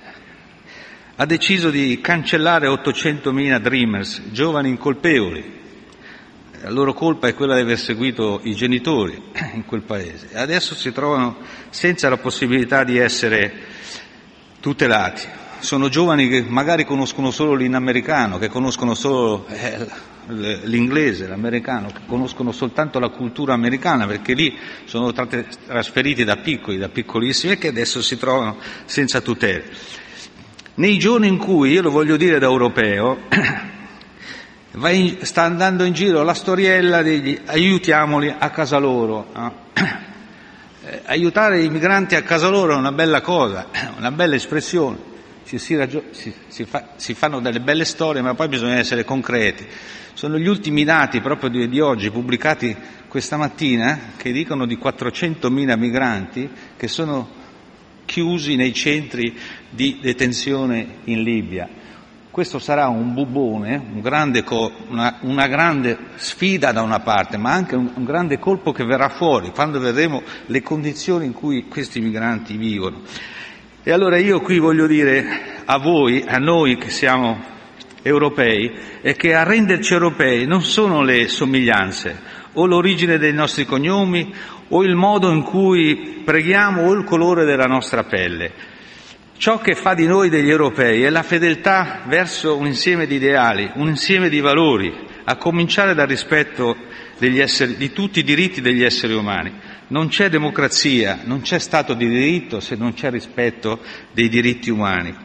ha deciso di cancellare ottocentomila Dreamers, giovani incolpevoli. La loro colpa è quella di aver seguito i genitori in quel paese. E adesso si trovano senza la possibilità di essere tutelati. Sono giovani che magari conoscono solo l'inamericano, che conoscono solo eh, l'inglese, l'americano, che conoscono soltanto la cultura americana, perché lì sono trasferiti da piccoli, da piccolissimi, e che adesso si trovano senza tutele. Nei giorni in cui, io lo voglio dire da europeo, va in, sta andando in giro la storiella degli aiutiamoli a casa loro. No? Eh, aiutare i migranti a casa loro è una bella cosa, una bella espressione, ci si, ragio- si, si, fa- si fanno delle belle storie, ma poi bisogna essere concreti. Sono gli ultimi dati proprio di, di oggi, pubblicati questa mattina, che dicono di quattrocentomila migranti che sono chiusi nei centri di detenzione in Libia. Questo sarà un bubbone, un grande co- una, una grande sfida da una parte, ma anche un, un grande colpo che verrà fuori quando vedremo le condizioni in cui questi migranti vivono. E allora io qui voglio dire a voi, a noi che siamo europei, è che a renderci europei non sono le somiglianze o l'origine dei nostri cognomi o il modo in cui preghiamo o il colore della nostra pelle. Ciò che fa di noi degli europei è la fedeltà verso un insieme di ideali, un insieme di valori, a cominciare dal rispetto degli esseri, di tutti i diritti degli esseri umani. Non c'è democrazia, non c'è Stato di diritto se non c'è rispetto dei diritti umani.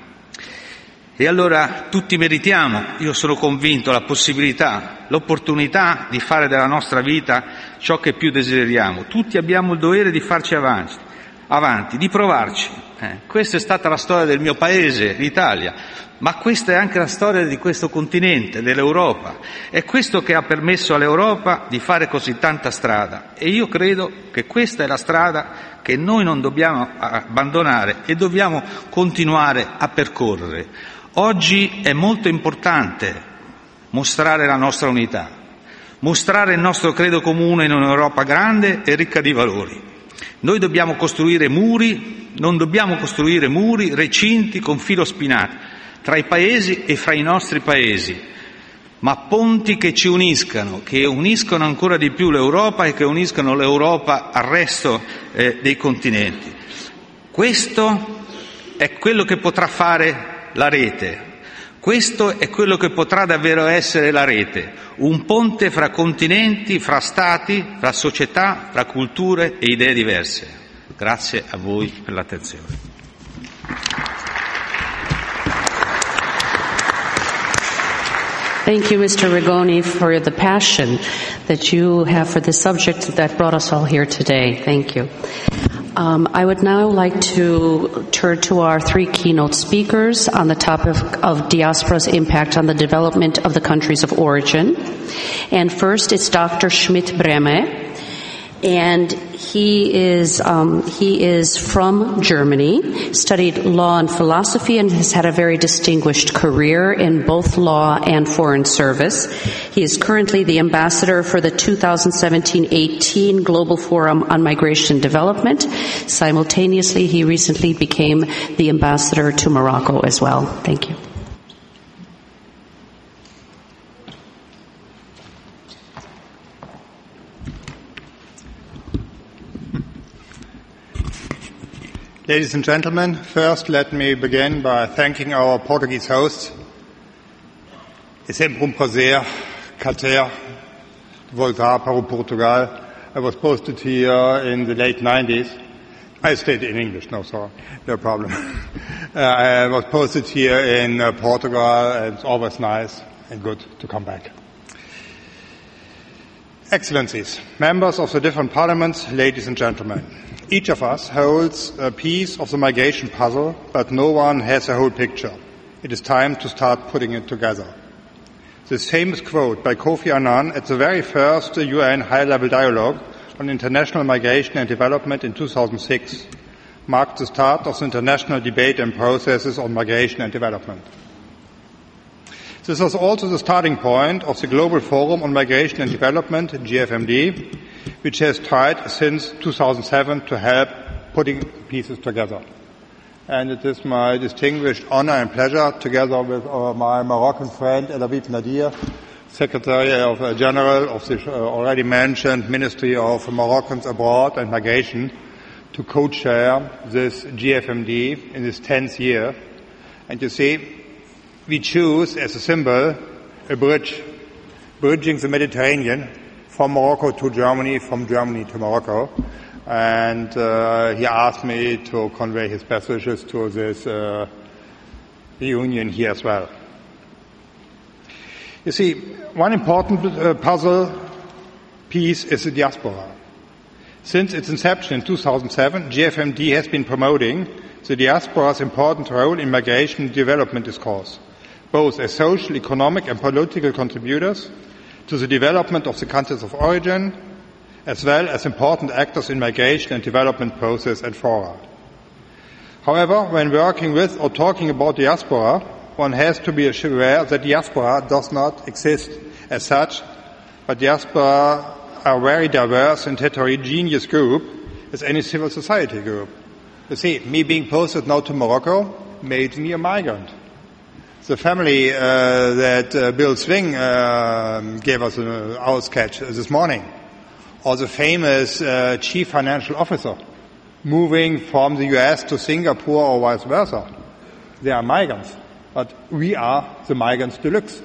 E allora tutti meritiamo, io sono convinto, la possibilità, l'opportunità di fare della nostra vita ciò che più desideriamo. Tutti abbiamo il dovere di farci avanti, avanti di provarci. Eh, questa è stata la storia del mio paese, l'Italia, ma questa è anche la storia di questo continente, dell'Europa. È questo che ha permesso all'Europa di fare così tanta strada. E io credo che questa è la strada che noi non dobbiamo abbandonare e dobbiamo continuare a percorrere. Oggi è molto importante mostrare la nostra unità, mostrare il nostro credo comune in un'Europa grande e ricca di valori. Noi dobbiamo costruire muri, non dobbiamo costruire muri, recinti con filo spinato tra i paesi e fra i nostri paesi, ma ponti che ci uniscano, che uniscano ancora di più l'Europa e che uniscano l'Europa al resto eh, dei continenti. Questo è quello che potrà fare la rete. Questo è quello che potrà davvero essere la rete, un ponte fra continenti, fra stati, fra società, fra culture e idee diverse. Grazie a voi per l'attenzione. Thank you, Mister Rigoni, for the passion that you have for this subject that brought us all here today. Thank you. Um, I would now like to turn to our three keynote speakers on the topic of diaspora's impact on the development of the countries of origin. And first is Doctor Schmidt-Brehme. And he is um, he is from Germany, studied law and philosophy, and has had a very distinguished career in both law and foreign service. He is currently the ambassador for the two thousand seventeen eighteen Global Forum on Migration and Development. Simultaneously, he recently became the ambassador to Morocco as well. Thank you. Ladies and gentlemen, first let me begin by thanking our Portuguese hosts. É sempre um prazer cá ter voltar para o Portugal. I was posted here in the late nineties. I stayed in English, no, sorry, no problem. uh, I was posted here in uh, Portugal, and it's always nice and good to come back. Excellencies, members of the different parliaments, ladies and gentlemen. Each of us holds a piece of the migration puzzle, but no one has a whole picture. It is time to start putting it together. This famous quote by Kofi Annan at the very first U N high-level dialogue on international migration and development in two thousand six marked the start of the international debate and processes on migration and development. This was also the starting point of the Global Forum on Migration and Development, G F M D, which has tried since two thousand seven to help putting pieces together. And it is my distinguished honor and pleasure, together with uh, my Moroccan friend El Habib Nadir, Secretary of uh, General of the uh, already mentioned Ministry of Moroccans Abroad and Migration, to co-chair this G F M D in this tenth year. And you see, we choose as a symbol a bridge, bridging the Mediterranean from Morocco to Germany, from Germany to Morocco. And uh, he asked me to convey his best wishes to this uh, reunion here as well. You see, one important uh, puzzle piece is the diaspora. Since its inception in two thousand seven, G F M D has been promoting the diaspora's important role in migration and development discourse, both as social, economic and political contributors to the development of the countries of origin, as well as important actors in migration and development process and fora. However, when working with or talking about diaspora, one has to be aware that diaspora does not exist as such, but diaspora are a very diverse and heterogeneous group as any civil society group. You see, me being posted now to Morocco made me a migrant. The family uh, that uh, Bill Swing uh, gave us uh, our sketch this morning, or the famous uh, chief financial officer moving from the U S to Singapore or vice versa. They are migrants, but we are the migrants deluxe.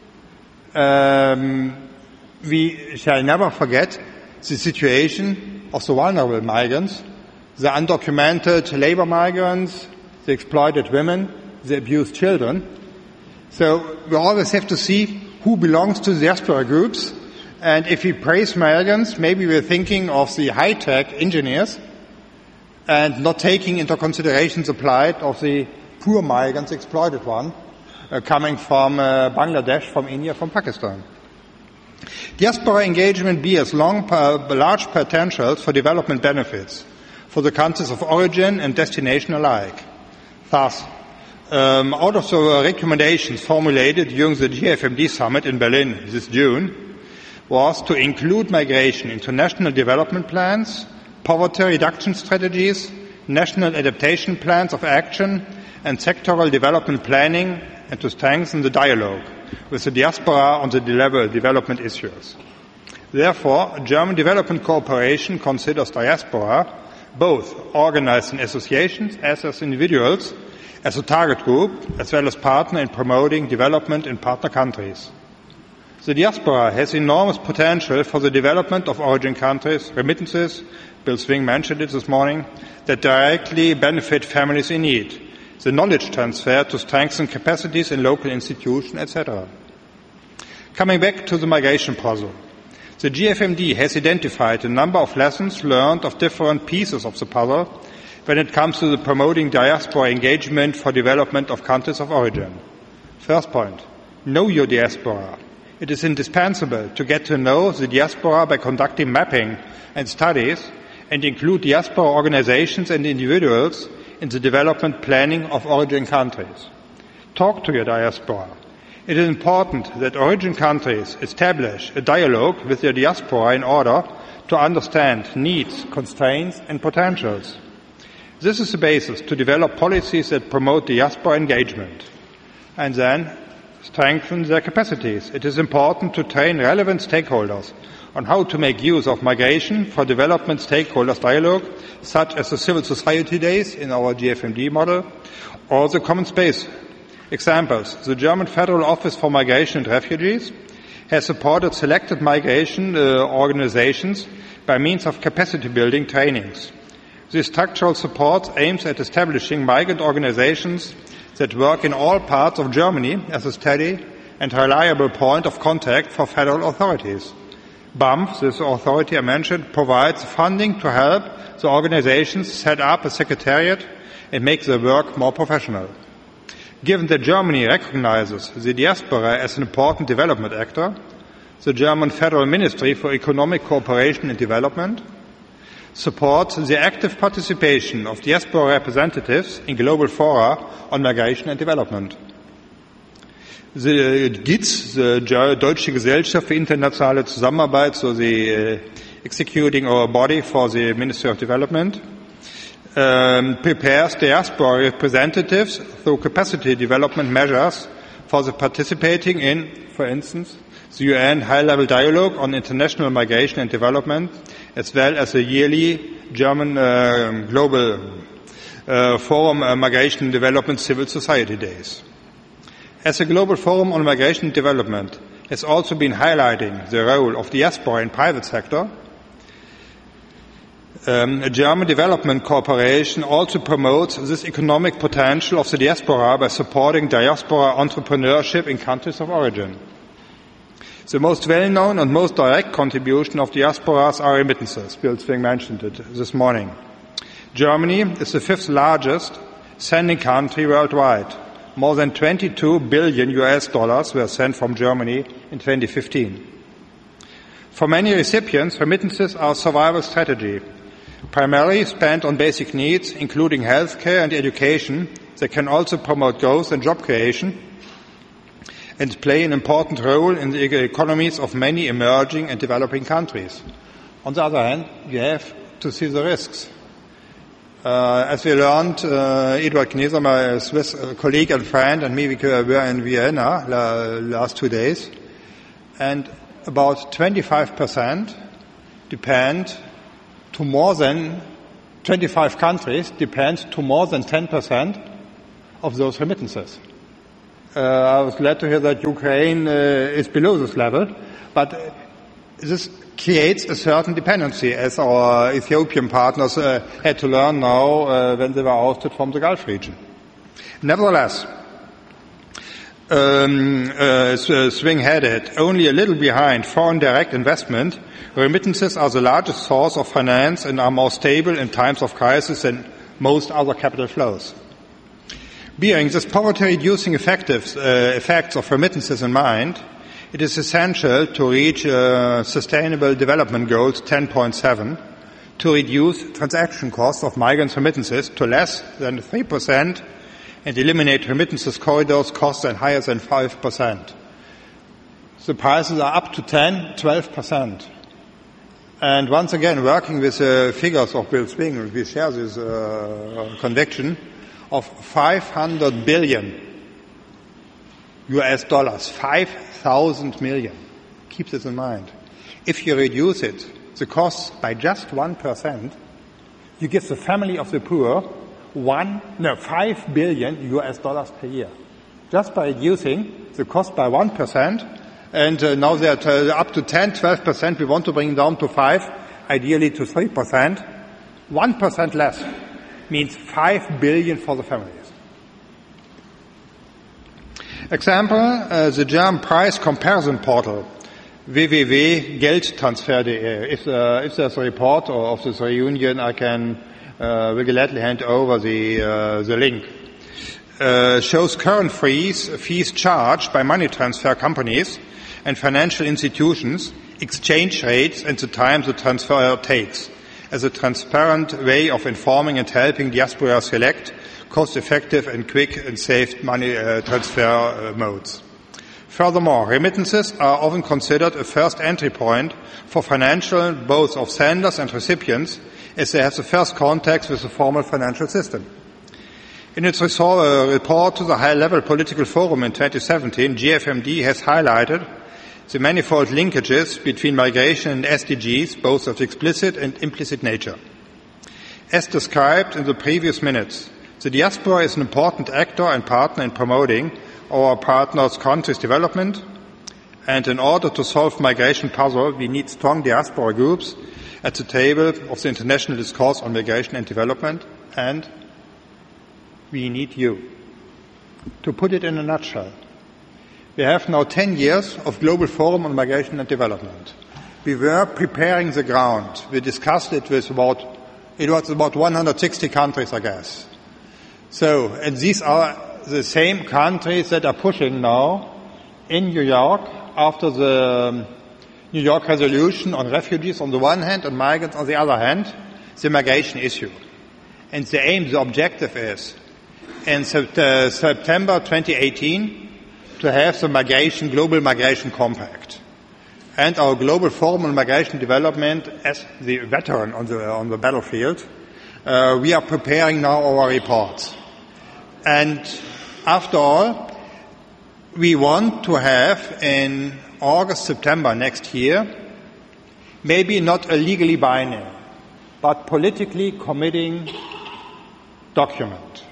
Um, we shall never forget the situation of the vulnerable migrants, the undocumented labor migrants, the exploited women, the abused children. So we always have to see who belongs to the diaspora groups. And if we praise migrants, maybe we're thinking of the high-tech engineers and not taking into consideration the plight of the poor migrants, exploited one, uh, coming from uh, Bangladesh, from India, from Pakistan. Diaspora engagement bears long, uh, large potentials for development benefits for the countries of origin and destination alike. Thus, um, out of the recommendations formulated during the G F M D summit in Berlin this June, was to include migration into national development plans, poverty reduction strategies, national adaptation plans of action, and sectoral development planning, and to strengthen the dialogue with the diaspora on the level development issues. Therefore, German development cooperation considers diaspora both organized in associations as as individuals, as a target group, as well as partner in promoting development in partner countries. The diaspora has enormous potential for the development of origin countries, remittances, Bill Swing mentioned it this morning, that directly benefit families in need, the knowledge transfer to strengthen capacities in local institutions, et cetera. Coming back to the migration puzzle, the G F M D has identified a number of lessons learned of different pieces of the puzzle when it comes to the promoting diaspora engagement for development of countries of origin. First point, know your diaspora. It is indispensable to get to know the diaspora by conducting mapping and studies and include diaspora organizations and individuals in the development planning of origin countries. Talk to your diaspora. It is important that origin countries establish a dialogue with their diaspora in order to understand needs, constraints and potentials. This is the basis to develop policies that promote diaspora engagement and then strengthen their capacities. It is important to train relevant stakeholders on how to make use of migration for development stakeholders dialogue, such as the civil society days in our G F M D model, or the common space. Examples, the German Federal Office for Migration and Refugees has supported selected migration uh, organizations by means of capacity building trainings. This structural support aims at establishing migrant organizations that work in all parts of Germany as a steady and reliable point of contact for federal authorities. B A M F, this authority I mentioned, provides funding to help the organizations set up a secretariat and make their work more professional. Given that Germany recognizes the diaspora as an important development actor, the German Federal Ministry for Economic Cooperation and Development supports the active participation of diaspora representatives in global fora on migration and development. The G I Z, the Deutsche Gesellschaft für internationale Zusammenarbeit, so the uh, executing our body for the Ministry of Development, um, prepares diaspora representatives through capacity development measures for the participating in, for instance, the U N high-level dialogue on international migration and development, as well as the yearly German uh, Global uh, Forum on Migration and Development Civil Society Days. As a global forum on migration and development has also been highlighting the role of diaspora in private sector, um, a German development cooperation also promotes this economic potential of the diaspora by supporting diaspora entrepreneurship in countries of origin. The most well-known and most direct contribution of diasporas are remittances. Bill Swing mentioned it this morning. Germany is the fifth largest sending country worldwide. More than twenty-two billion U S dollars were sent from Germany in twenty fifteen. For many recipients, remittances are a survival strategy, primarily spent on basic needs, including healthcare and education, that can also promote growth and job creation and play an important role in the economies of many emerging and developing countries. On the other hand, you have to see the risks. Uh, as we learned, uh, Eduard Kneser, my Swiss colleague and friend, and me, we were in Vienna la, last two days, and about twenty-five percent depend to more than twenty-five countries depend to more than ten percent of those remittances. Uh, I was glad to hear that Ukraine uh, is below this level, but uh, this creates a certain dependency, as our Ethiopian partners uh, had to learn now uh, when they were ousted from the Gulf region. Nevertheless, um, uh, Swing had it, only a little behind foreign direct investment, remittances are the largest source of finance and are more stable in times of crisis than most other capital flows. Bearing this poverty-reducing effective, uh, effects of remittances in mind, it is essential to reach uh, Sustainable Development Goals ten point seven to reduce transaction costs of migrant remittances to less than three percent and eliminate remittances corridors costs than higher than five percent. The prices are up to ten, twelve percent. And once again, working with the uh, figures of Bill Swing, we share this uh, conviction of five hundred billion U S dollars, five thousand million. Keep this in mind. If you reduce it, the costs by just one percent, you give the family of the poor one, no, five billion U S dollars per year. Just by reducing the cost by one percent, and uh, now they're uh, up to ten, twelve percent, we want to bring down to five, ideally to three percent. one percent less means five billion for the families. Example, uh, the German price comparison portal, w w w dot geldtransfer dot d e. If, uh, if there's a report of this reunion, I can uh, will gladly hand over the, uh, the link. Uh, shows current fees, fees charged by money transfer companies and financial institutions, exchange rates, and the time the transfer takes, as a transparent way of informing and helping diaspora select cost-effective and quick and safe money uh, transfer uh, modes. Furthermore, remittances are often considered a first entry point for financial, both of senders and recipients, as they have the first contact with the formal financial system. In its uh, report to the High-Level Political Forum in twenty seventeen, G F M D has highlighted the manifold linkages between migration and S D Gs, both of explicit and implicit nature. As described in the previous minutes, the diaspora is an important actor and partner in promoting our partners' countries' development, and in order to solve migration puzzle, we need strong diaspora groups at the table of the international discourse on migration and development, and we need you. To put it in a nutshell, we have now ten years of Global Forum on Migration and Development. We were preparing the ground. We discussed it with about, it was about one hundred sixty countries, I guess. So, and these are the same countries that are pushing now in New York after the New York resolution on refugees on the one hand and migrants on the other hand, the migration issue. And the aim, the objective is in September twenty eighteen to have the migration, global migration compact. And our Global Forum on Migration Development, as the veteran on the, on the battlefield, uh, we are preparing now our reports. And after all, we want to have in August, September next year, maybe not a legally binding, but politically committing document.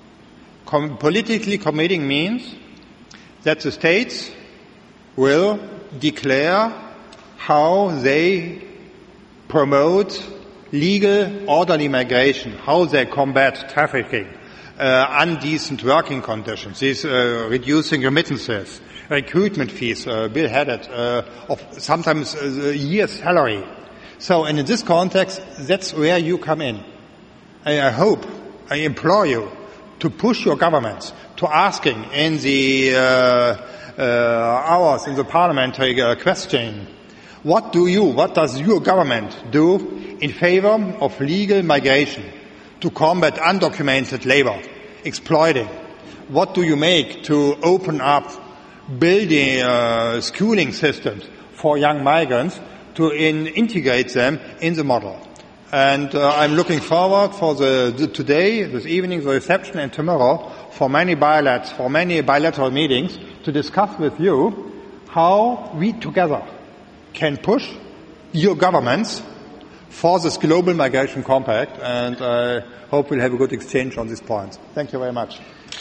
Com- politically committing means that the states will declare how they promote legal, orderly migration, how they combat trafficking, uh, indecent working conditions, these uh, reducing remittances, recruitment fees, uh, Bill had it, uh, of sometimes a year's salary. So, and in this context, that's where you come in. I, I hope, I implore you to push your governments to asking in the uh, uh, hours in the parliamentary uh, question, what do you, what does your government do in favor of legal migration to combat undocumented labor, exploiting? What do you make to open up building uh, schooling systems for young migrants to in, integrate them in the model? And uh, I'm looking forward for the, the today, this evening, the reception, and tomorrow for many bilaterals, for many bilateral meetings to discuss with you how we together can push your governments for this global migration compact, and I hope we'll have a good exchange on this point. Thank you very much.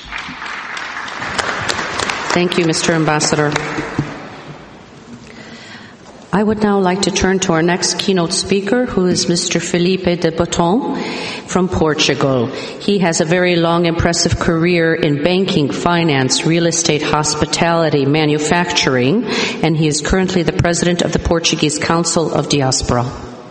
Thank you, Mister Ambassador. I would now like to turn to our next keynote speaker, who is Mister Felipe de Botton from Portugal. He has a very long, impressive career in banking, finance, real estate, hospitality, manufacturing, and he is currently the president of the Portuguese Council of Diaspora.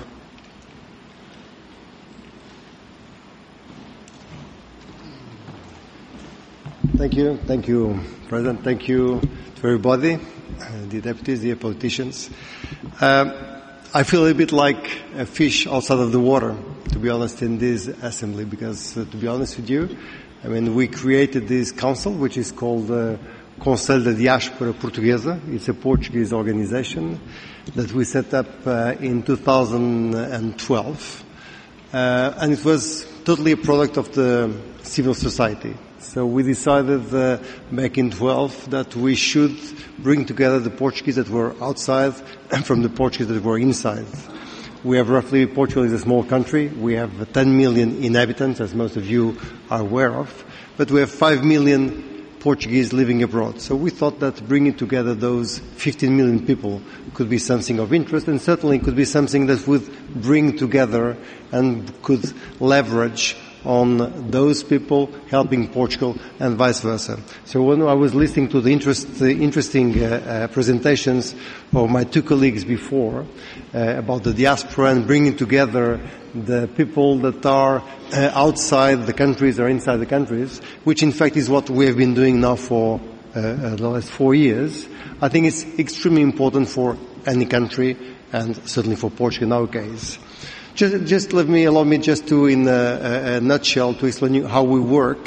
Thank you. Thank you, President. Thank you to everybody, the deputies, the politicians. Um, I feel a bit like a fish outside of the water, to be honest, in this assembly, because, uh, to be honest with you, I mean, we created this council, which is called the uh, Conselho da Diáspora Portuguesa. It's a Portuguese organization that we set up uh, in two thousand twelve, uh, and it was totally a product of the civil society. So we decided uh, back in twelve that we should bring together the Portuguese that were outside and from the Portuguese that were inside, We have roughly, Portugal is a small country. We have ten million inhabitants, as most of you are aware of, but we have five million Portuguese living abroad. So we thought that bringing together those fifteen million people could be something of interest, and certainly could be something that would bring together and could leverage on those people helping Portugal and vice versa. So when I was listening to the interest, the interesting uh, uh, presentations of my two colleagues before uh, about the diaspora and bringing together the people that are uh, outside the countries or inside the countries, which in fact is what we have been doing now for uh, uh, the last four years, I think it's extremely important for any country and certainly for Portugal in our case. Just, just let me, allow me just to, in a, a nutshell, to explain you how we work.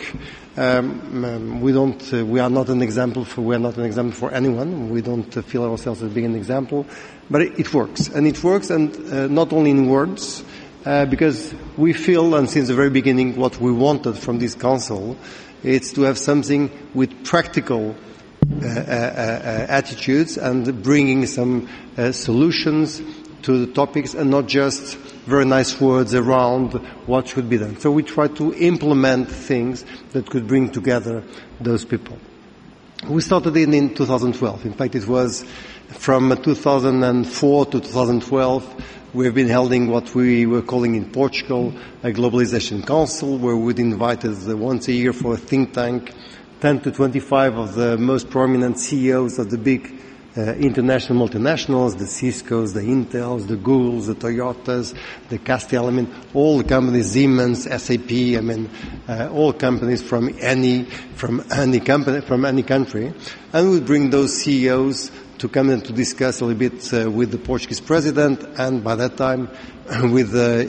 Um, um, we don't, uh, we are not an example for, we are not an example for anyone. We don't uh, feel ourselves as being an example, but it, it works. And it works, and uh, not only in words, uh, because we feel, and since the very beginning, what we wanted from this council, is to have something with practical uh, uh, uh, attitudes and bringing some uh, solutions to the topics, and not just very nice words around what should be done. So we try to implement things that could bring together those people. We started in, in two thousand twelve. In fact, it was from two thousand four to two thousand twelve, we have been holding what we were calling in Portugal a Globalization Council, where we'd invited once a year for a think tank, ten to twenty-five of the most prominent C E Os of the big Uh, international multinationals, the Ciscos, the Intels, the Googles, the Toyotas, the Castel, I mean, all the companies, Siemens, S A P, I mean, uh, all companies from any, from any company, from any country. And we bring those C E Os to come and to discuss a little bit uh, with the Portuguese president, and by that time with the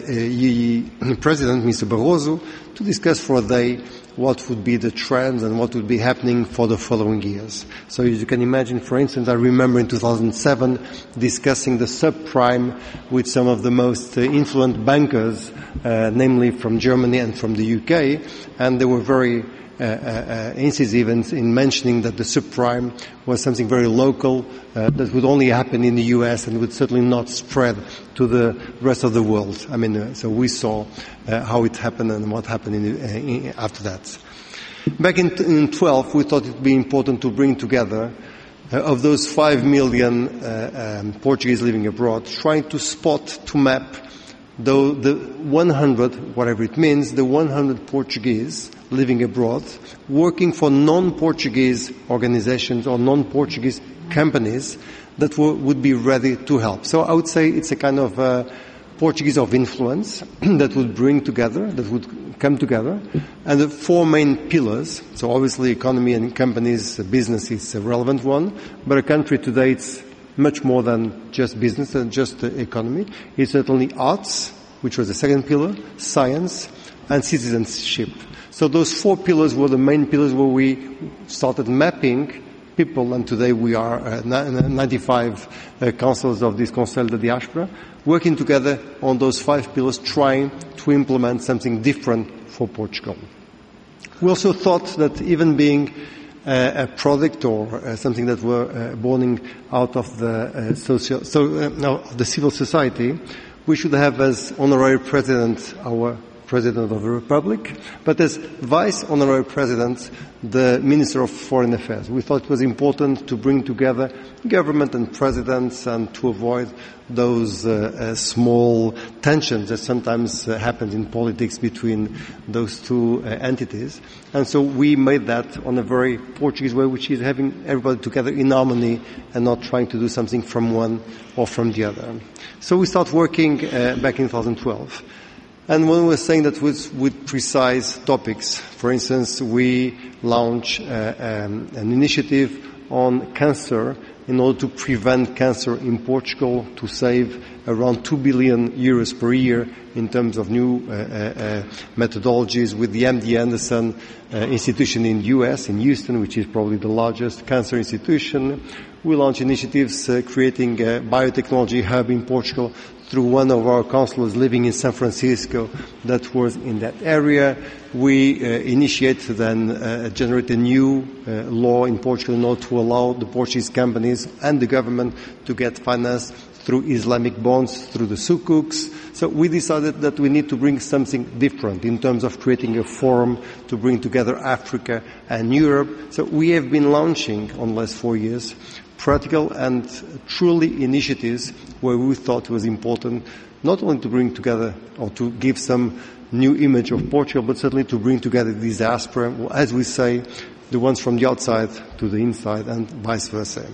uh, president, Mister Barroso, to discuss for a day what would be the trends and what would be happening for the following years. So as you can imagine, for instance, I remember in two thousand seven discussing the subprime with some of the most uh, influent bankers, uh, namely from Germany and from the U K, and they were very uh, uh, incisive in, in mentioning that the subprime was something very local, uh, that would only happen in the U S and would certainly not spread to the rest of the world. I mean, uh, so we saw uh, how it happened and what happened in, uh, in, after that. Back in, in twelve, we thought it would be important to bring together, uh, of those five million uh, um, Portuguese living abroad, trying to spot, to map the, the one hundred, whatever it means, the one hundred Portuguese living abroad, working for non-Portuguese organizations or non-Portuguese companies that w- would be ready to help. So I would say it's a kind of uh, Portuguese of influence that would bring together, that would come together, and the four main pillars. So obviously economy and companies, business is a relevant one, but a country today it's much more than just business and just the economy. It's certainly arts, which was the second pillar, science, and citizenship. So those four pillars were the main pillars where we started mapping people, and today we are uh, ninety-five uh, councils of this Conselho da Diaspora, working together on those five pillars, trying to implement something different for Portugal. We also thought that even being uh, a product or uh, something that were uh, born out of the uh, social, so uh, no, the civil society, we should have as honorary president our President of the Republic, but as Vice Honorary President, the Minister of Foreign Affairs. We thought it was important to bring together government and presidents and to avoid those uh, uh, small tensions that sometimes uh, happen in politics between those two uh, entities. And so we made that on a very Portuguese way, which is having everybody together in harmony and not trying to do something from one or from the other. So we started working uh, back in twenty twelve. And when we were saying that with, with precise topics, for instance, we launched uh, um, an initiative on cancer in order to prevent cancer in Portugal, to save around two billion euros per year in terms of new uh, uh, methodologies with the M D Anderson uh, institution in the U S, in Houston, which is probably the largest cancer institution. We launched initiatives uh, creating a biotechnology hub in Portugal through one of our councillors living in San Francisco that was in that area. We uh, initiated and uh, generate a new uh, law in Portugal in order to allow the Portuguese companies companies and the government to get finance through Islamic bonds, through the sukuks. So we decided that we need to bring something different in terms of creating a forum to bring together Africa and Europe. So we have been launching, on the last four years, practical and truly initiatives where we thought it was important not only to bring together or to give some new image of Portugal, but certainly to bring together this diaspora, as we say, the ones from the outside to the inside and vice versa.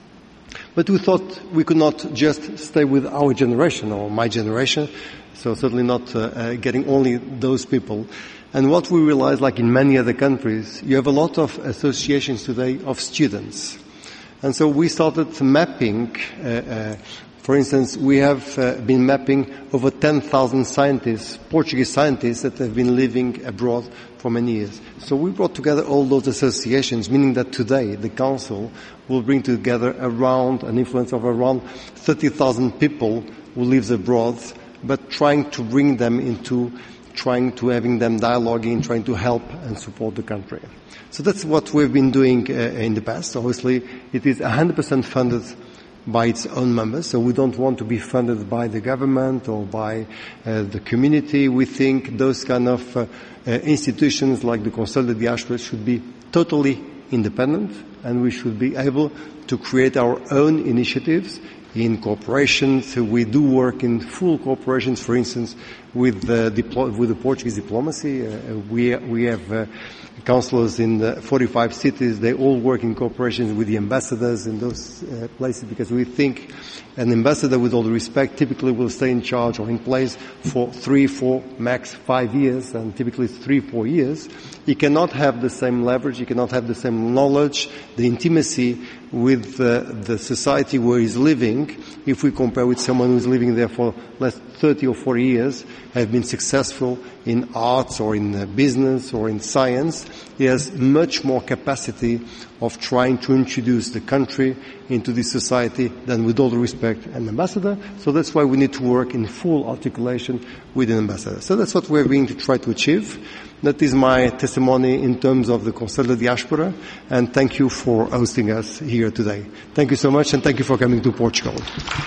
But we thought we could not just stay with our generation or my generation, so certainly not uh, uh, getting only those people. And what we realized, like in many other countries, you have a lot of associations today of students. And so we started mapping, uh, uh, for instance, we have uh, been mapping over ten thousand scientists, Portuguese scientists that have been living abroad for many years. So we brought together all those associations, meaning that today the Council will bring together around an influence of around thirty thousand people who live abroad, but trying to bring them into, trying to having them dialoguing, trying to help and support the country. So that's what we've been doing uh, in the past. Obviously, it is one hundred percent funded by its own members, so we don't want to be funded by the government or by uh, the community. We think those kind of uh, uh, institutions like the Conselho de Diaspora should be totally independent, and we should be able to create our own initiatives in corporations. We do work in full corporations, for instance, with the, diplo- with the Portuguese diplomacy. Uh, we, we have uh, councillors in the forty-five cities. They all work in corporations with the ambassadors in those uh, places, because we think an ambassador, with all the respect, typically will stay in charge or in place for three, four, max five years, and typically it's three, four years. He cannot have the same leverage, he cannot have the same knowledge, the intimacy with uh, the society where he's living, if we compare with someone who's living there for less thirty or forty years, have been successful in arts or in uh, business or in science. He has much more capacity of trying to introduce the country into this society than, with all the respect, an ambassador. So that's why we need to work in full articulation with an ambassador. So that's what we're going to try to achieve. That is my testimony in terms of the Conselho de Diaspora, and thank you for hosting us here today. Thank you so much, and thank you for coming to Portugal.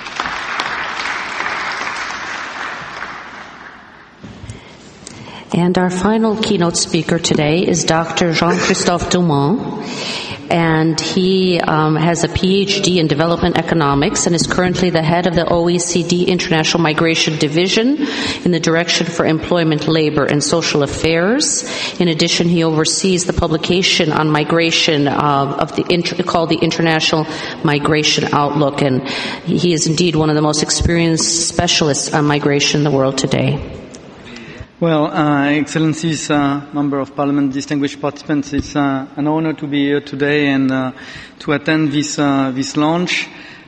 And our final keynote speaker today is Doctor Jean-Christophe Dumont. And he um, has a P H D in development economics and is currently the head of the O E C D International Migration Division in the Direction for Employment, Labor, and Social Affairs. In addition, he oversees the publication on migration uh, of the inter- called the International Migration Outlook, and he is indeed one of the most experienced specialists on migration in the world today. Well, uh, Excellencies, uh, Member of Parliament, distinguished participants, it's uh, an honor to be here today and uh, to attend this uh, this launch.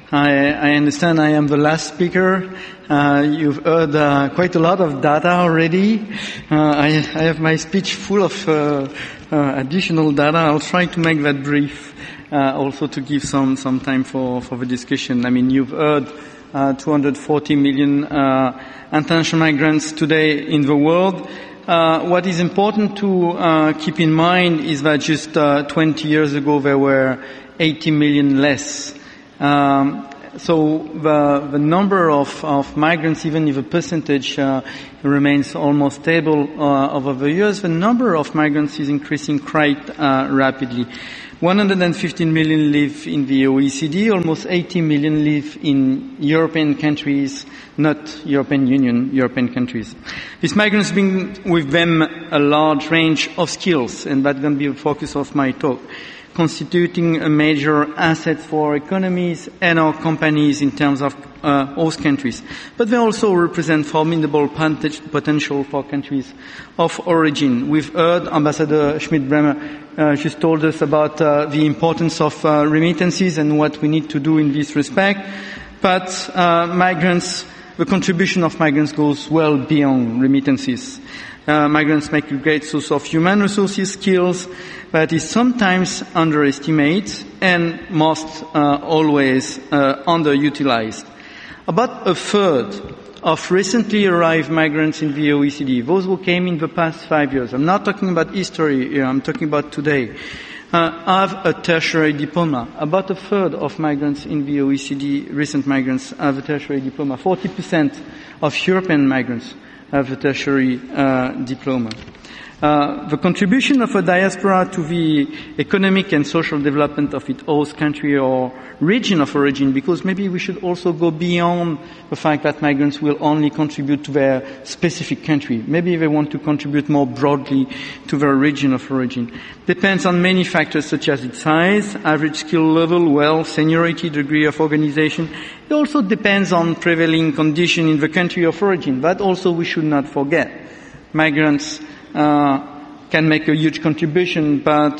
I, I understand I am the last speaker. Uh, you've heard uh, quite a lot of data already. Uh, I, I have my speech full of uh, uh, additional data. I'll try to make that brief, uh, also to give some some time for for the discussion. I mean, you've heard uh, two hundred forty million. Uh, international migrants today in the world. Uh, what is important to uh, keep in mind is that just uh, twenty years ago there were eighty million less. Um, so the, the number of, of migrants, even if the percentage uh, remains almost stable uh, over the years, the number of migrants is increasing quite uh, rapidly. one hundred fifteen million live in the O E C D, almost eighty million live in European countries, not European Union, European countries. These migrants bring with them a large range of skills, and that's going to be the focus of my talk, constituting a major asset for our economies and our companies in terms of uh, host countries. But they also represent formidable potential for countries of origin. We've heard Ambassador Schmidt-Bremer uh, just told us about uh, the importance of uh, remittances and what we need to do in this respect. But uh, migrants, the contribution of migrants goes well beyond remittances. Uh, migrants make a great source of human resources, skills, that is sometimes underestimated and most uh, always uh, underutilized. About a third of recently arrived migrants in the O E C D, those who came in the past five years, I'm not talking about history here, I'm talking about today, uh, have a tertiary diploma. About a third of migrants in the O E C D, recent migrants, have a tertiary diploma. forty percent of European migrants have a tertiary uh, diploma. Uh, the contribution of a diaspora to the economic and social development of its host country or region of origin, because maybe we should also go beyond the fact that migrants will only contribute to their specific country. Maybe they want to contribute more broadly to their region of origin. Depends on many factors such as its size, average skill level, wealth, seniority, degree of organization. It also depends on prevailing condition in the country of origin. That also we should not forget. Migrants Uh, can make a huge contribution, but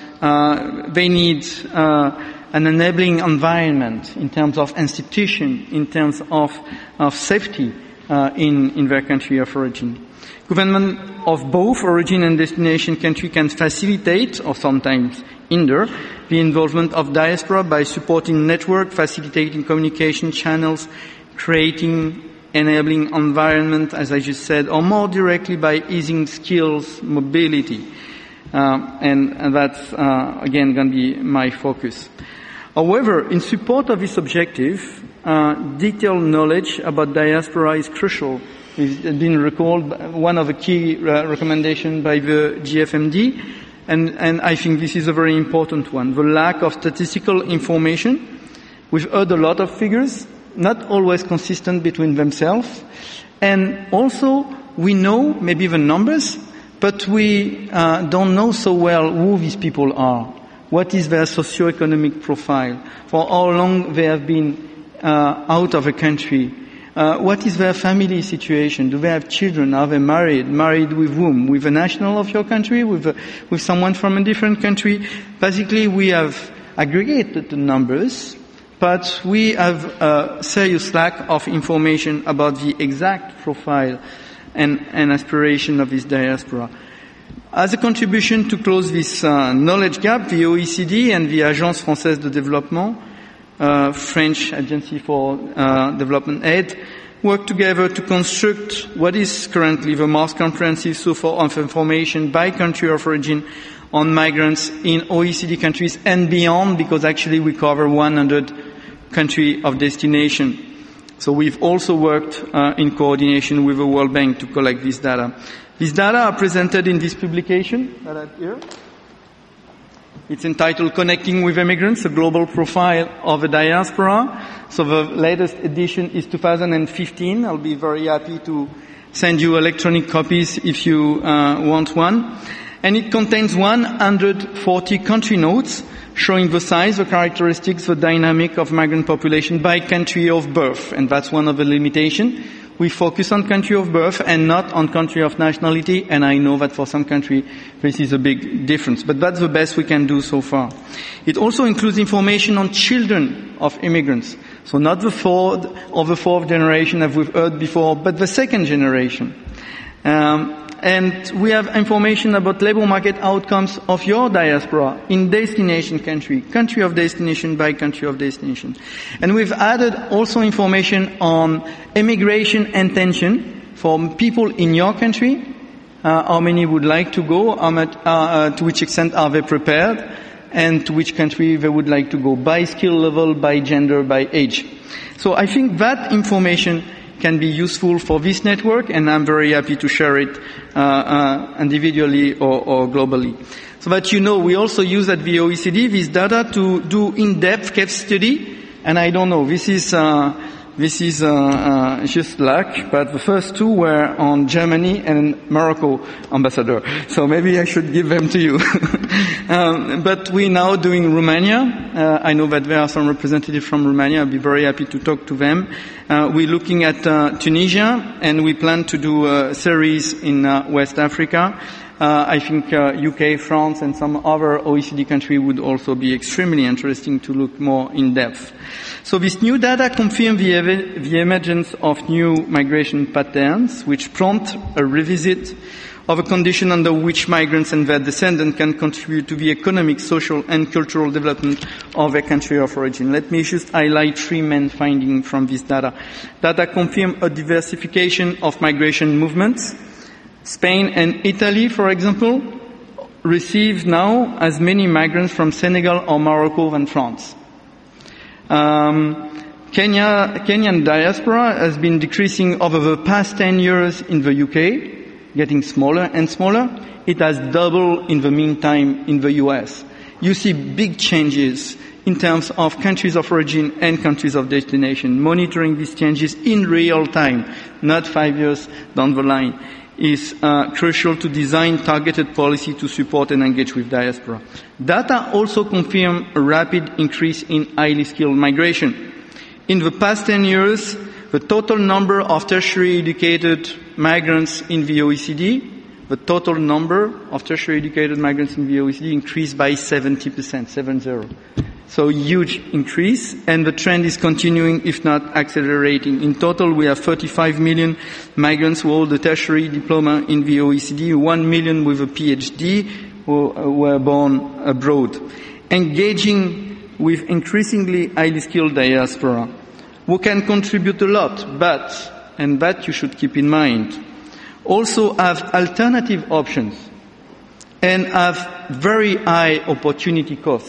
uh, they need uh, an enabling environment in terms of institution, in terms of, of safety uh, in, in their country of origin. Government of both origin and destination country can facilitate, or sometimes hinder, the involvement of diaspora by supporting network, facilitating communication channels, creating enabling environment, as I just said, or more directly by easing skills mobility. Uh, and, and that's, uh, again, going to be my focus. However, in support of this objective, uh, detailed knowledge about diaspora is crucial. It's been recalled, one of the key uh, recommendations by the G F M D, and, and I think this is a very important one. The lack of statistical information. We've heard a lot of figures, not always consistent between themselves. And also, we know maybe the numbers, but we uh, don't know so well who these people are. What is their socio-economic profile? For how long they have been uh, out of a country? Uh, what is their family situation? Do they have children? Are they married? Married with whom? With a national of your country? With, a, with someone from a different country? Basically, we have aggregated the numbers, but we have a serious lack of information about the exact profile and, and aspiration of this diaspora. As a contribution to close this uh, knowledge gap, the O E C D and the Agence Française de Développement, uh, French Agency for uh, Development Aid, work together to construct what is currently the most comprehensive source of information by country of origin on migrants in O E C D countries and beyond, because actually we cover one hundred country of destination. So we've also worked uh, in coordination with the World Bank to collect this data. These data are presented in this publication that I have here. It's entitled Connecting with Immigrants, a Global Profile of a Diaspora. So the latest edition is two thousand fifteen. I'll be very happy to send you electronic copies if you uh, want one. And it contains one hundred forty country notes showing the size, the characteristics, the dynamic of migrant population by country of birth. And that's one of the limitations. We focus on country of birth and not on country of nationality, and I know that for some country this is a big difference, but that's the best we can do so far. It also includes information on children of immigrants, so not the third or the fourth generation as we've heard before, but the second generation. Um, and we have information about labor market outcomes of your diaspora in destination country, country of destination by country of destination. And we've added also information on immigration intention for people in your country, uh, how many would like to go, how much, uh, uh, to which extent are they prepared, and to which country they would like to go, by skill level, by gender, by age. So I think that information can be useful for this network, and I'm very happy to share it uh, uh, individually or, or globally. So that you know, we also use at the O E C D this data to do in-depth case study, and I don't know, this is uh, this is uh, uh, just luck, but the first two were on Germany and Morocco ambassador, so maybe I should give them to you. um, but we're now doing Romania. Uh, I know that there are some representatives from Romania. I'll be very happy to talk to them. Uh, we're looking at uh, Tunisia, and we plan to do a series in uh, West Africa. Uh, I think uh, U K, France, and some other O E C D country would also be extremely interesting to look more in depth. So this new data confirms the, ev- the emergence of new migration patterns, which prompt a revisit of a condition under which migrants and their descendants can contribute to the economic, social, and cultural development of their country of origin. Let me just highlight three main findings from this data. Data confirm a diversification of migration movements. Spain and Italy, for example, receive now as many migrants from Senegal or Morocco than France. Um, Kenya, Kenyan diaspora has been decreasing over the past ten years in the U K, getting smaller and smaller. It has doubled in the meantime in the U S. You see big changes in terms of countries of origin and countries of destination. Monitoring these changes in real time, not five years down the line, is uh, crucial to design targeted policy to support and engage with diaspora. Data also confirm a rapid increase in highly skilled migration. In the past ten years, the total number of tertiary educated migrants in the O E C D, the total number of tertiary educated migrants in the O E C D increased by seventy percent, seven zero. So huge increase, and the trend is continuing, if not accelerating. In total, we have thirty-five million migrants who hold a tertiary diploma in the O E C D, one million with a PhD who were born abroad. Engaging with increasingly highly skilled diaspora, who can contribute a lot, but, and that you should keep in mind, also have alternative options and have very high opportunity cost,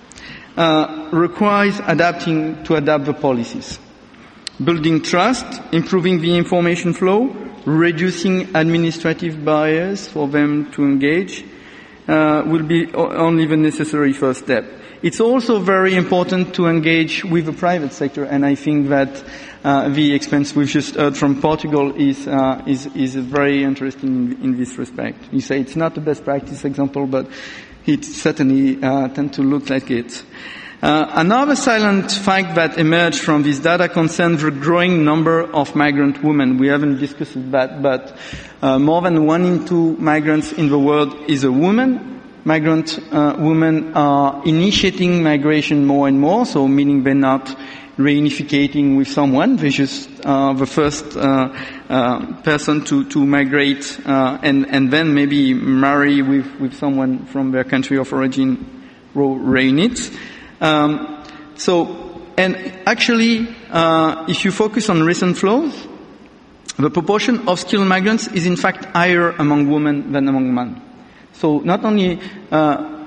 uh, requires adapting to adapt the policies. Building trust, improving the information flow, reducing administrative barriers for them to engage, uh, will be only the necessary first step. It's also very important to engage with the private sector, and I think that uh, the experience we've just heard from Portugal is uh, is, is very interesting in, in this respect. You say it's not the best practice example, but it certainly uh, tends to look like it. Uh, another silent fact that emerged from this data concerns the growing number of migrant women. We haven't discussed that, but uh, more than one in two migrants in the world is a woman. Migrant uh, women are initiating migration more and more, so meaning they're not reunificating with someone. They're just uh, the first uh, uh, person to, to migrate uh, and, and then maybe marry with, with someone from their country of origin or reunite. Um, so, and actually, uh, if you focus on recent flows, the proportion of skilled migrants is in fact higher among women than among men. So not only uh,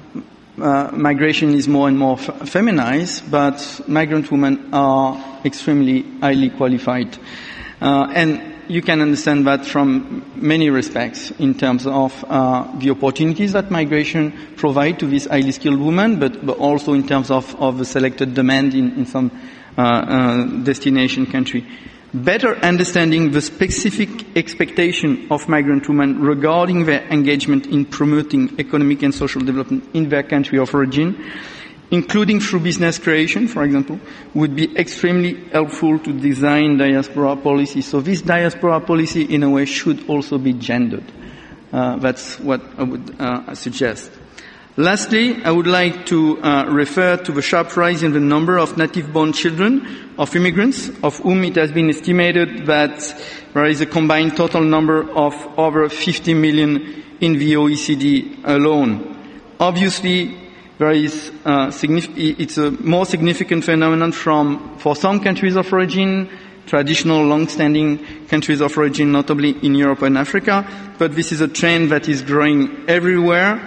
uh, migration is more and more f- feminized, but migrant women are extremely highly qualified. Uh, and you can understand that from many respects in terms of uh, the opportunities that migration provide to these highly skilled women, but, but also in terms of, of the selected demand in, in some uh, uh, destination country. Better understanding the specific expectation of migrant women regarding their engagement in promoting economic and social development in their country of origin, including through business creation, for example, would be extremely helpful to design diaspora policy. So this diaspora policy, in a way, should also be gendered. Uh, that's what I would uh, suggest. Lastly, I would like to uh, refer to the sharp rise in the number of native-born children of immigrants, of whom it has been estimated that there is a combined total number of over fifty million in the O E C D alone. Obviously, there is uh, signif- it's a more significant phenomenon from for some countries of origin, traditional, long-standing countries of origin, notably in Europe and Africa, but this is a trend that is growing everywhere.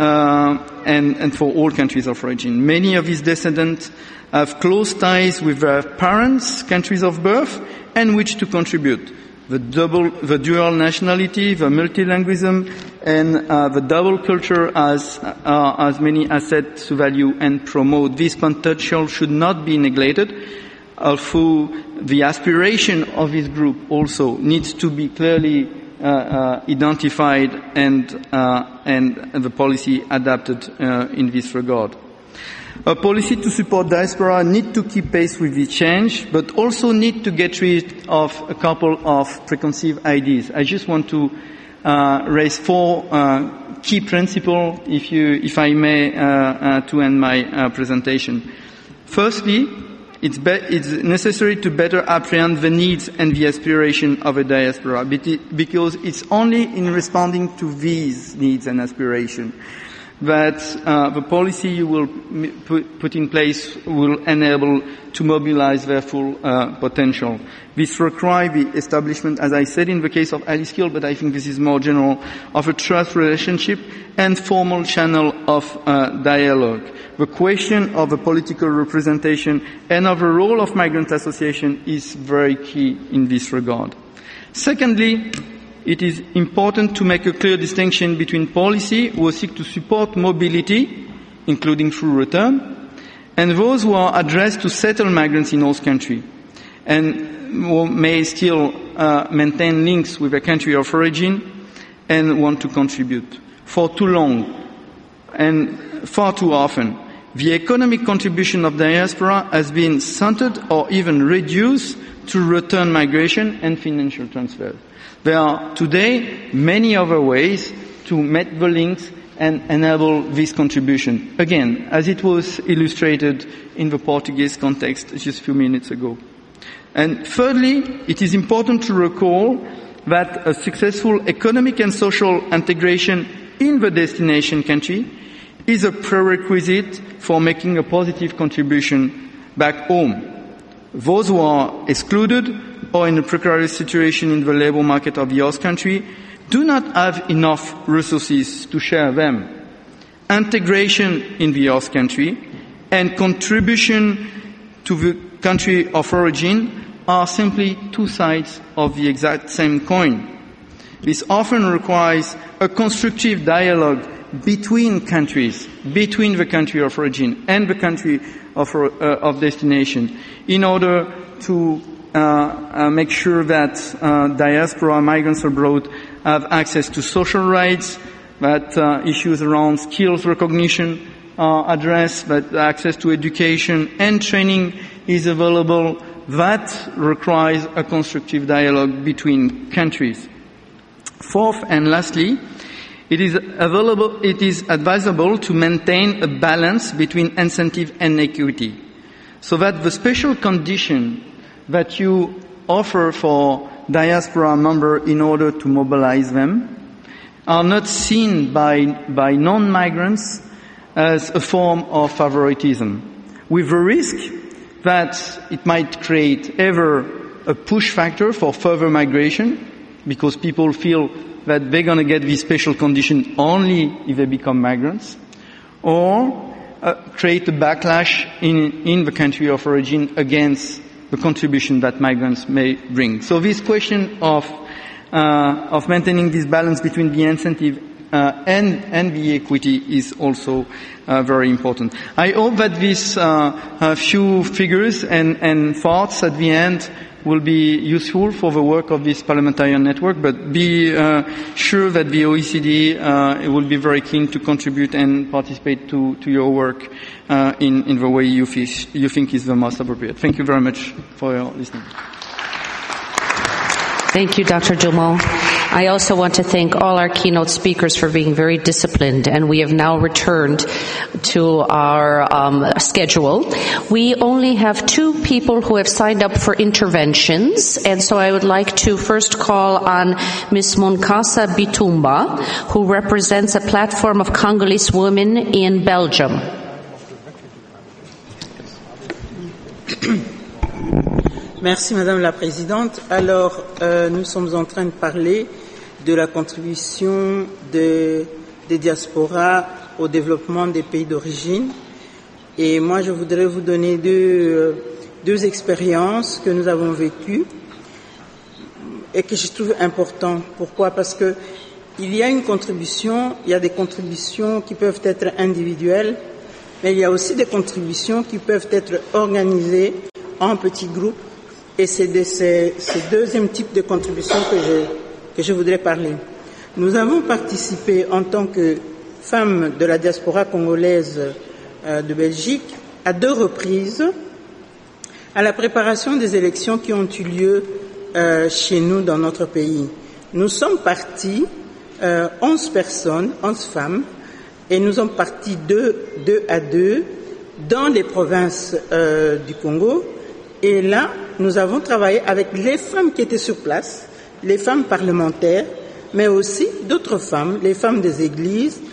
Uh, and, and for all countries of origin. Many of his descendants have close ties with their parents' countries of birth and wish to contribute. The double, the dual nationality, the multilingualism, and uh, the double culture as uh, as many assets to value and promote. This potential should not be neglected, although the aspiration of this group also needs to be clearly Uh, uh, identified and uh, and the policy adapted uh, in this regard. A policy to support diaspora need to keep pace with the change, but also need to get rid of a couple of preconceived ideas. I just want to uh, raise four uh, key principles, if you, if I may, uh, uh, to end my uh, presentation. Firstly, It's, be- it's necessary to better apprehend the needs and the aspiration of a diaspora, because it's only in responding to these needs and aspiration that uh, the policy you will put, put in place will enable to mobilize their full uh, potential. This requires the establishment, as I said in the case of Alice Kill, but I think this is more general, of a trust relationship and formal channel of uh, dialogue. The question of the political representation and of the role of migrant association is very key in this regard. Secondly, it is important to make a clear distinction between policy who seek to support mobility, including through return, and those who are addressed to settle migrants in host country, and who may still uh, maintain links with their country of origin and want to contribute. For too long and far too often, the economic contribution of diaspora has been centered or even reduced to return migration and financial transfer. There are today many other ways to make the links and enable this contribution. Again, as it was illustrated in the Portuguese context just a few minutes ago. And thirdly, it is important to recall that a successful economic and social integration in the destination country is a prerequisite for making a positive contribution back home. Those who are excluded or in a precarious situation in the labour market of the host country do not have enough resources to share them. Integration in the host country and contribution to the country of origin are simply two sides of the exact same coin. This often requires a constructive dialogue between countries, between the country of origin and the country of, uh, of destination, in order to uh, uh, make sure that uh, diaspora migrants abroad have access to social rights, that uh, issues around skills recognition are addressed, that access to education and training is available. That requires a constructive dialogue between countries. Fourth and lastly, it is available, it is advisable to maintain a balance between incentive and equity, so that the special condition that you offer for diaspora members in order to mobilize them are not seen by, by non-migrants as a form of favoritism, with the risk that it might create ever a push factor for further migration, because people feel that they're going to get this special condition only if they become migrants, or uh, create a backlash in, in the country of origin against the contribution that migrants may bring. So this question of, uh, of maintaining this balance between the incentive uh, and, and the equity is also uh, very important. I hope that these uh, few figures and, and thoughts at the end will be useful for the work of this parliamentarian network, but be uh, sure that the O E C D uh, will be very keen to contribute and participate to, to your work uh, in, in the way you, fish, you think is the most appropriate. Thank you very much for your listening. Thank you, Doctor Jamal. I also want to thank all our keynote speakers for being very disciplined, and we have now returned to our um, schedule. We only have two people who have signed up for interventions, and so I would like to first call on Miz Monkasa Bitumba, who represents a platform of Congolese women in Belgium. Merci Madame la Présidente. Alors, euh, nous sommes en train de parler de la contribution de, des diasporas au développement des pays d'origine. Et moi, je voudrais vous donner deux, euh, deux expériences que nous avons vécues et que je trouve importantes. Pourquoi? Parce que il y a une contribution, il y a des contributions qui peuvent être individuelles, mais il y a aussi des contributions qui peuvent être organisées en petits groupes. Et c'est de ces, ces deuxième type de contributions que je, que je voudrais parler. Nous avons participé en tant que femmes de la diaspora congolaise euh, de Belgique à deux reprises à la préparation des élections qui ont eu lieu euh, chez nous dans notre pays. Nous sommes partis, euh, onze personnes, onze femmes, et nous sommes partis deux, deux à deux dans les provinces euh, du Congo. Et là, nous avons travaillé avec les femmes qui étaient sur place, les femmes parlementaires, mais aussi d'autres femmes, les femmes des églises,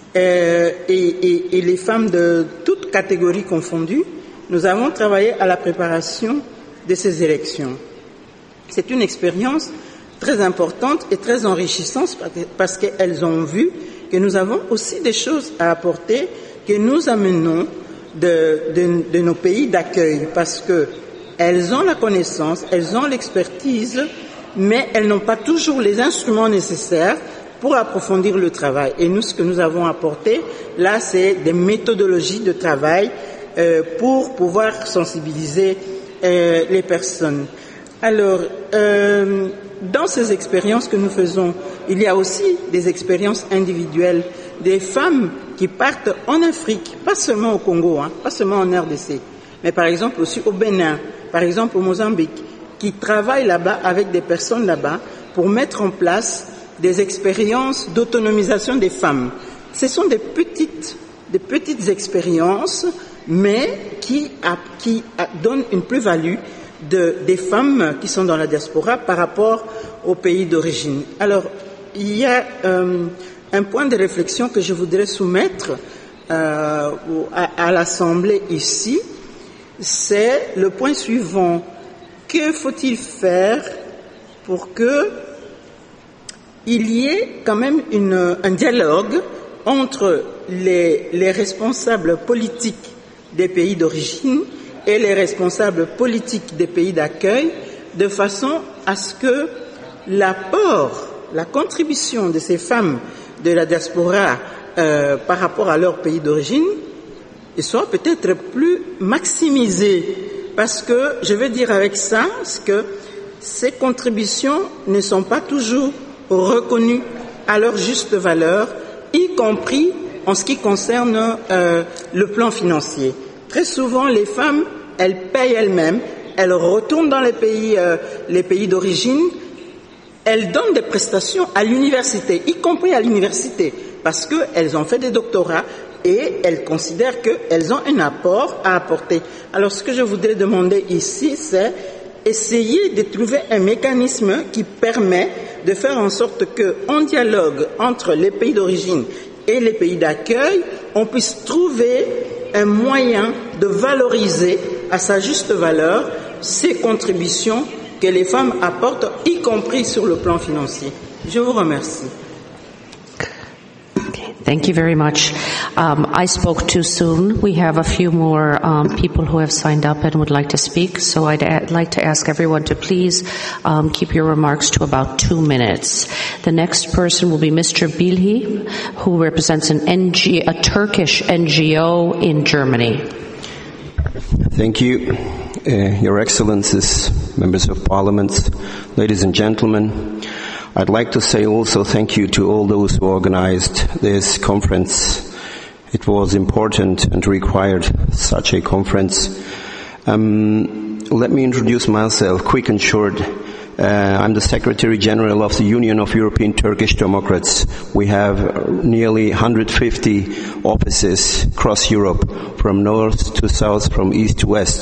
euh, et, et, et les femmes de toutes catégories confondues, nous avons travaillé à la préparation de ces élections. C'est une expérience très importante et très enrichissante parce qu'elles ont vu que nous avons aussi des choses à apporter que nous amenons de, de, de nos pays d'accueil, parce que elles ont la connaissance, elles ont l'expertise, mais elles n'ont pas toujours les instruments nécessaires pour approfondir le travail. Et nous, ce que nous avons apporté, là, c'est des méthodologies de travail euh, pour pouvoir sensibiliser euh, les personnes. Alors, euh, dans ces expériences que nous faisons, il y a aussi des expériences individuelles, des femmes qui partent en Afrique, pas seulement au Congo, hein, pas seulement en R D C, mais par exemple aussi au Bénin, par exemple au Mozambique, qui travaillent là-bas avec des personnes là-bas pour mettre en place des expériences d'autonomisation des femmes. Ce sont des petites, des petites expériences, mais qui, a, qui a, donnent une plus-value de, des femmes qui sont dans la diaspora par rapport au pays d'origine. Alors, il y a euh, un point de réflexion que je voudrais soumettre euh, à, à l'Assemblée ici, c'est le point suivant. Que faut-il faire pour que il y ait quand même une, un dialogue entre les, les responsables politiques des pays d'origine et les responsables politiques des pays d'accueil, de façon à ce que l'apport, la contribution de ces femmes de la diaspora euh, par rapport à leur pays d'origine soit peut-être plus maximisée. Parce que, je veux dire avec ça, que ces contributions ne sont pas toujours reconnues à leur juste valeur, y compris en ce qui concerne euh, le plan financier. Très souvent, les femmes, elles payent elles-mêmes, elles retournent dans les pays, euh, les pays d'origine, elles donnent des prestations à l'université, y compris à l'université, parce qu'elles ont fait des doctorats et elles considèrent qu'elles ont un apport à apporter. Alors, ce que je voudrais demander ici, c'est essayer de trouver un mécanisme qui permet de faire en sorte qu'en dialogue entre les pays d'origine et les pays d'accueil, on puisse trouver un moyen de valoriser à sa juste valeur ces contributions que les femmes apportent, y compris sur le plan financier. Je vous remercie. Thank you very much. Um, I spoke too soon. We have a few more um, people who have signed up and would like to speak, so I'd a- like to ask everyone to please um, keep your remarks to about two minutes. The next person will be Mister Bilhi, who represents an N G, a Turkish N G O in Germany. Thank you, uh, Your Excellencies, members of Parliament, ladies and gentlemen. I'd like to say also thank you to all those who organized this conference. It was important and required such a conference. Um, let me introduce myself, quick and short. Uh, I'm the Secretary General of the Union of European Turkish Democrats. We have nearly one hundred fifty offices across Europe, from north to south, from east to west.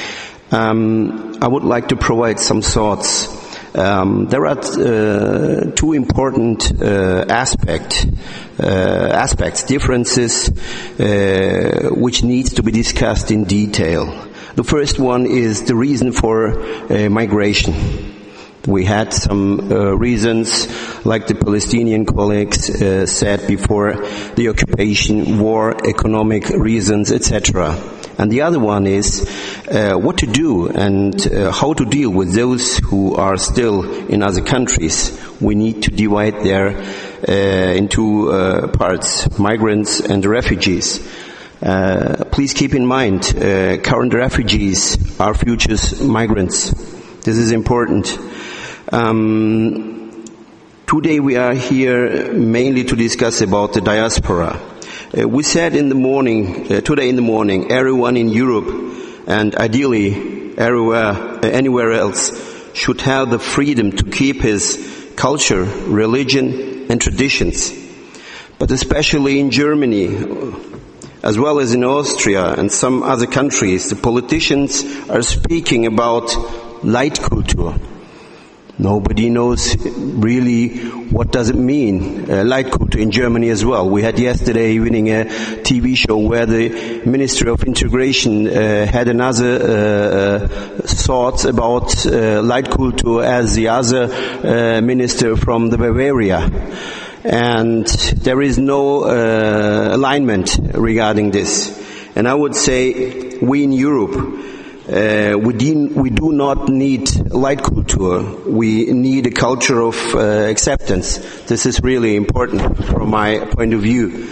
Um, I would like to provide some thoughts. Um, there are uh, two important uh, aspect, uh, aspects, differences, uh, which needs to be discussed in detail. The first one is the reason for uh, migration. We had some uh, reasons, like the Palestinian colleagues uh, said before, the occupation, war, economic reasons, et cetera. And the other one is uh, what to do and uh, how to deal with those who are still in other countries. We need to divide there uh, into uh, parts, migrants and refugees. Uh, please keep in mind, uh, current refugees are future migrants. This is important. Um, today we are here mainly to discuss about the diaspora. Uh, we said in the morning, uh, today in the morning, everyone in Europe and ideally everywhere, uh, anywhere else should have the freedom to keep his culture, religion and traditions. But especially in Germany, as well as in Austria and some other countries, the politicians are speaking about light culture. Nobody knows really what does it mean, uh, Leitkultur in Germany as well. We had yesterday evening a T V show where the Ministry of Integration uh, had another uh, uh, thoughts about uh, Leitkultur as the other uh, minister from the Bavaria. And there is no uh, alignment regarding this. And I would say we in Europe, Uh, we, de- we do not need Leitkultur. We need a culture of uh, acceptance. This is really important from my point of view.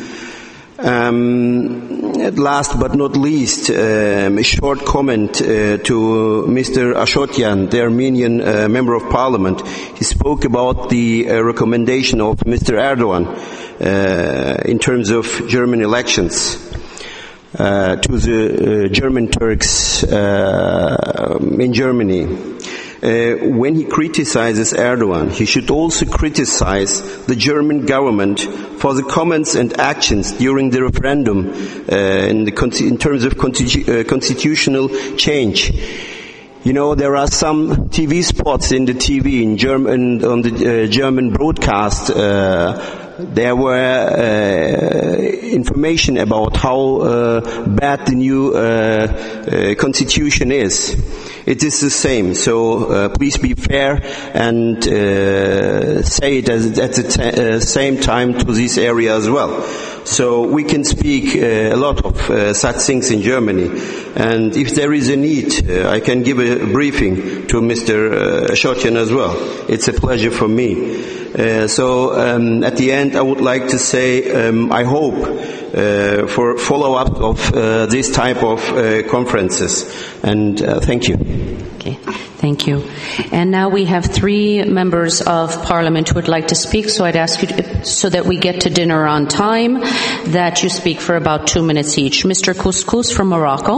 Um, last but not least, um, a short comment uh, to Mister Ashotyan, the Armenian uh, Member of Parliament. He spoke about the uh, recommendation of Mister Erdogan uh, in terms of German elections. Uh, to the uh, German Turks uh, in Germany. Uh, when he criticizes Erdogan, he should also criticize the German government for the comments and actions during the referendum uh, in, the con- in terms of constitu- uh, constitutional change. You know, there are some T V spots in the T V in German on the uh, German broadcast. Uh, There were uh, information about how uh, bad the new uh, uh, constitution is. It is the same. So uh, please be fair and uh, say it as, at the t- uh, same time to this area as well. So we can speak uh, a lot of uh, such things in Germany. And if there is a need, uh, I can give a briefing to Mister Ashotyan as well. It's a pleasure for me. Uh, so um, at the end, I would like to say um, I hope uh, for follow-up of uh, this type of uh, conferences. And uh, thank you. Okay, thank you. And now we have three members of Parliament who would like to speak. So I'd ask you, to, so that we get to dinner on time, that you speak for about two minutes each. Mister Couscous from Morocco.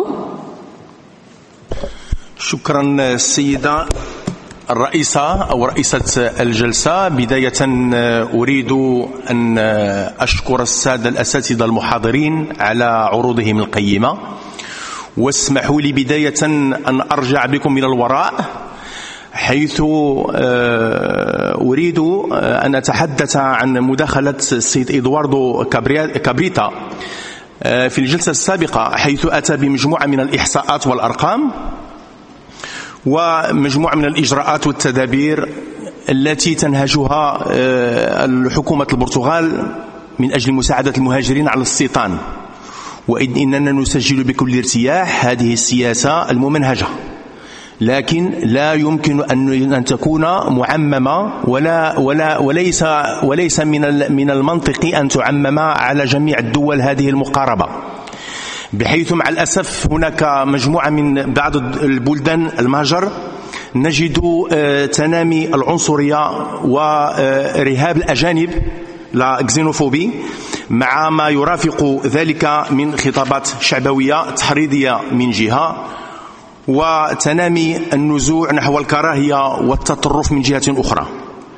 شكرا السيدة الرئيسة أو رئيسة الجلسة. بداية أريد أن أشكر السادة الأساتذة المحاضرين على عروضهم القيمة، واسمحوا لي بداية أن أرجع بكم إلى الوراء، حيث أريد أن أتحدث عن مداخلة السيد إدواردو كابريتا في الجلسة السابقة، حيث أتى بمجموعة من الإحصاءات والأرقام ومجموعة من الإجراءات والتدابير التي تنهجها الحكومة البرتغال من أجل مساعدة المهاجرين على الاستيطان. وإننا نسجل بكل ارتياح هذه السياسة الممنهجة، لكن لا يمكن أن تكون معممة ولا ولا وليس وليس من من المنطقي أن تعمم على جميع الدول هذه المقاربة، بحيث مع الأسف هناك مجموعة من بعض البلدان المهجر نجد تنامي العنصرية ورهاب الأجانب، لا اكزينوفوبي، مع ما يرافق ذلك من خطابات شعبوية تحريضية من جهة، وتنامي النزوع نحو الكراهية والتطرف من جهة أخرى.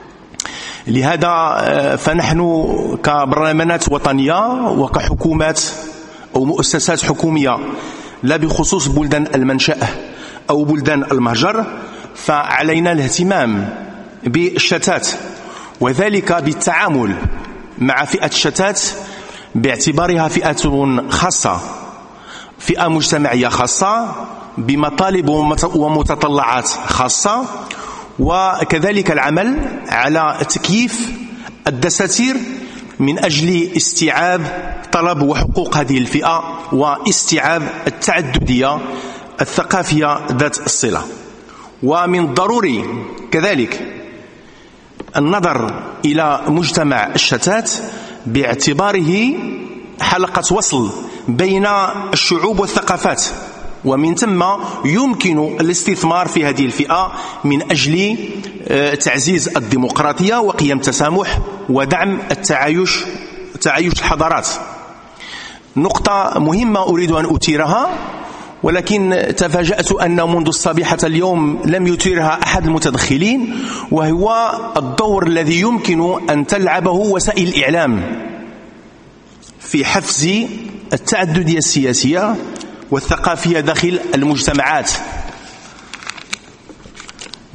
لهذا فنحن كبرلمانات وطنية وكحكومات أو مؤسسات حكومية، لا بخصوص بلدان المنشأ أو بلدان المهجر، فعلينا الاهتمام بالشتات، وذلك بالتعامل مع فئة الشتات باعتبارها فئة خاصة، فئة مجتمعية خاصة بمطالب ومتطلعات خاصة، وكذلك العمل على تكييف الدساتير من أجل استيعاب طلب وحقوق هذه الفئة واستيعاب التعددية الثقافية ذات الصلة. ومن الضروري كذلك النظر إلى مجتمع الشتات باعتباره حلقة وصل بين الشعوب والثقافات، ومن ثم يمكن الاستثمار في هذه الفئة من أجل تعزيز الديمقراطية وقيم التسامح ودعم التعايش تعايش الحضارات. نقطة مهمة أريد أن أثيرها، ولكن تفاجأت أن منذ الصبيحة اليوم لم يثيرها أحد المتدخلين، وهو الدور الذي يمكن أن تلعبه وسائل الإعلام في حفز التعددية السياسية والثقافية داخل المجتمعات.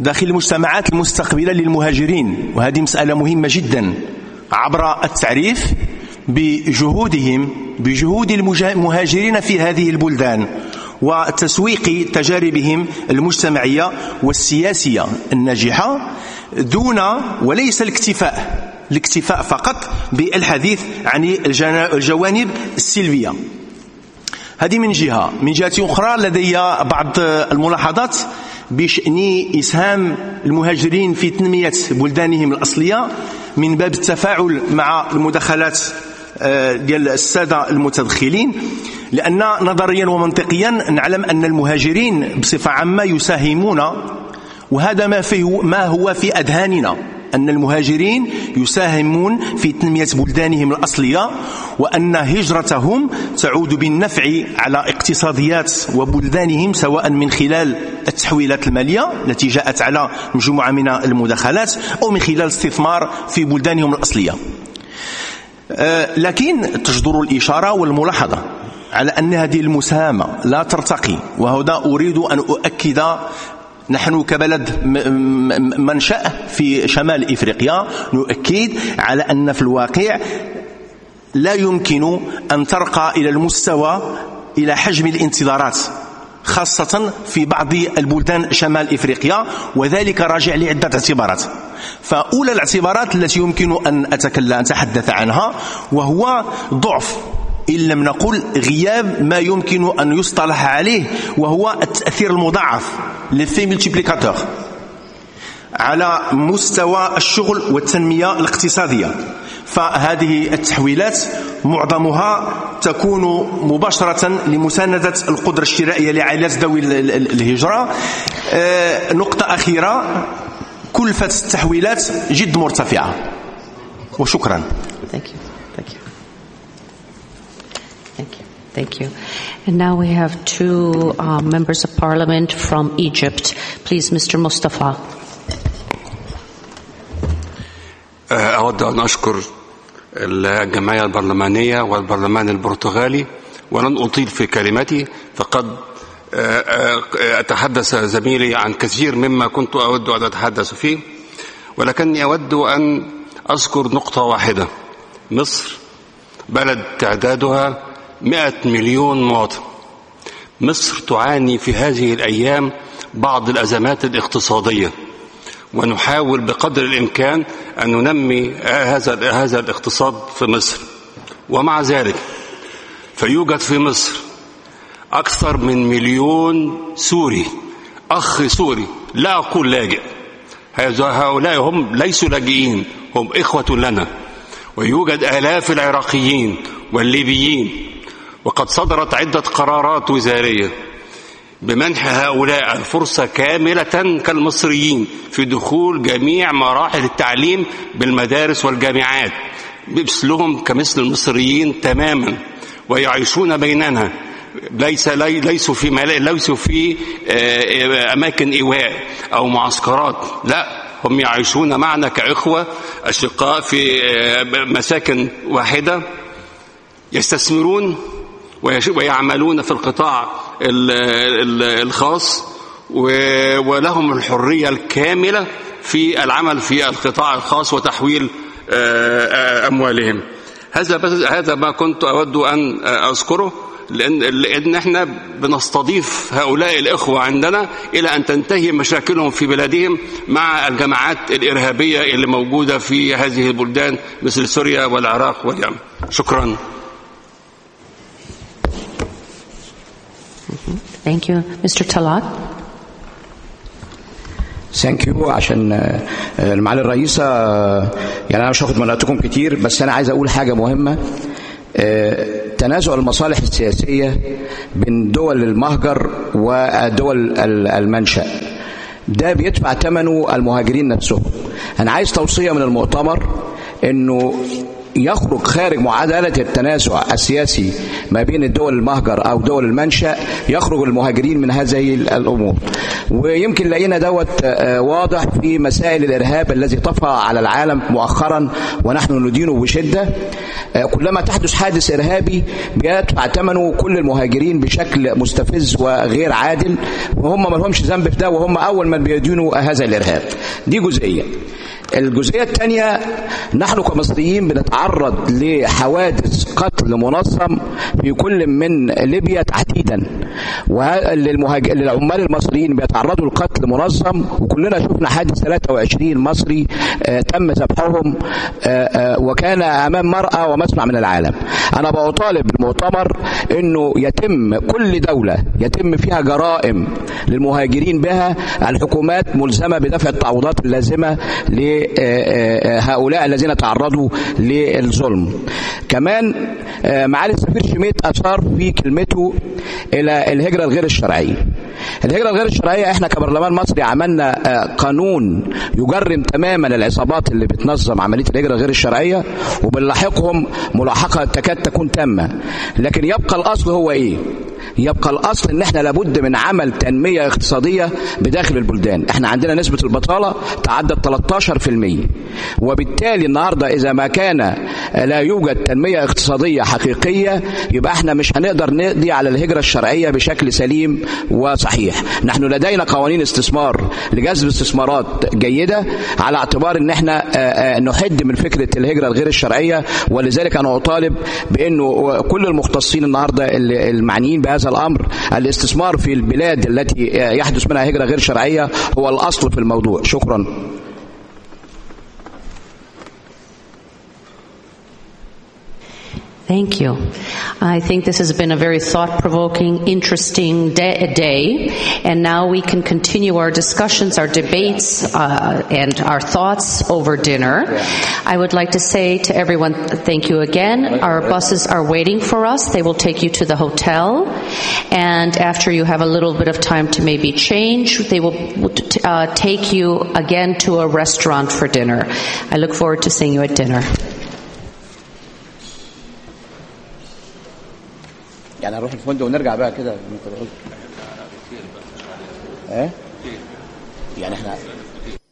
داخل المجتمعات المستقبلة للمهاجرين، وهذه مسألة مهمة جدا، عبر التعريف بجهودهم بجهود المهاجرين في هذه البلدان وتسويق تجاربهم المجتمعية والسياسية الناجحة، دون وليس الاكتفاء الاكتفاء فقط بالحديث عن الجوانب السلبية. هذه من جهة. من جهة أخرى لدي بعض الملاحظات بشأن إسهام المهاجرين في تنمية بلدانهم الأصلية من باب التفاعل مع المداخلات ديال السادة المتدخلين، لأن نظريا ومنطقيا نعلم أن المهاجرين بصفة عامة يساهمون، وهذا ما فيه ما هو في أذهاننا، أن المهاجرين يساهمون في تنمية بلدانهم الأصلية، وأن هجرتهم تعود بالنفع على اقتصاديات وبلدانهم، سواء من خلال التحويلات المالية التي جاءت على مجموعة من المداخلات أو من خلال الاستثمار في بلدانهم الأصلية. لكن تجدر الإشارة والملاحظة على أن هذه المساهمة لا ترتقي، وهذا أريد أن أؤكد. نحن كبلد منشأ في شمال إفريقيا نؤكد على أن في الواقع لا يمكن أن ترقى إلى المستوى إلى حجم الانتظارات، خاصة في بعض البلدان شمال إفريقيا، وذلك راجع لعدة اعتبارات. فأولى الاعتبارات التي يمكن أن أتكلم أن أتحدث عنها وهو ضعف، إن لم نقل غياب، ما يمكن أن يصطلح عليه وهو التأثير المضاعف l'effet multiplicateur على مستوى الشغل والتنمية الاقتصادية. فهذه التحويلات معظمها تكون مباشرة لمساندة القدرة الشرائية لعائلات ذوي الهجرة. نقطة أخيرة، كلفة التحويلات جد مرتفعة. وشكرا. Thank you. Thank you. Thank you. Thank you. And now we have two uh, members of parliament from Egypt. Please, Mister Mustafa. أود أن أشكر الجمعية البرلمانية والبرلمان البرتغالي، ولن أطيل في كلمتي، فقد أتحدث زميلي عن كثير مما كنت أود أن أتحدث فيه، ولكني أود أن أذكر نقطة واحدة. مصر بلد تعدادها مئة مليون مواطن. مصر تعاني في هذه الأيام بعض الأزمات الاقتصادية، ونحاول بقدر الإمكان أن ننمي هذا هذا الاقتصاد في مصر. ومع ذلك فيوجد في مصر أكثر من مليون سوري، أخ سوري، لا أقول لاجئ، هؤلاء هم ليسوا لاجئين، هم إخوة لنا. ويوجد آلاف العراقيين والليبيين، وقد صدرت عدة قرارات وزارية بمنح هؤلاء الفرصة كاملة كالمصريين في دخول جميع مراحل التعليم بالمدارس والجامعات مثلهم كمثل المصريين تماما، ويعيشون بيننا، ليس ليسوا في ليسوا في أماكن إيواء أو معسكرات، لا، هم يعيشون معنا كإخوة أشقاء في مساكن واحدة، يستثمرون ويعملون في القطاع الخاص، ولهم الحرية الكاملة في العمل في القطاع الخاص وتحويل أموالهم. هذا هذا ما كنت أود أن أذكره، لأن لأن احنا بنستضيف هؤلاء الإخوة عندنا إلى أن تنتهي مشاكلهم في بلادهم مع الجماعات الإرهابية اللي موجودة في هذه البلدان مثل سوريا والعراق واليمن. شكرا. Thank you. Mister Talat. ثانك يو. عشان معالي الرئيسة، يعني أنا مش هاخد من وقتكم كتير، بس أنا عايز أقول حاجة مهمة. تنازع المصالح السياسية بين دول المهجر ودول المنشأ ده بيدفع ثمنه المهاجرين نفسهم. أنا عايز توصية من المؤتمر إنه يخرج خارج معادلة التنازع السياسي ما بين الدول المهجر أو دول المنشأ، يخرج المهاجرين من هذه الأمور. ويمكن لقينا دوت واضح في مسائل الإرهاب الذي طفى على العالم مؤخرا ونحن ندينه بشدة. كلما تحدث حادث إرهابي بيدفع ثمنه كل المهاجرين بشكل مستفز وغير عادل، وهم ما لهمش ذنب في ده، وهم أول من بيدينوا هذا الإرهاب. دي جزئية. الجزئية الثانية، نحن كمصريين بنتعرض لحوادث قتل منظم في كل من ليبيا تحديدا، وللعمال المصريين بيتعرضوا لقتل منظم، وكلنا شفنا حادث ثلاثة وعشرين مصري تم ذبحهم وكان أمام مرأى ومسمع من العالم. أنا بطالب بالمؤتمر أنه يتم كل دولة يتم فيها جرائم للمهاجرين بها، الحكومات ملزمة بدفع التعويضات اللازمة لهؤلاء الذين تعرضوا للظلم. كمان معالي السفير شميت أشار في كلمته إلى الهجرة الغير الشرعية. الهجرة الغير الشرعية، احنا كبرلمان مصري عملنا قانون يجرم تماما العصابات اللي بتنظم عملية الهجرة الغير الشرعية، وبنلاحقهم ملاحقة تكاد تكون تامة. لكن يبقى الأصل هو ايه؟ يبقى الأصل ان احنا لابد من عمل تنمية اقتصادية بداخل البلدان. احنا عندنا نسبة البطالة تعدت ثلاثة عشر بالمئة، وبالتالي النهاردة اذا ما كان لا يوجد تنمية اقتصادية حقيقية يبقى احنا مش هنقدر نقضي على الهجرة الشرعية بشكل سليم وصحيح. نحن لدينا قوانين استثمار لجذب استثمارات جيدة، على اعتبار ان احنا نحد من فكرة الهجرة الغير الشرعية. ولذلك انا اطالب بانه كل المختصين النهاردة المعنيين بهذا الامر، الاستثمار في البلاد التي يحدث منها هجرة غير شرعية هو الاصل في الموضوع. شكرا. Thank you. I think this has been a very thought-provoking, interesting day, day, and now we can continue our discussions, our debates, uh, and our thoughts over dinner. I would like to say to everyone, thank you again. Our buses are waiting for us. They will take you to the hotel, and after you have a little bit of time to maybe change, they will uh, take you again to a restaurant for dinner. I look forward to seeing you at dinner. يعني نروح الفندق ونرجع بقى كده. ايه يعني احنا